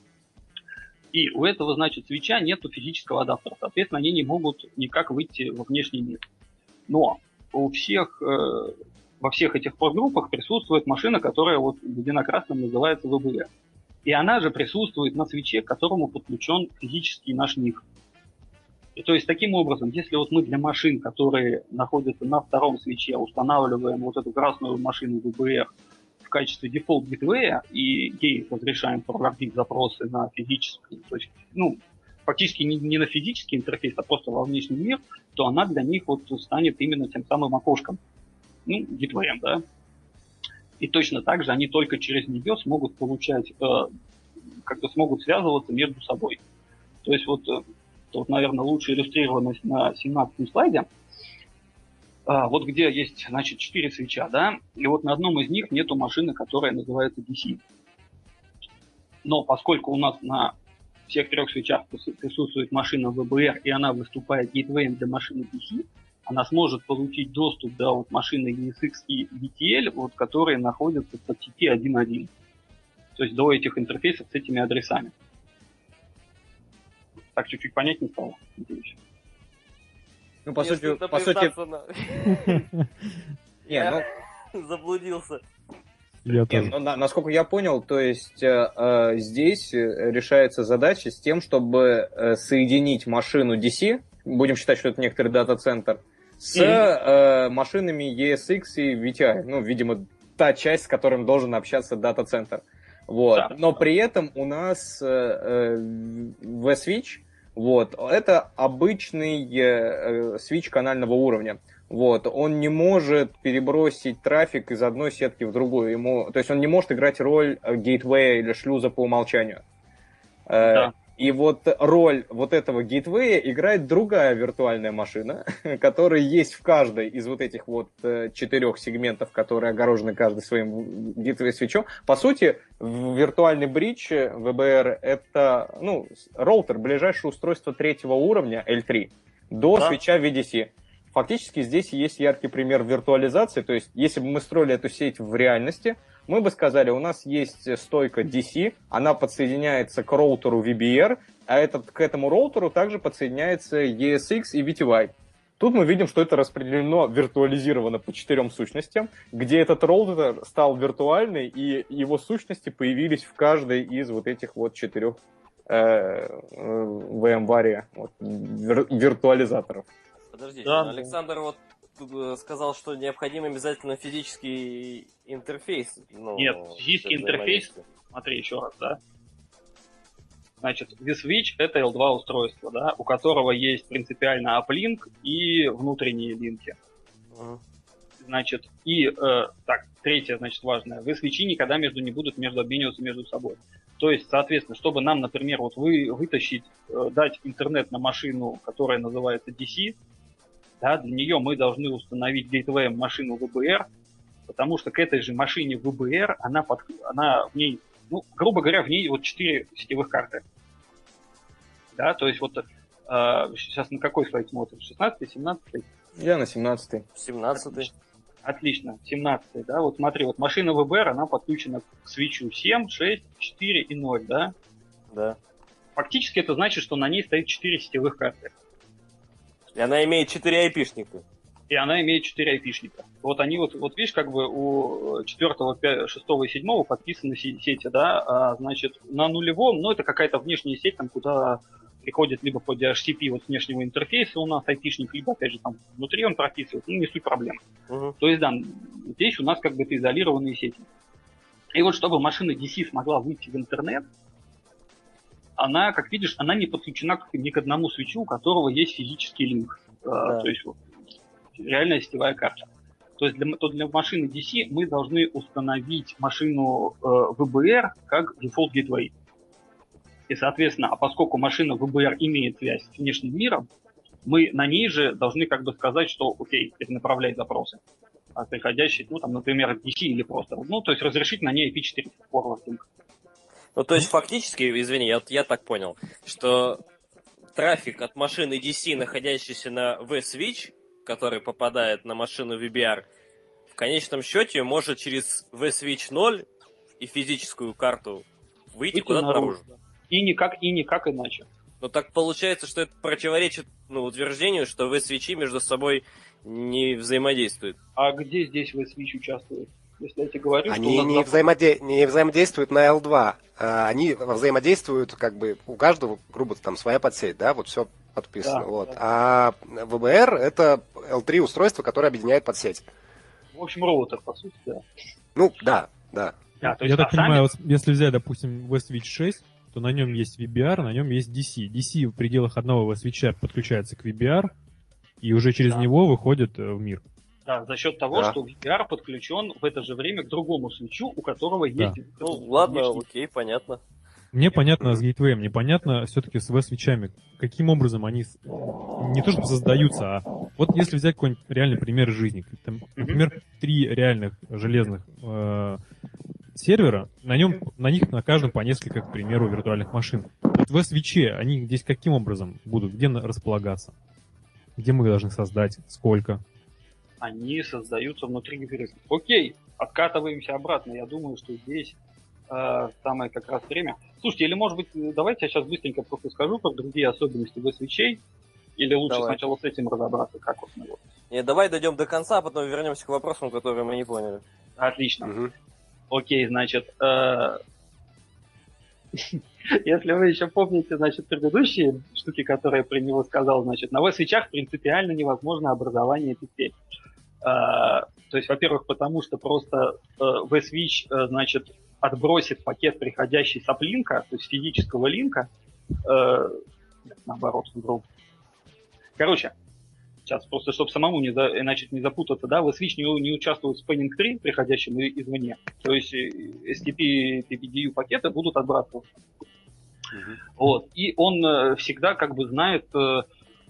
И у этого, значит, свитча нету физического адаптера. Соответственно, они не могут никак выйти во внешний мир. Но у всех, э, во всех этих подгруппах присутствует машина, которая вот введена красным, называется ви би эр. И она же присутствует на свитче, к которому подключен физический наш ник. И то есть, таким образом, если вот мы для машин, которые находятся на втором свитче, устанавливаем вот эту красную машину ви би эр в качестве дефолт гейтвея и ей разрешаем форвардить запросы на физический, то есть, ну, фактически не, не на физический интерфейс, а просто во внешний мир, то она для них вот станет именно тем самым окошком, ну, гейтвеем, да. И точно так же они только через нее смогут получать, э, как-то смогут связываться между собой. То есть вот, э, вот, наверное, лучшая иллюстрированность на семнадцатом слайде. А, вот где есть, значит, четыре свитча, да, и вот на одном из них нету машины, которая называется ди си. Но поскольку у нас на всех трех свитчах присутствует машина ви би эр, и она выступает гейтвеем для машины ди си, она сможет получить доступ до вот машины и эс икс и ви ти эл, вот, которые находятся в подсети один точка один. То есть до этих интерфейсов с этими адресами. Так чуть-чуть понятнее стало? Ну, по сути, Если по сути... на- Не, ну, Заблудился. Я не, тоже. ну, на- насколько я понял, то есть э, э, здесь э, решается задача с тем, чтобы э, соединить машину ди си, будем считать, что это некоторый дата-центр, с э, машинами и эс икс и ви ти ай. Ну, видимо, та часть, с которым должен общаться дата-центр. Вот. Да. Но при этом у нас э, V-Switch, вот, это обычный э, свич канального уровня. Вот. Он не может перебросить трафик из одной сетки в другую. Ему, то есть он не может играть роль гейтвея или шлюза по умолчанию. Да. И вот роль вот этого гейтвея играет другая виртуальная машина, которая есть в каждой из вот этих вот четырех сегментов, которые огорожены каждый своим гейтвей-свитчом. По сути, виртуальный бридж ви би ар — это, ну, роутер, ближайшее устройство третьего уровня эл три до Да. свитча ви ди си. Фактически здесь есть яркий пример виртуализации, то есть если бы мы строили эту сеть в реальности, мы бы сказали, у нас есть стойка ди си, она подсоединяется к роутеру ви би ар, а этот, к этому роутеру также подсоединяется и эс икс и ви ти ай. Тут мы видим, что это распределено, виртуализировано по четырем сущностям, где этот роутер стал виртуальный, и его сущности появились в каждой из вот этих вот четырех э, VMware вот, вир, виртуализаторов. Подожди, Да. Александр вот тут сказал, что необходим обязательно физический интерфейс. Ну, Нет, физический для интерфейс, взаимодействия. смотри еще раз, да. Значит, V-Switch — это эл два устройство, да, у которого есть принципиально аплинк и внутренние линки. Мгм. Значит, и, э, так, третье, значит, важное, V-Switch никогда между не будут между обмениваться между собой. То есть, соответственно, чтобы нам, например, вот вы, вытащить, э, дать интернет на машину, которая называется ди си, да, для нее мы должны установить гейтвеем машину ви би ар, потому что к этой же машине ви би ар, она, под, она в ней, ну, грубо говоря, в ней вот четыре сетевых карты. Да, то есть вот э, сейчас на какой слайд смотрим? шестнадцатый, семнадцатый? Я на семнадцатый. семнадцатый. Отлично, семнадцатый, да, вот смотри, вот машина ви би ар, она подключена к свитчу семь, шесть, четыре и ноль, да. Да. Фактически это значит, что на ней стоит четыре сетевых карты. И она имеет четыре айпишника. И она имеет четыре айпишника. Вот они вот, вот видишь, как бы у четвёртого, шестого и седьмого подписаны сети, да, а, значит, на нулевом, ну, это какая-то внешняя сеть, там, куда приходит либо по ди эйч си пи вот с внешнего интерфейса у нас айпишник, либо, опять же, там, внутри он прописывает, ну, не суть проблем. Угу. То есть, да, здесь у нас как бы это изолированные сети. И вот чтобы машина ди си смогла выйти в интернет, она, как видишь, она не подключена к, ни к одному свитчу, у которого есть физический линк. Да. То есть вот, реальная сетевая карта. То есть для, то для машины ди си мы должны установить машину э, ви би ар как default gateway. И, соответственно, а поскольку машина ви би ар имеет связь с внешним миром, мы на ней же должны как бы сказать, что окей, перенаправлять запросы, а приходящие, ну, там, например, ди си или просто, ну, то есть разрешить на ней ай пи четыре forward link. Ну, то есть, фактически, извини, я, я так понял, что трафик от машины ди си, находящейся на V-Switch, который попадает на машину ви би ар, в конечном счете может через V-Switch ноль и физическую карту выйти, Выйти куда-то наружу. наружу. И никак, и никак иначе. Но так получается, что это противоречит, ну, утверждению, что V-Switch между собой не взаимодействуют. А где здесь V-Switch участвует? Если я тебе говорю, Они что у нас не, запуск- взаимоде... не взаимодействуют на эл два. а, Они взаимодействуют, как бы, у каждого, грубо, там, своя подсеть, да, вот все подписано. Да, вот. да. А ви би ар — это эл три устройство, которое объединяет подсеть. в общем, роутер, по сути, да. Ну, да, да. Да, то Я есть, так а сами- понимаю, вот если взять, допустим, V-Switch шесть, то на нем есть ви би ар, на нем есть ди си. ди си в пределах одного V-Switch подключается к ви би ар, и уже через Да. него выходит э, в мир. Да, за счет того, Да. что ви би ар подключен в это же время к другому свитчу, у которого Да. есть... Ну, ладно, внешний- окей, понятно. Мне понятно с гейтвеем, непонятно все-таки с V-свитчами, каким образом они с- не то чтобы создаются, а вот если взять какой-нибудь реальный пример из жизни, там, например, три реальных железных э, сервера, на нем, на них на каждом по несколько, к примеру, виртуальных машин. Вот V-свитчи, они здесь каким образом будут, где на- располагаться? Где мы их должны создать, сколько? Они создаются внутри игры. Окей, откатываемся обратно. Я думаю, что здесь э, самое как раз время. Слушайте, или может быть, давайте я сейчас быстренько просто скажу про другие особенности V-свитчей, или лучше Давай. сначала с этим разобраться, как вот мы вот. Не, давай дойдем до конца, а потом вернемся к вопросам, которые мы не поняли. Отлично. Мгм. Окей, значит, э, Если вы еще помните, значит, предыдущие штуки, которые я про него сказал, значит, на V-свечах принципиально невозможно образование петель. А, то есть, во-первых, потому что просто а, V-switch, а, значит, отбросит пакет, приходящий с аплинка, то есть физического линка, а, наоборот, вдруг. Короче, сейчас просто, чтобы самому не, за, иначе не запутаться, да, V-switch не, не участвует в spinning tree, приходящем извне. То есть эс ти пи, пи пи ди ю пакеты будут отбрасываться. Uh-huh. Вот. И он э, всегда как бы знает, э,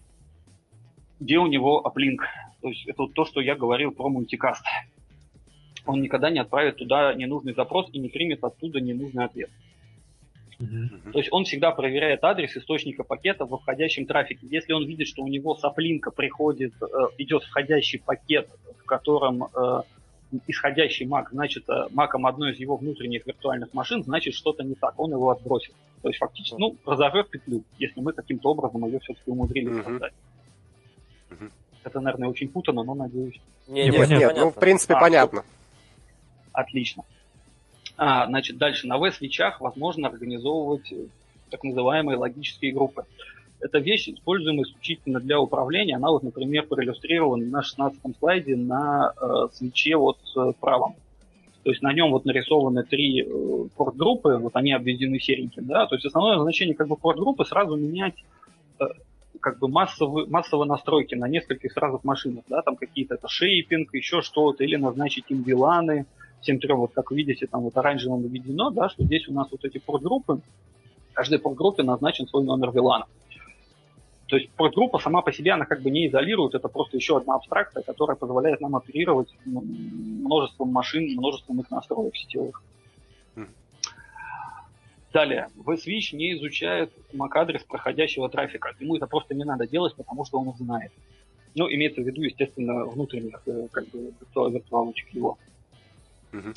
где у него аплинк. То есть это вот то, что я говорил про мультикаст. Он никогда не отправит туда ненужный запрос и не примет оттуда ненужный ответ. Uh-huh. То есть он всегда проверяет адрес источника пакета в входящем трафике. Если он видит, что у него с аплинка приходит, э, идет входящий пакет, в котором э, исходящий мак, значит, э, маком одной из его внутренних виртуальных машин, значит, что-то не так, он его отбросит. То есть фактически, ну, разорвет петлю, если мы каким-то образом ее все-таки умудрились uh-huh. создать. Uh-huh. Это, наверное, очень путано, но надеюсь. Не, нет, нет, нет, ну, в принципе, а, понятно. Отлично. А, значит, дальше на V-свечах возможно организовывать так называемые логические группы. Это вещь, используемая исключительно для управления. Она вот, например, проиллюстрирована на шестнадцатом слайде на э, свече вот с правом. То есть на нем вот нарисованы три э, порт-группы, вот они обведены сереньким, да. То есть основное назначение как бы порт-группы сразу менять э, как бы массовые, массовые настройки на нескольких сразу машинах, да, там какие-то это шейпинг, еще что-то, или назначить им виланы. Всем трем, вот как вы видите, там вот оранжевым введено, да, что здесь у нас вот эти порт-группы, каждой порт-группе назначен свой номер вилана. То есть порт-группа сама по себе, она как бы не изолирует, это просто еще одна абстракция, которая позволяет нам оперировать множеством машин, множеством их настроек сетевых. Mm. Далее, V-switch не изучает MAC-адрес проходящего трафика. Ему это просто не надо делать, потому что он их знает. Ну, имеется в виду, естественно, внутренних как бы, виртуалочек его. Mm-hmm.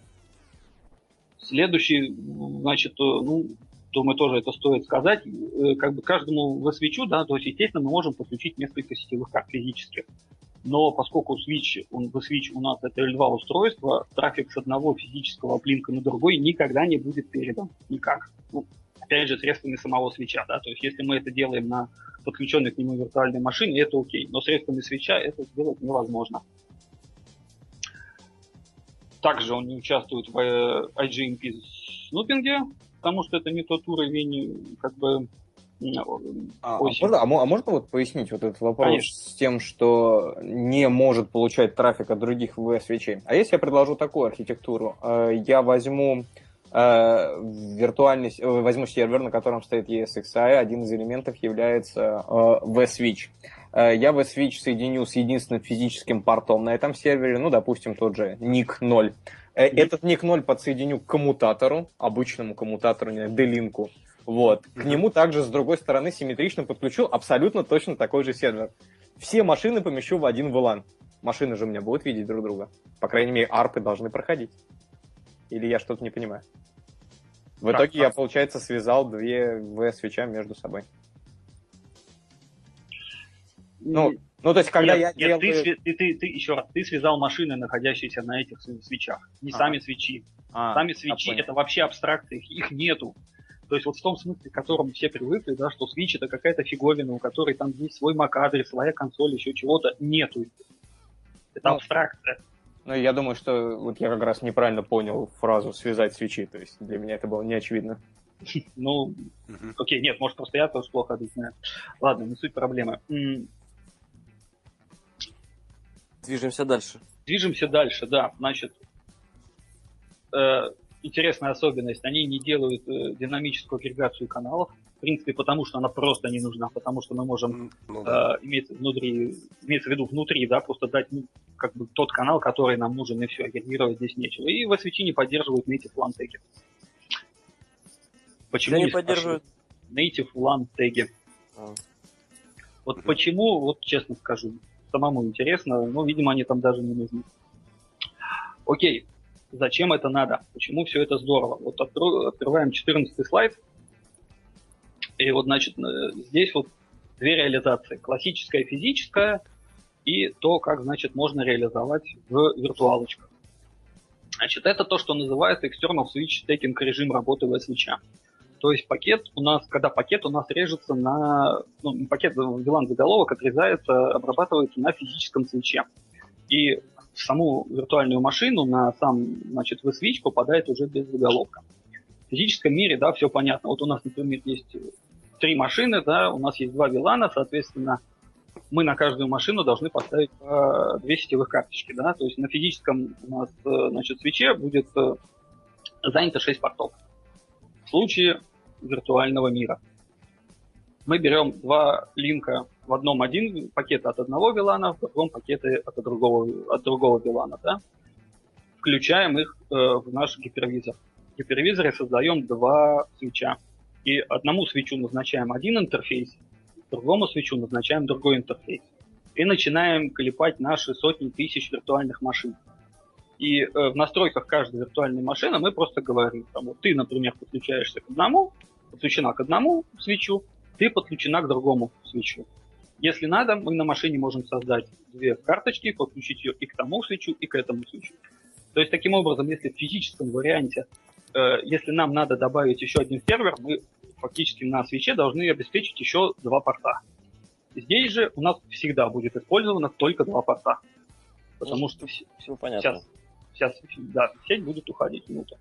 Следующий, значит, ну, думаю, тоже это стоит сказать, как бы каждому V-switch, да, то есть, естественно, мы можем подключить несколько сетевых карт физических. Но поскольку switch, он, V-switch у нас это эл два устройство, трафик с одного физического аплинка на другой никогда не будет передан. Никак. Ну, опять же, средствами самого свитча, да, то есть, если мы это делаем на подключенной к нему виртуальной машине, это окей. Но средствами свитча это сделать невозможно. Также он не участвует в ай джи эм пи снупинге, потому что это не тот уровень, как бы, а, а, можно, а можно вот пояснить вот этот вопрос? Конечно. С тем, что не может получать трафик от других V-свечей? А если я предложу такую архитектуру? Я возьму виртуальный, возьму сервер, на котором стоит и эс икс ай, один из элементов является V-switch. Я V-switch соединю с единственным физическим портом на этом сервере, ну, допустим, тот же ник ноль. Этот ник ноль подсоединю к коммутатору, обычному коммутатору, не знаю, D-линку. Вот. К нему также с другой стороны симметрично подключу абсолютно точно такой же сервер. Все машины помещу в один ви лан. Машины же у меня будут видеть друг друга. По крайней мере, арпы должны проходить. Или я что-то не понимаю. В итоге так, я, так. получается, связал две V-свеча между собой. Ну, ну, то есть, когда нет, я нет, делаю... Ты, ты, ты, ты, еще раз, ты связал машины, находящиеся на этих свечах, не а. сами свечи. А, сами свечи — это вообще абстракции, их нету. То есть вот в том смысле, к которому все привыкли, да, что свич — это какая-то фиговина, у которой там есть свой мак-адрес, своя консоль, еще чего-то, нету. Это ну, абстракция. Ну, я думаю, что вот я как раз неправильно понял фразу «связать свечи», то есть для меня это было не очевидно. Ну, окей, нет, может, просто я тоже плохо объясняю. Ладно, не суть проблемы. Движемся дальше. Движемся дальше, да. Значит, э, интересная особенность. Они не делают э, динамическую агрегацию каналов. В принципе, потому что она просто не нужна. Потому что мы можем, ну, да. э, имеется, внутри, имеется в виду внутри, да, просто дать ну, как бы тот канал, который нам нужен, и все. Агрегировать здесь нечего. И V-switch не поддерживают native LAN теги. Почему не поддерживают? Native LAN теги. А. Вот угу. почему, вот честно скажу, самому интересно, но, видимо, они там даже не нужны. Окей, зачем это надо? Почему все это здорово? Вот открываем четырнадцатый слайд, и вот, значит, здесь вот две реализации. Классическая, физическая, и то, как, значит, можно реализовать в виртуалочках. Значит, это то, что называется external switch taking режим работы V-switch. То есть пакет у нас, когда пакет у нас режется на... Ну, пакет ви лан заголовок отрезается, обрабатывается на физическом свече. И в саму виртуальную машину на сам, значит, ви-свич попадает уже без заголовка. В физическом мире, да, все понятно. Вот у нас, например, есть три машины, да, у нас есть два ви лана, соответственно, мы на каждую машину должны поставить по две сетевых карточки, да, то есть на физическом у нас, значит, свече будет занято шесть портов. В случае виртуального мира мы берем два линка, в одном один пакет от одного ви лана, в другом пакеты от другого, от другого ви лана, да, включаем их э, в наш гипервизор. В гипервизоре создаем два свеча, и одному свечу назначаем один интерфейс, другому свечу назначаем другой интерфейс. И начинаем клепать наши сотни тысяч виртуальных машин. И э, в настройках каждой виртуальной машины мы просто говорим, там, вот ты, например, подключаешься к одному, подключена к одному свечу, ты подключена к другому свечу. Если надо, мы на машине можем создать две карточки, подключить ее и к тому свечу, и к этому свечу. То есть, таким образом, если в физическом варианте, э, если нам надо добавить еще один сервер, мы фактически на свече должны обеспечить еще два порта. Здесь же у нас всегда будет использовано только два порта. Потому ну, что все, все понятно. Сейчас, сейчас да, сеть будет уходить минуту.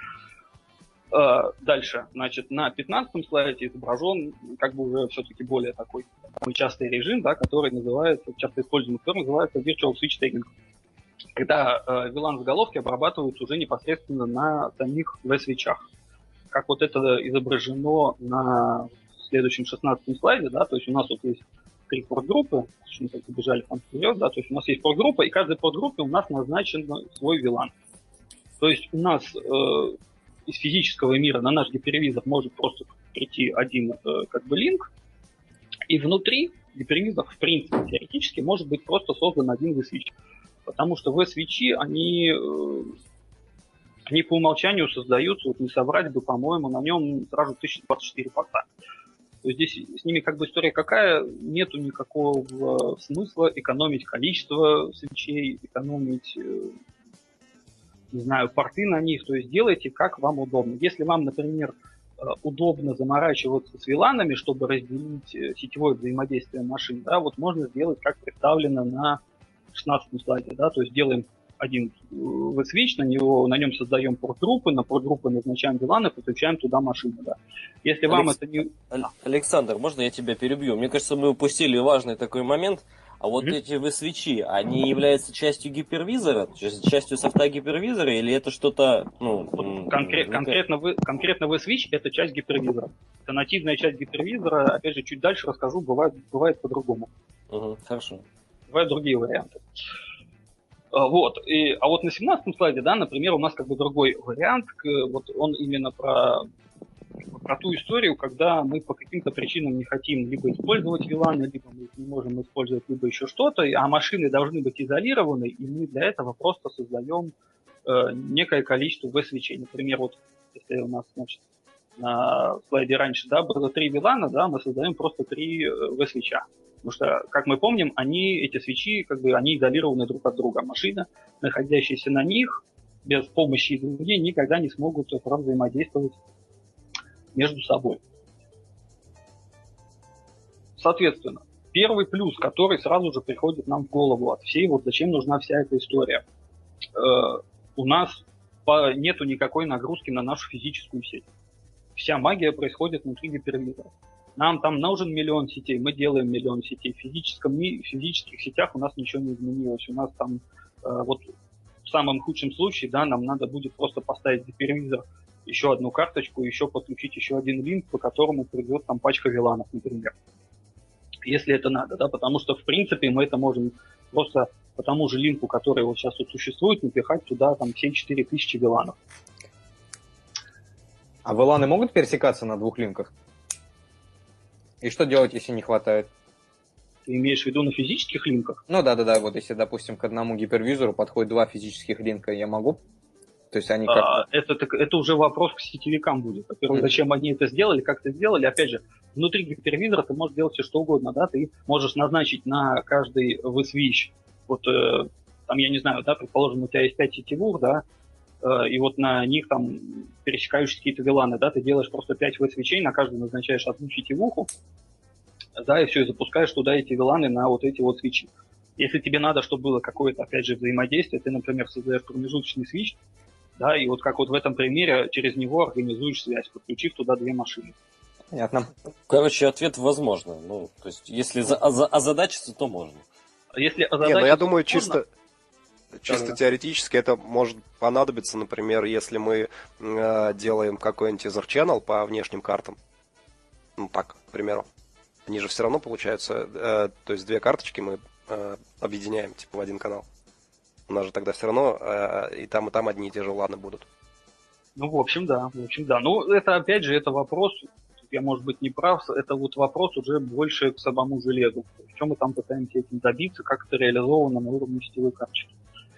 Uh, дальше, значит, на пятнадцатом слайде изображен как бы уже все-таки более такой самый частый режим, да, который называется, часто используемый, который называется Virtual Switch Tagging. Когда uh, ви лан заголовки обрабатываются уже непосредственно на самих ви-свечах. Как вот это изображено на следующем шестнадцатом слайде, да, то есть у нас вот есть три порт-группы, мы так побежали там вперед, да, то есть у нас есть порт-группа, и каждой порт-группе у нас назначен свой ви лан. То есть у нас э, из физического мира на наш гипервизор может просто прийти один э, как бы линк, и внутри гипервизор, в принципе, теоретически может быть просто создан один ви-свич. Потому что ви-свичи, они, э, они по умолчанию создаются, вот не соврать бы, по-моему, на нем сразу тысяча двадцать четыре порта. То есть здесь с ними как бы история какая, нету никакого смысла экономить количество свечей, экономить, не знаю, порты на них, то есть делайте как вам удобно. Если вам, например, удобно заморачиваться с ви ланами, чтобы разделить сетевое взаимодействие машин, да, вот можно сделать, как представлено на шестнадцатом слайде, да, то есть делаем один ви-свич, на него, на нем создаем порт-группы, на порт-группы назначаем ви ланы, подключаем туда машину, да. Если Алекс... вам это не... Александр, можно я тебя перебью? Мне кажется, мы упустили важный такой момент. А вот mm-hmm. эти ви-свичи, они являются частью гипервизора, частью софта гипервизора, или это что-то, ну... Конкрет, не... конкретно, вы, конкретно ви-свич — это часть гипервизора. Это нативная часть гипервизора, опять же, чуть дальше расскажу, бывает, бывает по-другому. Угу, хорошо. Бывают другие варианты. Вот. И, а вот на семнадцатом слайде, да, например, у нас как бы другой вариант, вот он именно про, про ту историю, когда мы по каким-то причинам не хотим либо использовать ви ланы, либо мы не можем использовать либо еще что-то, а машины должны быть изолированы, и мы для этого просто создаем э, некое количество ви-свечей. Например, вот если у нас, значит, на слайде раньше, да, было три ви лана, да, мы создаем просто три ви-свеча. Потому что, как мы помним, они, эти свечи, как бы, они изолированы друг от друга. Машина, находящаяся на них, без помощи извне, никогда не смогут взаимодействовать между собой. Соответственно, первый плюс, который сразу же приходит нам в голову от всей, вот зачем нужна вся эта история. Э, у нас по, нету никакой нагрузки на нашу физическую сеть. Вся магия происходит внутри гипервизора. Нам там нужен миллион сетей, мы делаем миллион сетей. В, физическом, в физических сетях у нас ничего не изменилось. У нас там, э, вот в самом худшем случае, да, нам надо будет просто поставить гипервизор, еще одну карточку, еще подключить еще один линк, по которому придет там пачка ви ланов, например. Если это надо, да, потому что, в принципе, мы это можем просто по тому же линку, который вот сейчас тут существует, напихать туда там семь-четыре тысячи ви ланов. А ви ланы могут пересекаться на двух линках? И что делать, если не хватает? Ты имеешь в виду на физических линках? Ну да-да-да, вот если, допустим, к одному гипервизору подходит два физических линка, я могу? То есть они как-то... А, это, это уже вопрос к сетевикам будет. Во-первых, mm-hmm. зачем они это сделали, как это сделали. Опять же, внутри гипервизора ты можешь делать все что угодно, да, ты можешь назначить на каждый ви-свич, вот, э, там, я не знаю, да, предположим, у тебя есть пять сетевых, да, и вот на них там пересекающиеся какие-то виланы, да, ты делаешь просто пять ви-свечей, на каждый назначаешь одну сетевуху, да, и все, и запускаешь туда эти виланы на вот эти вот свечи. Если тебе надо, чтобы было какое-то, опять же, взаимодействие, ты, например, создаешь промежуточный свич, да, и вот как вот в этом примере через него организуешь связь, подключив туда две машины. Понятно. Короче, ответ возможно. Ну, то есть, если за, оза- озадачиться, то можно. Если Не, ну я думаю, можно, чисто, чисто Да-да. теоретически это может понадобиться, например, если мы э, делаем какой-нибудь Ether Channel по внешним картам. Ну так, к примеру. Они же все равно получаются, э, то есть две карточки мы э, объединяем типа в один канал. У нас же тогда все равно э, и там, и там одни и те же ланы будут. Ну, в общем, да, в общем, да. Ну, это, опять же, это вопрос, я, может быть, не прав, это вот вопрос уже больше к самому железу. В чем мы там пытаемся этим добиться, как это реализовано на уровне сетевой карточки.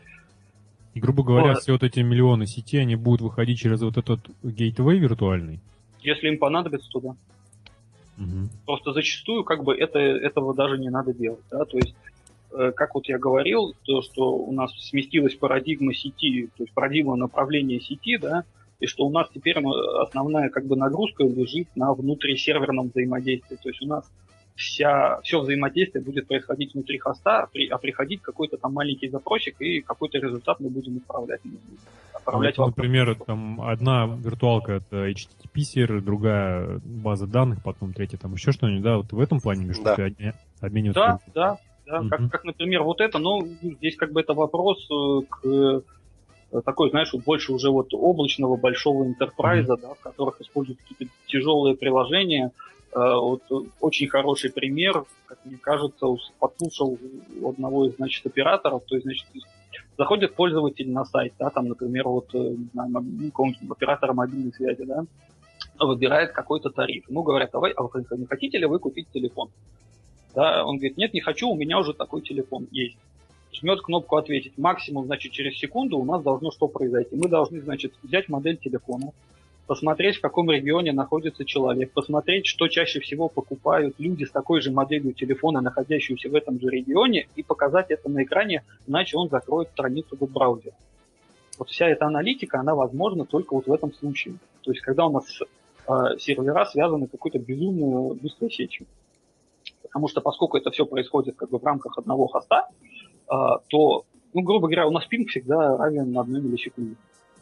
И, грубо говоря, Вот. все вот эти миллионы сетей, они будут выходить через вот этот гейтвей виртуальный. Если им понадобится, то да. Мгм. Просто зачастую как бы это, этого даже не надо делать. Да? То есть, э, как вот я говорил, то, что у нас сместилась парадигма сети, то есть парадигма направления сети, да, и что у нас теперь э, основная как бы нагрузка лежит на внутрисерверном взаимодействии. То есть у нас вся, все взаимодействие будет происходить внутри хоста, при, а приходить какой-то там маленький запросик, и какой-то результат мы будем отправлять. Отправлять Ну, в например, там одна виртуалка это эйч ти ти пи сервер, другая база данных, потом третья там еще что-нибудь, да, вот в этом плане между Да. собой обме- обмениваться. Да, да, да. Мгм. Как, как, например, вот это, но здесь как бы это вопрос э, к э, такой, знаешь, вот больше уже вот облачного большого интерпрайза, да, в которых используют какие-то тяжелые приложения. Э, вот э, очень хороший пример, как мне кажется, ус- послушал у одного из, значит, операторов, то есть, значит, заходит пользователь на сайт, да, там, например, вот, э, не знаю, моб- ну, какого-нибудь оператора мобильной связи, да, выбирает какой-то тариф. Ему говорят, давай, а вы не хотите ли вы купить телефон? Да, он говорит, нет, не хочу, у меня уже такой телефон есть. Жмет кнопку «Ответить». Максимум, значит, через секунду у нас должно что произойти? Мы должны, значит, взять модель телефона, посмотреть, в каком регионе находится человек, посмотреть, что чаще всего покупают люди с такой же моделью телефона, находящиеся в этом же регионе, и показать это на экране, иначе он закроет страницу веб-браузера. Вот вся эта аналитика, она возможна только вот в этом случае. То есть, когда у нас э, сервера связаны какой-то безумной быстрой сетью. Потому что поскольку это все происходит как бы в рамках одного хоста, э, то, ну, грубо говоря, у нас пинг всегда равен одной миллисекунде.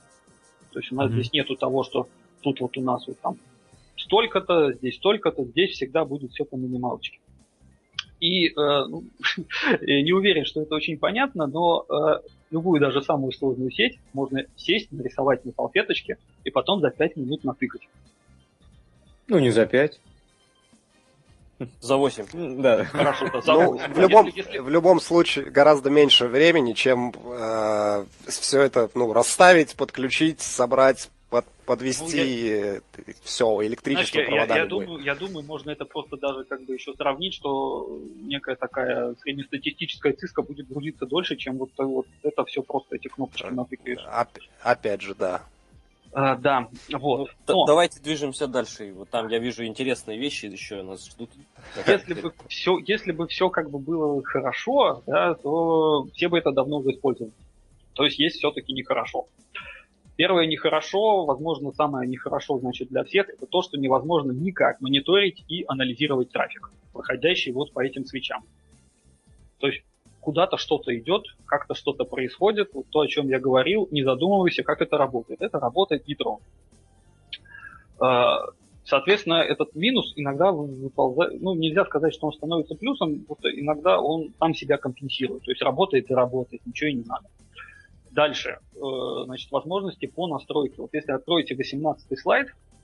То есть у нас Мгм. здесь нету того, что тут вот у нас вот там столько-то, здесь столько-то, здесь всегда будет все по минималочке. И э, ну, я не уверен, что это очень понятно, но э, любую даже самую сложную сеть можно сесть, нарисовать на салфеточке и потом за пять минут натыкать. Ну, не за пять. За восемь. М, Да. Хорошо, это за Ну, восемь. в любом, Если- если- в любом случае гораздо меньше времени, чем э, все это ну, расставить, подключить, собрать, под, подвести все, Знаешь, электричество, я, я- провода я любые. думаю, я думаю, можно это просто даже как бы еще сравнить, что некая такая среднестатистическая циска будет грузиться дольше, чем вот, вот это все просто эти кнопочки натыкаешь. Оп- опять же, да. А, да, вот. Т- Но Давайте движемся дальше. И вот там я вижу интересные вещи еще нас ждут. если бы все, если бы все как бы было хорошо, да, то все бы это давно уже использовали. То есть есть все-таки нехорошо. Первое нехорошо, возможно, самое нехорошо, значит, для всех, это то, что невозможно никак мониторить и анализировать трафик, проходящий вот по этим свечам. То есть куда-то что-то идет, как-то что-то происходит, вот то, о чем я говорил, не задумывайся, как это работает. Это работает ядро. Соответственно, этот минус иногда выползает, ну, нельзя сказать, что он становится плюсом, вот иногда он сам себя компенсирует, то есть работает и работает, ничего и не надо. Дальше, э, значит, возможности по настройке. Вот если откроете восемнадцатый слайд,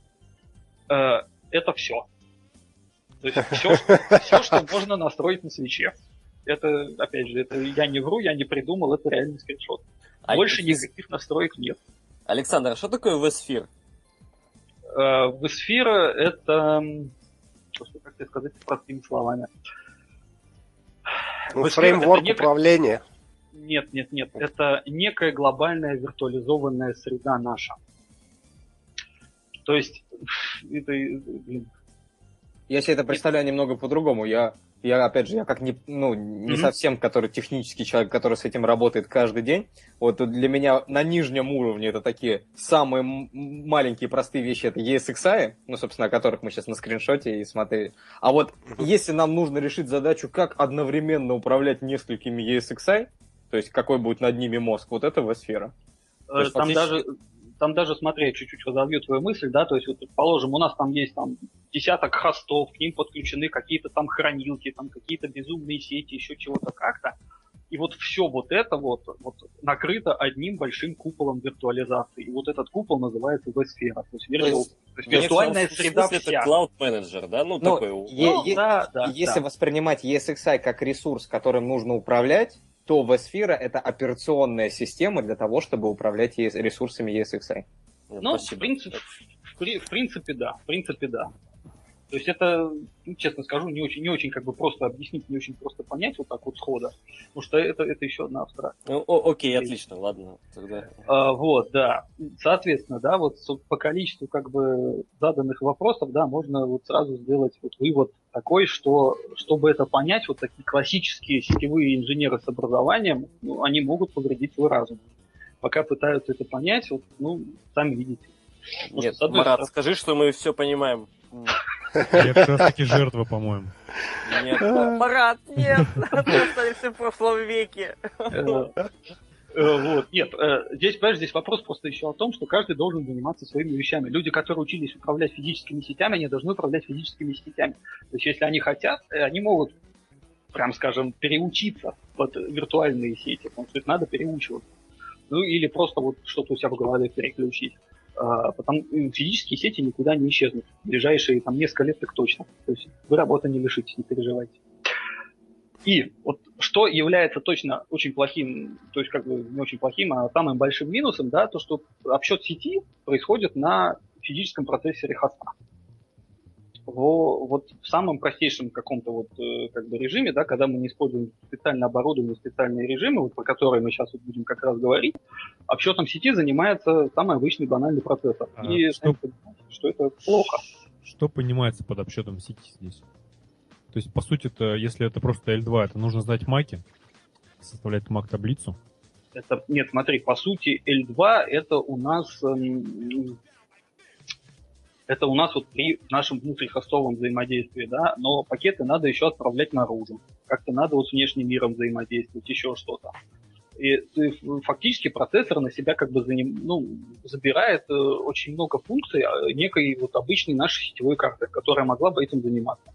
э, это все. То есть все, что, все, что можно настроить на свече. Это, опять же, это я не вру, я не придумал, это реальный скриншот. А Больше из- никаких настроек нет. Александр, а что такое вэсфир? Э, Весфира это, м, просто, как тебе сказать простыми словами. Ну, Весфира фреймворк это некая- управления. Нет, нет, нет. Это некая глобальная виртуализованная среда наша. То есть, это, блин, Я себе это представляю немного по-другому. Я, я опять же, я как не, ну, не Mm-hmm. совсем который технический человек, который с этим работает каждый день. Вот для меня на нижнем уровне это такие самые м- маленькие простые вещи. Это и эс икс ай, ну, собственно, о которых мы сейчас на скриншоте и смотрели. А вот если нам нужно решить задачу, как одновременно управлять несколькими и эс икс ай, то есть какой будет над ними мозг, вот это веб-сфера. Э, есть, Там фактически- даже, там даже, смотри, я чуть-чуть разовью твою мысль, да, то есть, вот, предположим, у нас там есть там десяток хостов, к ним подключены какие-то там хранилки, там какие-то безумные сети, еще чего-то как-то. И вот все вот это вот, вот накрыто одним большим куполом виртуализации. И вот этот купол называется веб-сфера. То есть, виртуал- есть- то есть То есть, виртуальная в среда смысле, вся. это Cloud Manager, да? Ну, Ну, такой... е- Ну, е- да, да, Если да. воспринимать и эс икс ай как ресурс, которым нужно управлять, то веб-сфера — это операционная система для того, чтобы управлять и эс ресурсами и эс икс ай. Нет, Ну, в спасибо. принципе, в, при- в принципе, да. В принципе, да. То есть это, ну, честно скажу, не очень, не очень как бы просто объяснить, не очень просто понять вот так вот схода, потому что это, это еще одна абстракция. Ну, о- окей, отлично, ладно. Тогда... А, вот, да. Соответственно, да, вот со- по количеству как бы заданных вопросов, да, можно вот сразу сделать вот вывод такой, что чтобы это понять, вот такие классические сетевые инженеры с образованием, ну, они могут повредить свой разум. Пока пытаются это понять, вот, ну, сами видите. Потому Нет, что, с одной Марат, стороны- скажи, что мы все понимаем. Я как раз таки жертва, по-моему. Нет, Марат, нет, мы остались в прошлом веке. Э, э, Вот, нет, э, здесь, понимаешь, здесь вопрос просто еще о том, что каждый должен заниматься своими вещами. Люди, которые учились управлять физическими сетями, они должны управлять физическими сетями. То есть, если они хотят, э, они могут, прям скажем, переучиться под виртуальные сети, потому что это надо переучиваться. Ну, или просто вот что-то у себя в голове переключить. А, Потому э, физические сети никуда не исчезнут. В ближайшие там несколько лет так точно. То есть вы работы не лишитесь, не переживайте. И вот что является точно очень плохим, то есть как бы не очень плохим, а самым большим минусом, да, то, что обсчет сети происходит на физическом процессоре хоста. Во, вот в самом простейшем каком-то вот э, как бы режиме, да, когда мы не используем специально оборудованные специальные режимы, вот, про которые мы сейчас вот будем как раз говорить, обсчетом сети занимается самый обычный банальный процессор. А И что- сами понимаете, что это плохо. Что понимается под обсчетом сети здесь? То есть, по сути, это, если это просто эль два, это нужно знать маки, составлять мак-таблицу. Это, нет, смотри, по сути, эль два это у нас эм, это у нас вот при нашем внутрихостовом взаимодействии, да, но пакеты надо еще отправлять наружу. Как-то надо вот с внешним миром взаимодействовать, еще что-то. И ты, фактически процессор на себя как бы заним, ну, забирает э, очень много функций э, некой вот обычной нашей сетевой карты, которая могла бы этим заниматься.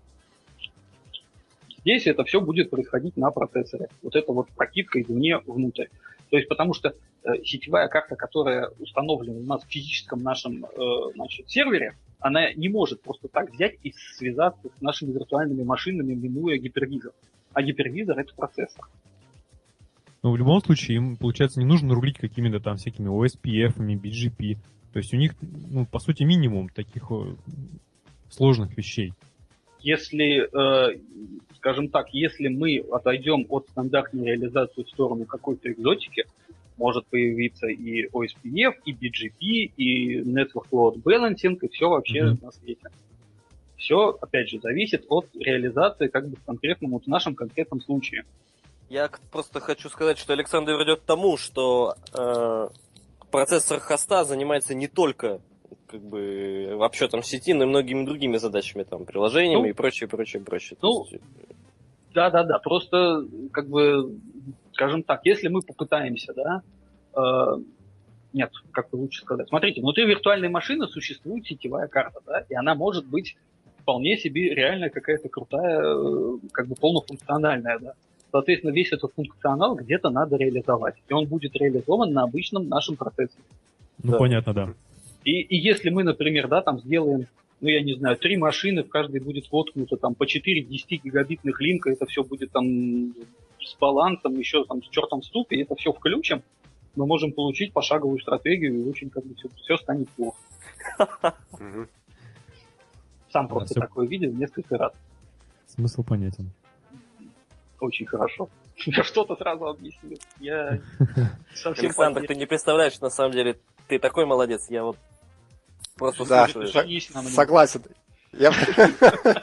Здесь это все будет происходить на процессоре. Вот это вот прокидка извне внутрь. То есть потому что э, сетевая карта, которая установлена у нас в физическом нашем э, значит, сервере, она не может просто так взять и связаться с нашими виртуальными машинами, минуя гипервизор. А гипервизор — это процессор. Но в любом случае им, получается, не нужно рулить какими-то там всякими о эс пи эф-ами, би джи пи. То есть у них, ну, по сути, минимум таких э, сложных вещей. Если, э, скажем так, если мы отойдем от стандартной реализации в сторону какой-то экзотики, может появиться и о эс пи эф, и би джи пи, и Network Load Balancing, и все вообще Mm-hmm. на свете. Все, опять же, зависит от реализации как бы в конкретном, вот в нашем конкретном случае. Я к- просто хочу сказать, что Александр ведет к тому, что э, процессор хоста занимается не только как бы обсчетом сети, но и многими другими задачами, там, приложениями Ну, и прочее, прочее, прочее. То ну, есть, Да-да-да, просто, как бы, скажем так, если мы попытаемся, да, э, нет, как бы лучше сказать. Смотрите, внутри виртуальной машины существует сетевая карта, да, и она может быть вполне себе реально какая-то крутая, э, как бы полнофункциональная, да. Соответственно, весь этот функционал где-то надо реализовать, и он будет реализован на обычном нашем процессоре. Ну, Да. понятно, да. И, и если мы, например, да, там сделаем, ну, я не знаю, три машины, в каждой будет воткнуто там по четыре десятигигабитных линка, это все будет там с балансом, еще там с чертом в ступе, и это все включим, мы можем получить пошаговую стратегию, и очень как бы все, все станет плохо. Мгм. Сам Да, просто всё. такое видел несколько раз. Смысл понятен. Очень хорошо. Я что-то сразу объяснил. Я совсем Александр, потерян. ты не представляешь, на самом деле, ты такой молодец, я вот просто Да, слушаю. так, Женись на мне. согласен. Я,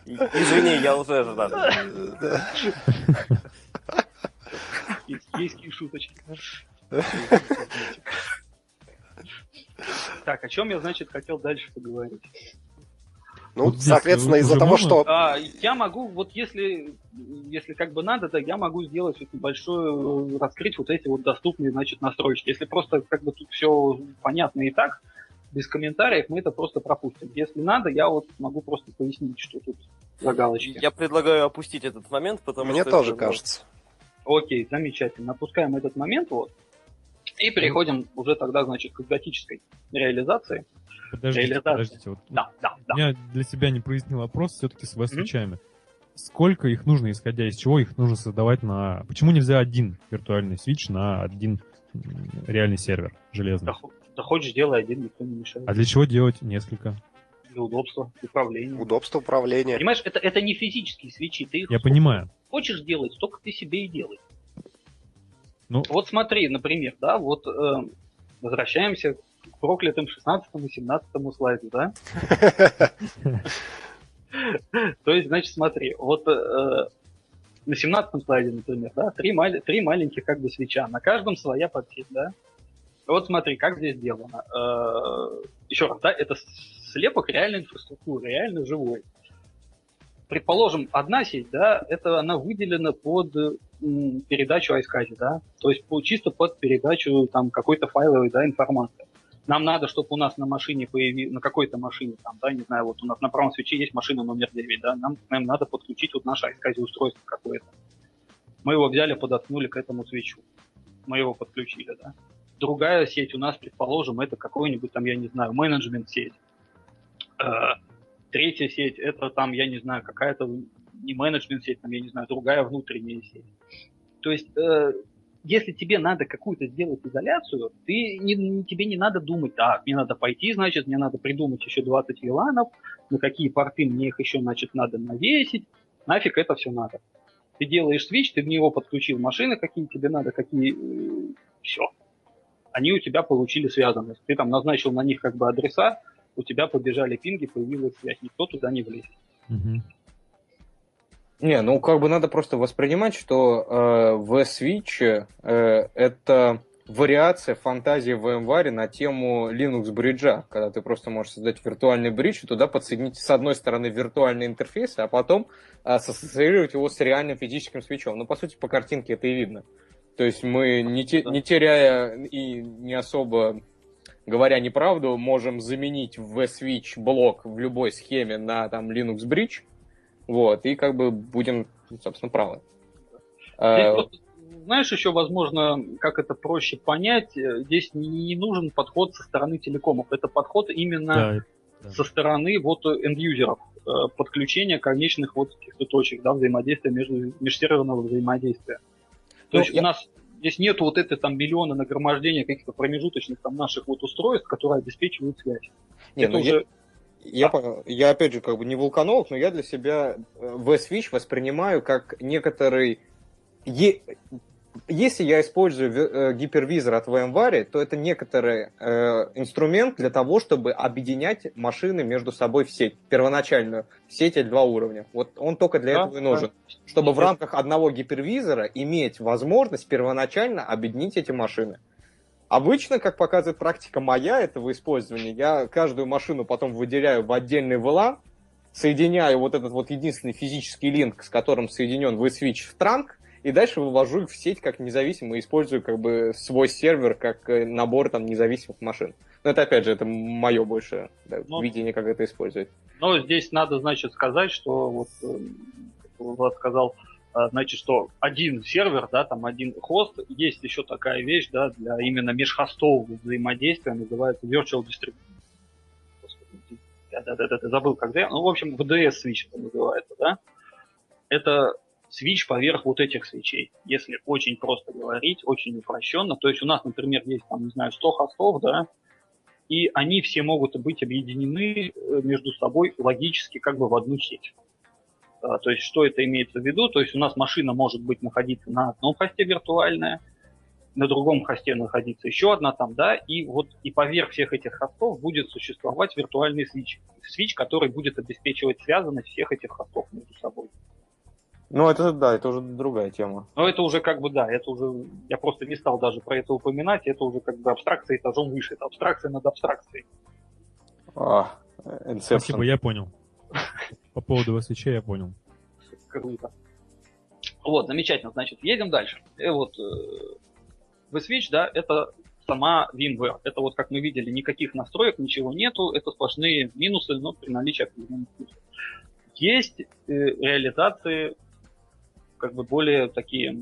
Извини, я уже ждал. Киевские шуточки. Так, о чем я, значит, хотел дальше поговорить? Ну, Вот здесь соответственно, уже из-за того, можно? что... А, я могу, вот если, если как бы надо, да, я могу сделать вот небольшое, раскрыть вот эти вот доступные, значит, настройки. Если просто как бы тут все понятно и так, без комментариев, мы это просто пропустим. Если надо, я вот могу просто пояснить, что тут за галочки. Я предлагаю опустить этот момент, потому Мне что... тоже это, кажется. Окей, замечательно. Опускаем этот момент вот. И переходим уже тогда, значит, к экзотической реализации. Подождите, Реализация. подождите. Вот Да, да, да. Я для себя не прояснил вопрос все-таки с веб-свитчами. Сколько их нужно, исходя из чего их нужно создавать на... Почему нельзя один виртуальный свитч на один м, реальный сервер железный? Да, хо- да хочешь, делай один, никто не мешает. А для чего делать несколько? Для удобства, управления. Удобство управления. Понимаешь, это, это не физические свечи. Ты их Я понимаю. хочешь делать, столько ты себе и делай. Ну, Вот смотри, например, да, вот э, возвращаемся к проклятым шестнадцатому и семнадцатому слайду, да? То есть, значит, смотри, вот э, на семнадцатом слайде, например, да, три, мал- три маленьких как бы свеча, на каждом своя подсеть, да? Вот смотри, как здесь сделано. Э, еще раз, да, это слепок реальной инфраструктуры, реально живой. Предположим, одна сеть, да, это она выделена под м, передачу iSCSI, да, то есть по, чисто под передачу там какой-то файловой, да, информации. Нам надо, чтобы у нас на машине появилось, на какой-то машине, там, да, не знаю, вот у нас на правом свече есть машина номер девять, да, нам, нам надо подключить вот наше iSCSI устройство какое-то. Мы его взяли, подоткнули к этому свечу. Мы его подключили, да. Другая сеть у нас, предположим, это какой-нибудь там, я не знаю, менеджмент-сеть. Третья сеть, это там, я не знаю, какая-то не менеджмент-сеть, там, я не знаю, другая внутренняя сеть. То есть, э, если тебе надо какую-то сделать изоляцию, ты, не, тебе не надо думать, так, мне надо пойти, значит, мне надо придумать еще двадцать виланов, на какие порты мне их еще, значит, надо навесить, нафиг это все надо. Ты делаешь свич, ты в него подключил машины, какие тебе надо, какие... Э, все. Они у тебя получили связанность. Ты там назначил на них как бы адреса, у тебя побежали пинги, появилась связь, никто туда не влезет. мгм. Не, ну как бы надо просто воспринимать, что э, vSwitch э, это вариация фантазии в VMware на тему Linux бриджа, когда ты просто можешь создать виртуальный бридж и туда подсоединить с одной стороны виртуальный интерфейс, а потом э, сассоциировать его с реальным физическим свитчом. Ну, по сути, по картинке это и видно. То есть мы, не, те, не теряя и не особо говоря неправду, можем заменить vSwitch блок в любой схеме на там Linux Bridge, вот, и как бы будем, собственно, правы. Здесь просто, знаешь, еще, возможно, как это проще понять, здесь не нужен подход со стороны телекомов, это подход именно Да, да. со стороны вот энд-юзеров, подключения конечных вот каких-то точек, да, взаимодействия, между, межсерверного взаимодействия. То Ну, есть я- у нас здесь нету вот этой там миллиона нагромождения каких-то промежуточных там наших вот устройств, которые обеспечивают связь. Не, это ну уже... Я, я, понял. Я, опять же, как бы не вулканолог, но я для себя э, vSwitch воспринимаю как некоторый... Е- Если я использую ви- э, гипервизор от VMware, то это некоторый э, инструмент для того, чтобы объединять машины между собой в сеть, первоначальную сеть L два уровня. Вот он только для Да, этого и нужен. да. Чтобы в рамках одного гипервизора иметь возможность первоначально объединить эти машины. Обычно, как показывает практика моя этого использования, я каждую машину потом выделяю в отдельный ви лан, соединяю вот этот вот единственный физический линк, с которым соединен vSwitch в транк, и дальше вывожу их в сеть как независимо, использую как бы свой сервер как э, набор там независимых машин. Но это, опять же, это мое больше да, Ну, видение, как это использовать. Но здесь надо, значит, сказать, что вот, э, как Влад сказал, э, значит, что один сервер, да, там один хост, есть еще такая вещь, да, для именно межхостового взаимодействия, называется Virtual Distribution. Господи, я да, да, да, да, забыл, когда. Ну, в общем, ви ди эс-свич это называется, да. Это свич поверх вот этих свечей. Если очень просто говорить, очень упрощенно. То есть у нас, например, есть, там, не знаю, сто хостов, да, и они все могут быть объединены между собой логически как бы в одну сеть. А, то есть что это имеется в виду? То есть у нас машина может быть находиться на одном хосте виртуальная, на другом хосте находиться еще одна там, да, и вот и поверх всех этих хостов будет существовать виртуальный свич. Свич, который будет обеспечивать связанность всех этих хостов между собой. Ну, это да, это уже другая тема. Но это уже как бы, да, это уже, я просто не стал даже про это упоминать, это уже как бы абстракция этажом выше, это абстракция над абстракцией. А, Inception. Спасибо, я понял. По поводу свечей я понял. Круто. Вот, замечательно, значит, едем дальше. И вот vSwitch, да, это сама VMware. Это вот, как мы видели, никаких настроек, ничего нету, это сплошные минусы, но при наличии определенных плюсов. Есть э, реализации, как бы более такие,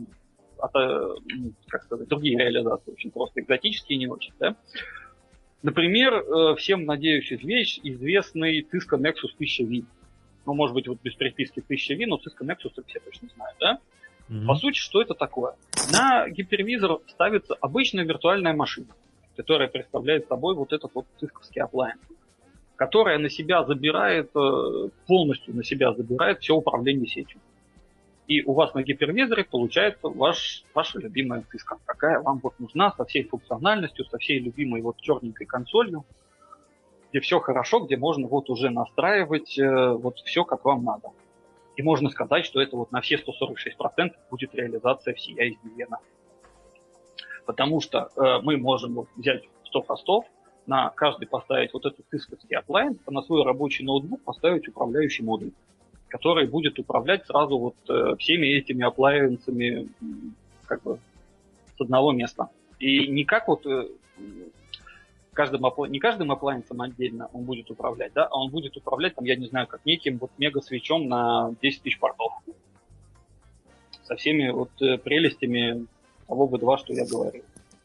как сказать, другие реализации, очень просто экзотические, не очень, да. Например, э, всем, надеюсь, вещь, известный Cisco Nexus тысяча ви. Ну, может быть, вот без приписки тысяча ви, но Cisco Nexus все точно знают, да? Mm-hmm. По сути, что это такое? На гипервизор ставится обычная виртуальная машина, которая представляет собой вот этот вот цисковский appliance, которая на себя забирает, полностью на себя забирает все управление сетью. И у вас на гипервизоре получается ваш, ваша любимая Cisco, какая вам вот нужна, со всей функциональностью, со всей любимой вот черненькой консолью, где все хорошо, где можно вот уже настраивать э, вот все, как вам надо. И можно сказать, что это вот на все сто сорок шесть процентов будет реализация всея из Вена. Потому что э, мы можем вот взять сто хостов, на каждый поставить вот этот цисковский appliance, а на свой рабочий ноутбук поставить управляющий модуль, который будет управлять сразу вот э, всеми этими appliance'ами как бы с одного места. И не как вот э, каждым, не каждым appliance'ом отдельно он будет управлять, да, а он будет управлять, там, я не знаю, как неким вот мега-свитчом на десять тысяч портов. Со всеми вот э, прелестями того би два, что я говорил.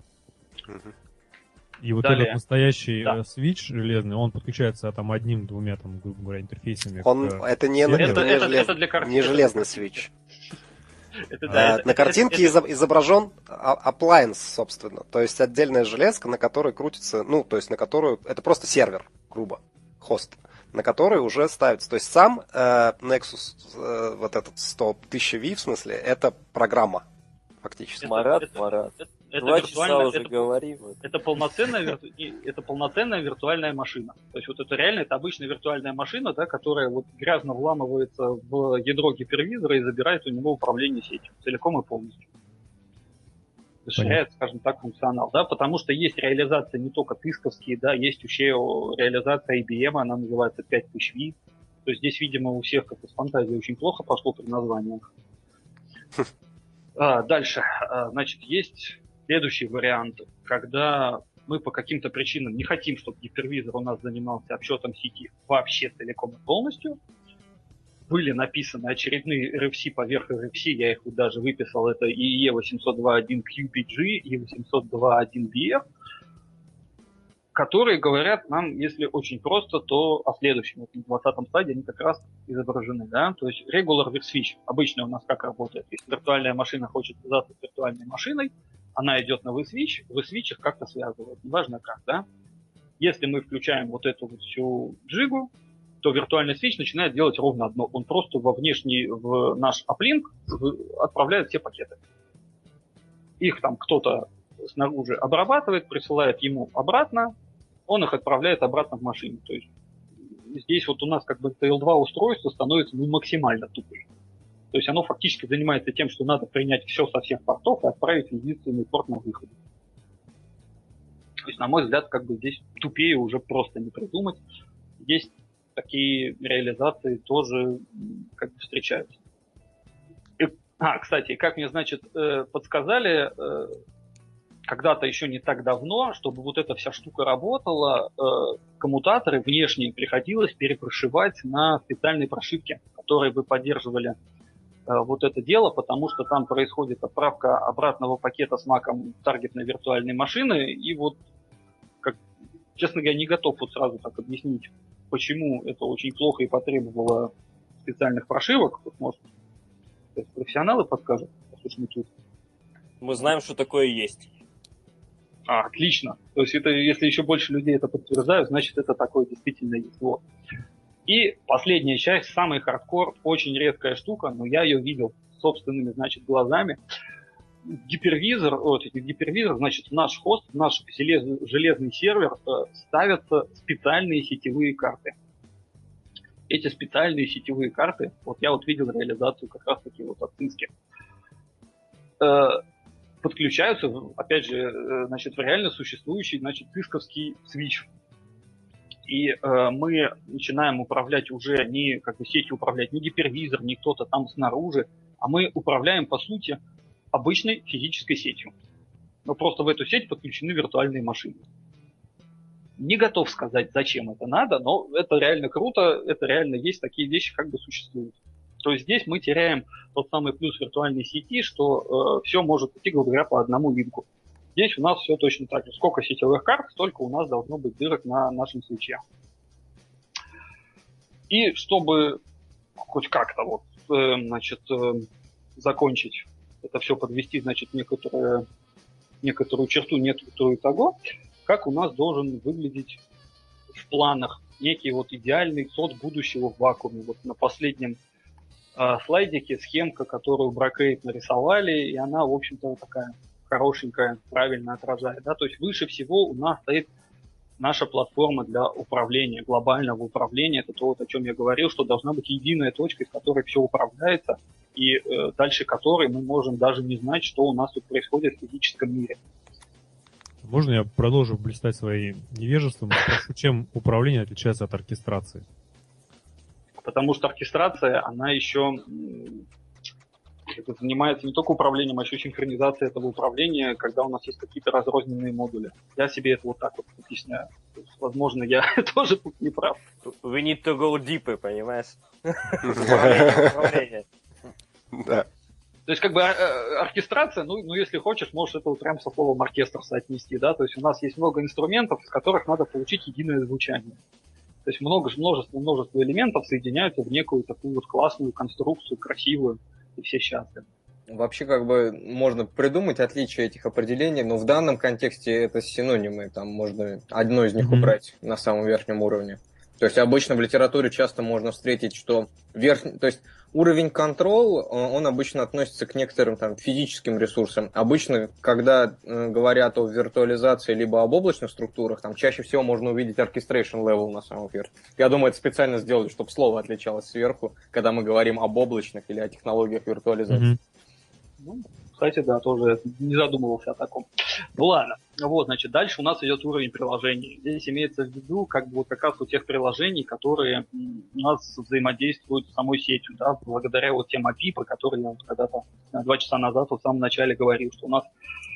И вот Далее. этот настоящий Да. свич железный, он подключается там одним-двумя, там, грубо говоря, интерфейсами. Он, к... это не, Это- это, не, это- желез- это для картинки. не железный свич. Это, А, да, А, это- на картинке это- изо- изображен а- appliance, собственно. То есть отдельная железка, на которой крутится, ну, то есть на которую... Это просто сервер, грубо, хост, на который уже ставится. То есть сам э, Nexus, э, вот этот сто тысяч ви, в смысле, это программа, фактически. Это- Марат, это- Марат. это- это Два виртуально- часа уже это- говорим. Это полноценная, вирту- и это полноценная виртуальная машина. То есть вот это реально, это обычная виртуальная машина, да, которая вот грязно вламывается в ядро гипервизора и забирает у него управление сетью целиком и полностью. Расширяет, скажем так, функционал, да, потому что есть реализация не только тысковские, да, есть еще реализация ай би эм, она называется пять тысяч ви. То есть здесь, видимо, у всех как-то с фантазией очень плохо пошло при названиях. А, дальше, а, значит, есть следующий вариант, когда мы по каким-то причинам не хотим, чтобы гипервизор у нас занимался обсчетом сети вообще целиком и полностью. Были написаны очередные эр эф си поверх эр эф си, я их вот даже выписал, это и и и восемьсот двадцать один кью пи джи, и восемьсот двадцать один би эф, которые говорят нам, если очень просто, то о следующем. Вот на двадцатом слайде они как раз изображены, да, то есть regular vSwitch. Обычно у нас как работает? Если виртуальная машина хочет связаться с виртуальной машиной, она идет на vSwitch, vSwitch их как-то связывает, неважно как, да. Если мы включаем вот эту вот всю джигу, то виртуальный свич начинает делать ровно одно. Он просто во внешний, в наш uplink отправляет все пакеты. Их там кто-то снаружи обрабатывает, присылает ему обратно, он их отправляет обратно в машину. То есть здесь вот у нас как бы ти эл два устройство становится ну, максимально тупым. То есть оно фактически занимается тем, что надо принять все со всех портов и отправить в единственный порт на выход. То есть, на мой взгляд, как бы здесь тупее уже просто не придумать. Есть такие реализации тоже как бы встречаются. И, а, кстати, как мне, значит, подсказали когда-то еще не так давно, чтобы вот эта вся штука работала, коммутаторы внешние приходилось перепрошивать на специальные прошивки, которые бы поддерживали вот это дело, потому что там происходит отправка обратного пакета с маком таргетной виртуальной машины, и вот, как, честно говоря, не готов вот сразу так объяснить, почему это очень плохо и потребовало специальных прошивок. Тут, может, профессионалы подскажут, послушай, тут. Мы знаем, что такое есть. А, отлично. То есть это, если еще больше людей это подтверждают, значит, это такое действительно есть. Вот. И последняя часть, самый хардкор, очень редкая штука, но я ее видел собственными, значит, глазами. гипервизор, вот, гипервизор, значит, в наш хост, в наш железный, железный сервер э, ставятся специальные сетевые карты. Эти специальные сетевые карты, вот я вот видел реализацию как раз таки вот от Cisco, э, подключаются, опять же, э, значит, в реально существующий, значит, цисковский свич. И э, мы начинаем управлять уже не как бы сетью управлять, не гипервизор, не кто-то там снаружи, а мы управляем, по сути, обычной физической сетью. Но просто в эту сеть подключены виртуальные машины. Не готов сказать, зачем это надо, но это реально круто, это реально есть, такие вещи как бы существуют. То есть здесь мы теряем тот самый плюс виртуальной сети, что э, все может идти, грубо говоря, по одному линку. Здесь у нас все точно так же. Сколько сетевых карт, столько у нас должно быть дырок на нашем свече. И чтобы хоть как-то вот, э, значит, э, закончить это все, подвести, значит, некоторую, некоторую черту, некоторую того, как у нас должен выглядеть в планах некий вот идеальный сот будущего в вакууме. Вот на последнем э, слайдике схемка, которую Брокейт нарисовали, и она, в общем-то, такая хорошенькая, правильно отражает. Да? То есть выше всего у нас стоит наша платформа для управления, глобального управления. Это то, вот, о чем я говорил, что должна быть единая точка, из которой все управляется, и э, дальше которой мы можем даже не знать, что у нас тут происходит в физическом мире. Можно я продолжу блистать своим невежеством и спрошу, чем управление отличается от оркестрации? Потому что оркестрация, она еще занимается не только управлением, а еще синхронизацией этого управления, когда у нас есть какие-то разрозненные модули. Я себе это вот так вот объясняю. То есть, возможно, я тоже тут не прав. We need to go deeper, понимаешь? Да. То есть, как бы, оркестрация, ну, ну, если хочешь, можешь это вот прям со словом оркестр соотнести, да, то есть у нас есть много инструментов, из которых надо получить единое звучание. То есть много, множество, множество элементов соединяются в некую такую вот классную конструкцию, красивую, и все счастливы. Вообще, как бы, можно придумать отличия этих определений, но в данном контексте это синонимы, там можно одно из них mm-hmm. убрать на самом верхнем уровне. То есть обычно в литературе часто можно встретить, что верхний, то есть уровень control, он обычно относится к некоторым там физическим ресурсам. Обычно, когда э, говорят о виртуализации либо об облачных структурах, там чаще всего можно увидеть orchestration level на самом верхе. Я думаю, это специально сделали, чтобы слово отличалось сверху, когда мы говорим об облачных или о технологиях виртуализации. Mm-hmm. Ну, кстати, да, тоже не задумывался о таком. Ну ладно, вот, значит, дальше у нас идет уровень приложений. Здесь имеется в виду, как бы вот как раз у тех приложений, которые у нас взаимодействуют с самой сетью, да, благодаря вот тем эй пи ай, про которые я вот когда-то два часа назад вот в самом начале говорил, что у нас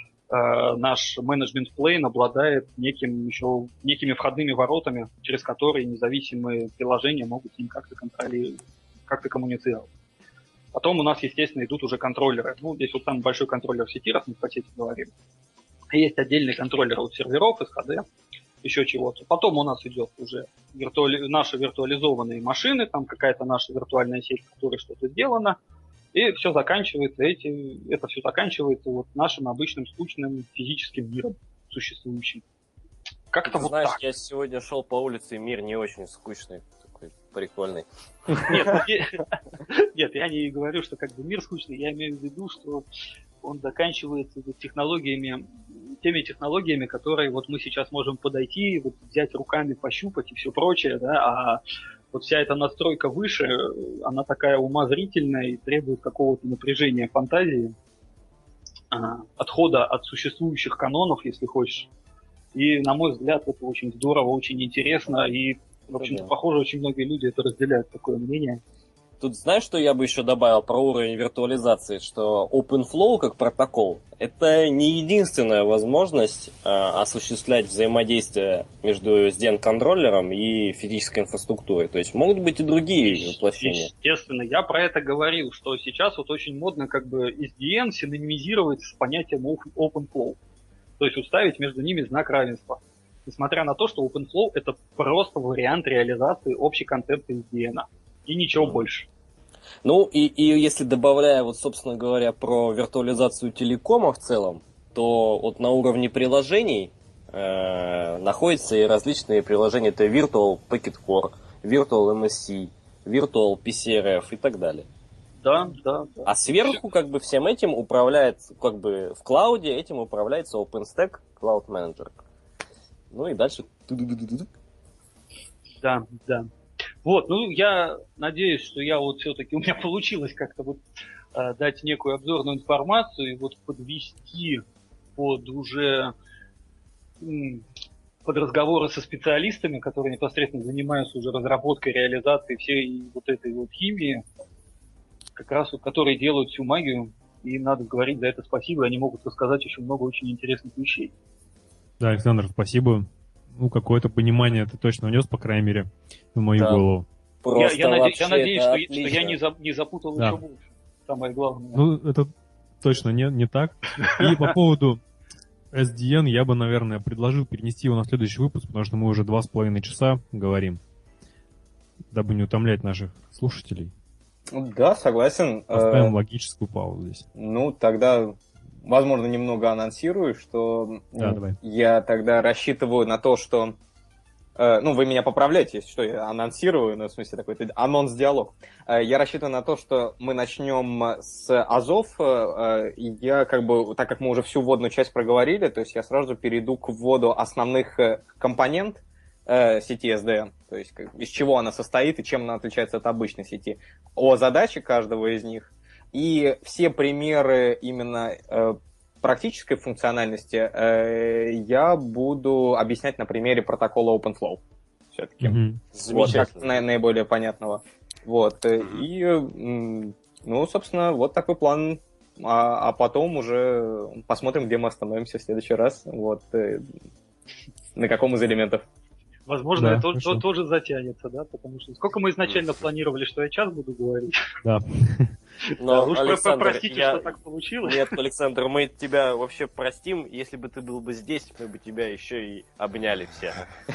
э, наш management plane обладает неким еще, некими входными воротами, через которые независимые приложения могут с ним как-то контролировать, как-то коммуницировать. Потом у нас, естественно, идут уже контроллеры. Ну, здесь вот самый большой контроллер в сети, раз мы по сети говорим. Есть отдельный контроллер от серверов, эс ха дэ, еще чего-то. Потом у нас идет уже виртуали... наши виртуализованные машины, там какая-то наша виртуальная сеть, в которой что-то сделано. И все заканчивается, эти... это все заканчивается вот нашим обычным скучным физическим миром существующим. Как-то вот знаешь, так. Я сегодня шел по улице, и мир не очень скучный. Прикольный. Нет, нет, я не говорю, что как бы мир скучный, я имею в виду, что он заканчивается технологиями, теми технологиями, которые вот мы сейчас можем подойти, вот взять руками, пощупать и все прочее, да, а вот вся эта настройка выше, она такая умозрительная и требует какого-то напряжения фантазии, отхода от существующих канонов, если хочешь. И, на мой взгляд, это очень здорово, очень интересно, и в общем-то, да. Похоже, очень многие люди это разделяют, такое мнение. Тут знаешь, что я бы еще добавил про уровень виртуализации, что OpenFlow как протокол — это не единственная возможность э, осуществлять взаимодействие между эс ди эн-контроллером и физической инфраструктурой. То есть могут быть и другие воплощения. Естественно, я про это говорил, что сейчас вот очень модно как бы эс ди эн синонимизировать с понятием OpenFlow. То есть уставить между ними знак равенства. Несмотря на то, что OpenFlow — это просто вариант реализации общей концепции эс ди эн. И ничего больше. Ну, и, и если добавляя, вот, собственно говоря, про виртуализацию телекома в целом, то вот на уровне приложений э, находятся и различные приложения. Это Virtual Packet Core, Virtual эм эс си, Virtual пи си ар эф и так далее. Да, да, да. А сверху как бы всем этим управляет, как бы в клауде этим управляется OpenStack Cloud Manager. Ну и дальше. Да, да. Вот, ну я надеюсь, что я вот все-таки, у меня получилось как-то вот э, дать некую обзорную информацию и вот подвести под уже м, под разговоры со специалистами, которые непосредственно занимаются уже разработкой, реализацией всей вот этой вот химии, как раз вот, которые делают всю магию, и им надо говорить за это спасибо, и они могут рассказать еще много очень интересных вещей. Да, Александр, спасибо. Ну, какое-то понимание ты точно внес, по крайней мере, в мою Да. голову. Я, я, наде- вообще я надеюсь, что, это что я не, за- не запутал Да. еще больше. Самое главное. Ну, это точно не, не так. И по поводу эс ди эн я бы, наверное, предложил перенести его на следующий выпуск, потому что мы уже два с половиной часа говорим, дабы не утомлять наших слушателей. Да, согласен. Поставим Э, логическую паузу здесь. Ну, тогда, возможно, немного анонсирую, что Да, давай. я тогда рассчитываю на то, что... э, Ну, вы меня поправляете, если что, я анонсирую, ну, в смысле, такой анонс-диалог. Э, Я рассчитываю на то, что мы начнем с Азов, э, и я как бы, так как мы уже всю вводную часть проговорили, то есть я сразу перейду к вводу основных э, компонент э, сети эс ди эн, то есть как- из чего она состоит и чем она отличается от обычной сети, о задаче каждого из них, и все примеры именно э, практической функциональности э, я буду объяснять на примере протокола OpenFlow. Все-таки. Мгм. Вот, как Замечательно. на- наиболее понятного. Вот. э, И, м, ну, собственно, вот такой план. А, а потом уже посмотрим, где мы остановимся в следующий раз. Вот. э, На каком из элементов. Возможно, Да, это то- хорошо. то- тоже затянется, да, потому что сколько мы изначально планировали, что я час буду говорить. Да. Но, Да, уж про- Александр, простите, я- что так получилось. Нет, Александр, мы тебя вообще простим. Если бы ты был бы здесь, мы бы тебя еще и обняли все.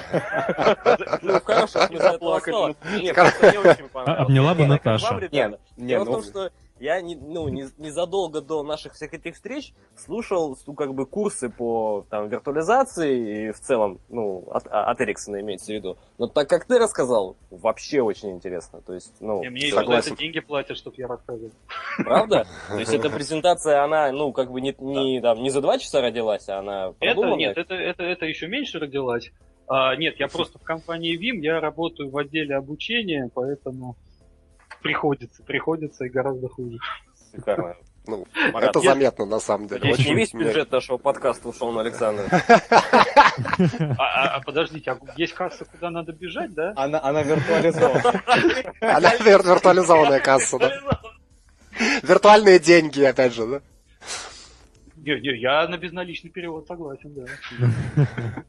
Ну, в хорошем смысле этого слова. Нет, просто мне очень понравилось. Обняла бы Не знаю, как Наташа. вам, ребята. Нет, нет, Дело в ну, том, что я не, ну, не- незадолго до наших всех этих встреч слушал, ну, как бы, курсы по там, виртуализации и в целом, ну, от, от Эриксона имеется в виду. Но так как ты рассказал, вообще очень интересно. То есть, ну, И мне еще за согласен. это деньги платят, чтобы я рассказывал. правда? То есть эта презентация, она, ну, как бы не, не, там, не за два часа родилась, а она Это, продуманная. нет, это, это, это еще меньше родилась. А, нет, я просто в компании ВИМ, я работаю в отделе обучения, поэтому приходится, приходится и гораздо хуже. Шикарно. Ну, Марат, это я- заметно, на самом деле. Надеюсь, не Очень весь мне- бюджет нашего подкаста ушел на Александра. А, а- а подождите, а есть касса, куда надо бежать, да? Она, она виртуализована. Она вир- виртуализованная касса, да? Виртуальные деньги, опять же, да? Не, не, я на безналичный перевод согласен, да.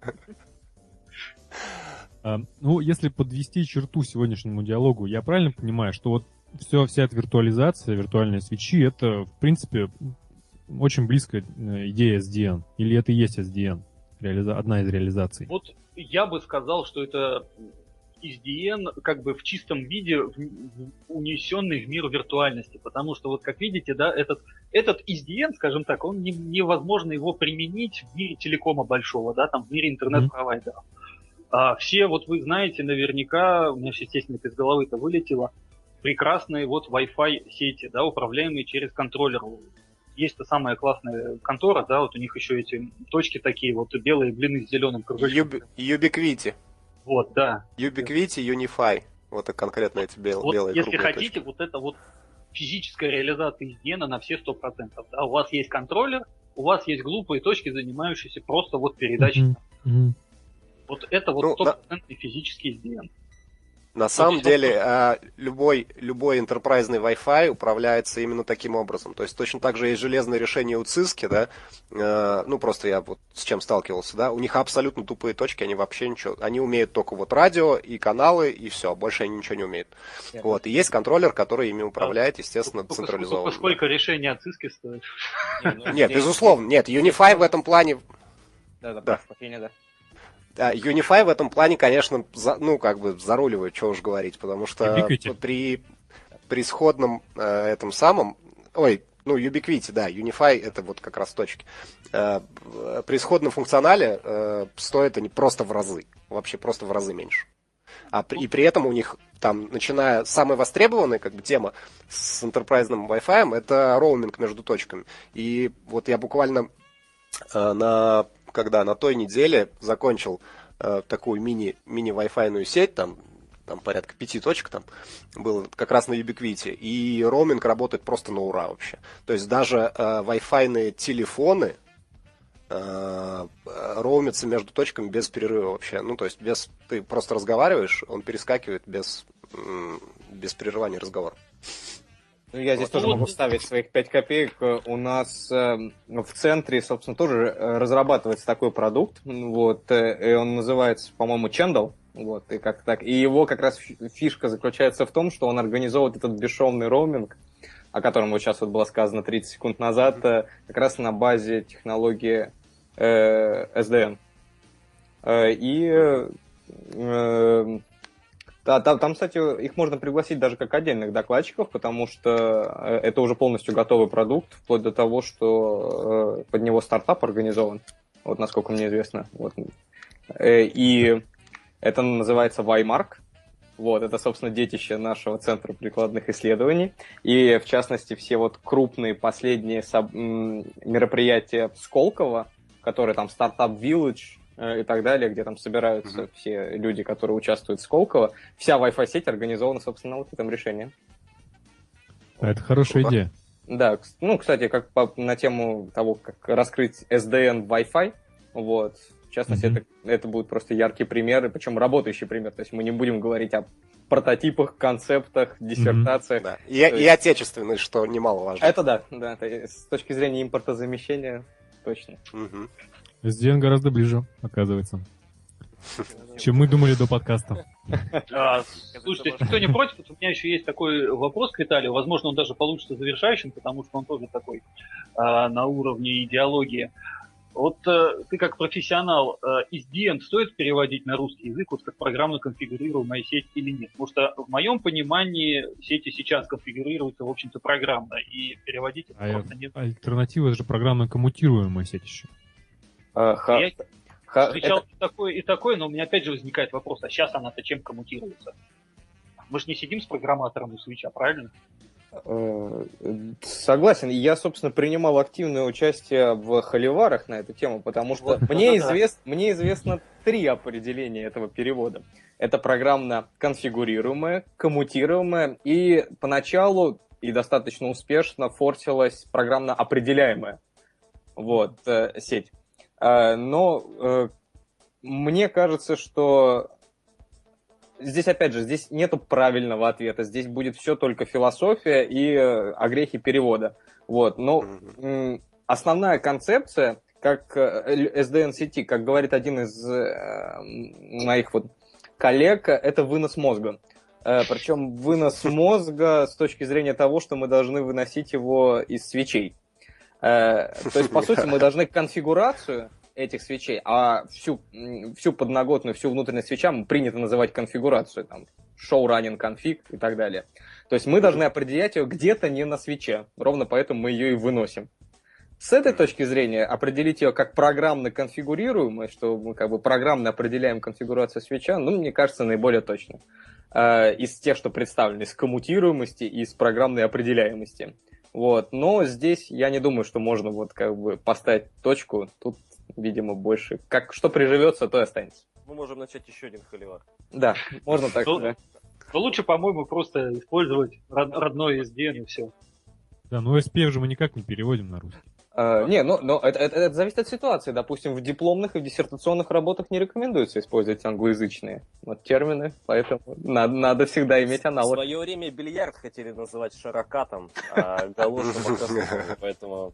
А, Ну, если подвести черту сегодняшнему диалогу, я правильно понимаю, что вот все, вся эта виртуализация, виртуальные свечи, это, в принципе, очень близкая э, идея эс ди эн? Или это и есть эс ди эн? Реализа- Одна из реализаций. Вот я бы сказал, что это эс ди эн как бы в чистом виде в- в- унесенный в мир виртуальности, потому что вот как видите, да, этот, этот эс ди эн, скажем так, он не- невозможно его применить в мире телекома большого, да, там в мире интернет-провайдеров. А все, вот вы знаете, наверняка, у меня, естественно, это из головы-то вылетело, прекрасные вот Wi-Fi сети, да, управляемые через контроллер. Есть та самая классная контора, да, вот у них еще эти точки такие, вот белые блины с зеленым кружочком. Юби- Ubiquiti. Вот, да. Ubiquiti, Unify. Вот это конкретно эти бел- Вот белые если круглые хотите, точки. вот это вот физическая реализация эс ди эн на все сто процентов. Да? У вас есть контроллер, у вас есть глупые точки, занимающиеся просто вот передачей. Мгм. Мгм. Вот это вот Ну, стопроцентный физический эс ди эн. На самом есть деле, вопрос. а, любой, любой энтерпрайзный Wi-Fi управляется именно таким образом. То есть точно так же есть железное решение у Cisco, да, э, ну просто я вот с чем сталкивался, да, у них абсолютно тупые точки, они вообще ничего, они умеют только вот радио и каналы, и все, больше они ничего не умеют. Вот, и есть контроллер, который ими управляет, естественно, Только централизованно. сколько, сколько решений от Cisco стоит? Нет, безусловно, нет, Unify в этом плане... Да, да, Да. прошу прощения, да. Да, Unify в этом плане, конечно, за- ну, как бы заруливает, что уж говорить, потому что Ubiquiti. при, при сходном э, этом самом, ой, ну, Ubiquiti, да, Unify это вот как раз точки, Э, при сходном функционале э, стоят они просто в разы, вообще просто в разы меньше. А при, и при этом у них там, начиная, самая востребованная как бы тема с enterprise Wi-Fi, это роуминг между точками. И вот я буквально э, на, когда на той неделе закончил э, такую мини, мини-Wi-Fi сеть, там, там порядка пяти точек там было как раз на Ubiquiti, и роуминг работает просто на ура вообще. То есть даже э, Wi-Fi телефоны э, роумятся между точками без перерыва вообще. Ну, то есть без, ты просто разговариваешь, он перескакивает без, без прерывания разговора. Ну, я здесь тоже могу вставить своих пять копеек. У нас э, в центре, собственно, тоже разрабатывается такой продукт. Вот, э, и он называется, по-моему, Чендал. Вот, и как так. И его как раз фишка заключается в том, что он организовывает этот бесшовный роуминг, о котором вот сейчас вот было сказано тридцать секунд назад, э, как раз на базе технологии э, эс ди эн. Э, и э, Да, там, там, кстати, их можно пригласить даже как отдельных докладчиков, потому что это уже полностью готовый продукт, вплоть до того, что под него стартап организован, вот насколько мне известно. Вот. И это называется WiMark. Вот, это, собственно, детище нашего Центра прикладных исследований. И, в частности, все вот крупные последние соб... мероприятия Сколково, которые там Startup Village и так далее, где там собираются mm-hmm. все люди, которые участвуют в Сколково, вся Wi-Fi сеть организована, собственно, на вот этом решении. А это хорошая идея. Да, ну, кстати, как по, на тему того, как раскрыть эс ди эн Wi-Fi, вот, в частности, mm-hmm. это, это будет просто яркий пример, причем работающий пример, то есть мы не будем говорить о прототипах, концептах, диссертациях. Mm-hmm. Да. И, есть... и отечественный, что немаловажно. Это да, да, это, с точки зрения импортозамещения, точно. Mm-hmm. эс ди эн гораздо ближе, оказывается, чем мы думали до подкаста. А, слушайте, если кто не против, у меня еще есть такой вопрос к Виталию. Возможно, он даже получится завершающим, потому что он тоже такой а, на уровне идеологии. Вот а, ты как профессионал, а, эс ди эн стоит переводить на русский язык, вот как программно конфигурируемая сеть или нет? Потому что в моем понимании сети сейчас конфигурируются, в общем-то, программно, и переводить это а просто нет. Альтернатива — это же программно коммутируемая сеть еще. А, ха... Я ха... встречал это... и такое, и такое, но у меня опять же возникает вопрос, а сейчас она-то чем коммутируется? Мы же не сидим с программатором у свеча, правильно? Согласен. Я, собственно, принимал активное участие в холиварах на эту тему, потому что вот, мне, да, извест... да. мне известно три определения этого перевода. Это программно конфигурируемая, коммутируемая и поначалу и достаточно успешно форсилась программно определяемая вот, э, сеть. Э, но э, мне кажется, что здесь, опять же, здесь нету правильного ответа. Здесь будет все только философия и э, огрехи перевода. Вот. Но э, основная концепция, как э, эс ди эн-сети, как говорит один из э, моих вот коллег, это вынос мозга. Э, причем вынос мозга с точки зрения того, что мы должны выносить его из свечей. Э, то есть, по сути, мы должны конфигурацию этих свечей, а всю, всю подноготную, всю внутреннюю свеча принято называть конфигурацию, там, show running config и так далее. То есть мы должны определять ее где-то не на свече, ровно поэтому мы ее и выносим. С этой точки зрения определить ее как программно конфигурируемой, что мы как бы программно определяем конфигурацию свеча, ну, мне кажется, наиболее точно. Э, из тех, что представлены, из коммутируемости и из программной определяемости. Вот. Но здесь я не думаю, что можно вот как бы поставить точку. Тут, видимо, больше. Как что приживется, то и останется. Мы можем начать еще один холивар. Да, можно так. Ну, да. Но лучше, по-моему, просто использовать род- родной эс ди эн и все. Да, но эс пи эф же мы никак не переводим на русский. Uh, не, ну, но это, это, это зависит от ситуации. Допустим, в дипломных и в диссертационных работах не рекомендуется использовать англоязычные вот, термины, поэтому надо, надо всегда иметь аналог. В свое время бильярд хотели называть шаракатом, а галошем оказывается, поэтому...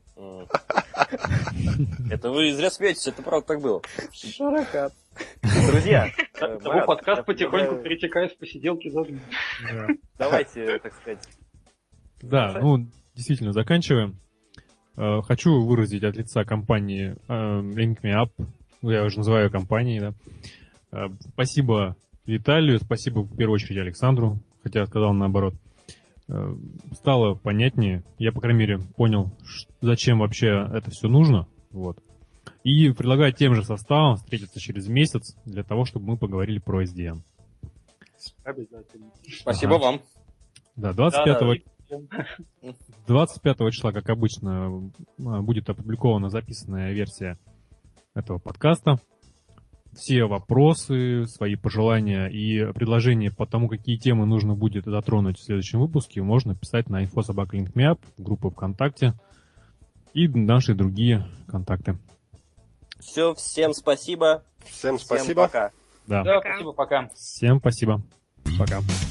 Это вы зря смеетесь, это правда так было. Шаракат. Друзья, Того подкаст потихоньку перетекает в посиделки за днем. Давайте, так сказать... Да, ну, действительно, заканчиваем. Хочу выразить от лица компании Link Me Up, я уже называю ее компанией, да. Спасибо Виталию, спасибо в первую очередь Александру, хотя сказал наоборот. Стало понятнее, я, по крайней мере, понял, зачем вообще это все нужно. Вот. И предлагаю тем же составом встретиться через месяц для того, чтобы мы поговорили про эс ди эн. Обязательно. Спасибо Ага. вам. Да, двадцать пятого, Да-да. двадцать пятого числа, как обычно, а, будет опубликована записанная версия этого подкаста. Все вопросы, свои пожелания и предложения по тому, какие темы нужно будет затронуть в следующем выпуске, можно писать на инфо собака линк ми ап, группу ВКонтакте и наши другие контакты. Все, всем спасибо. Всем Всем спасибо. пока. Да. Да, Пока. спасибо, пока. Всем спасибо. Пока.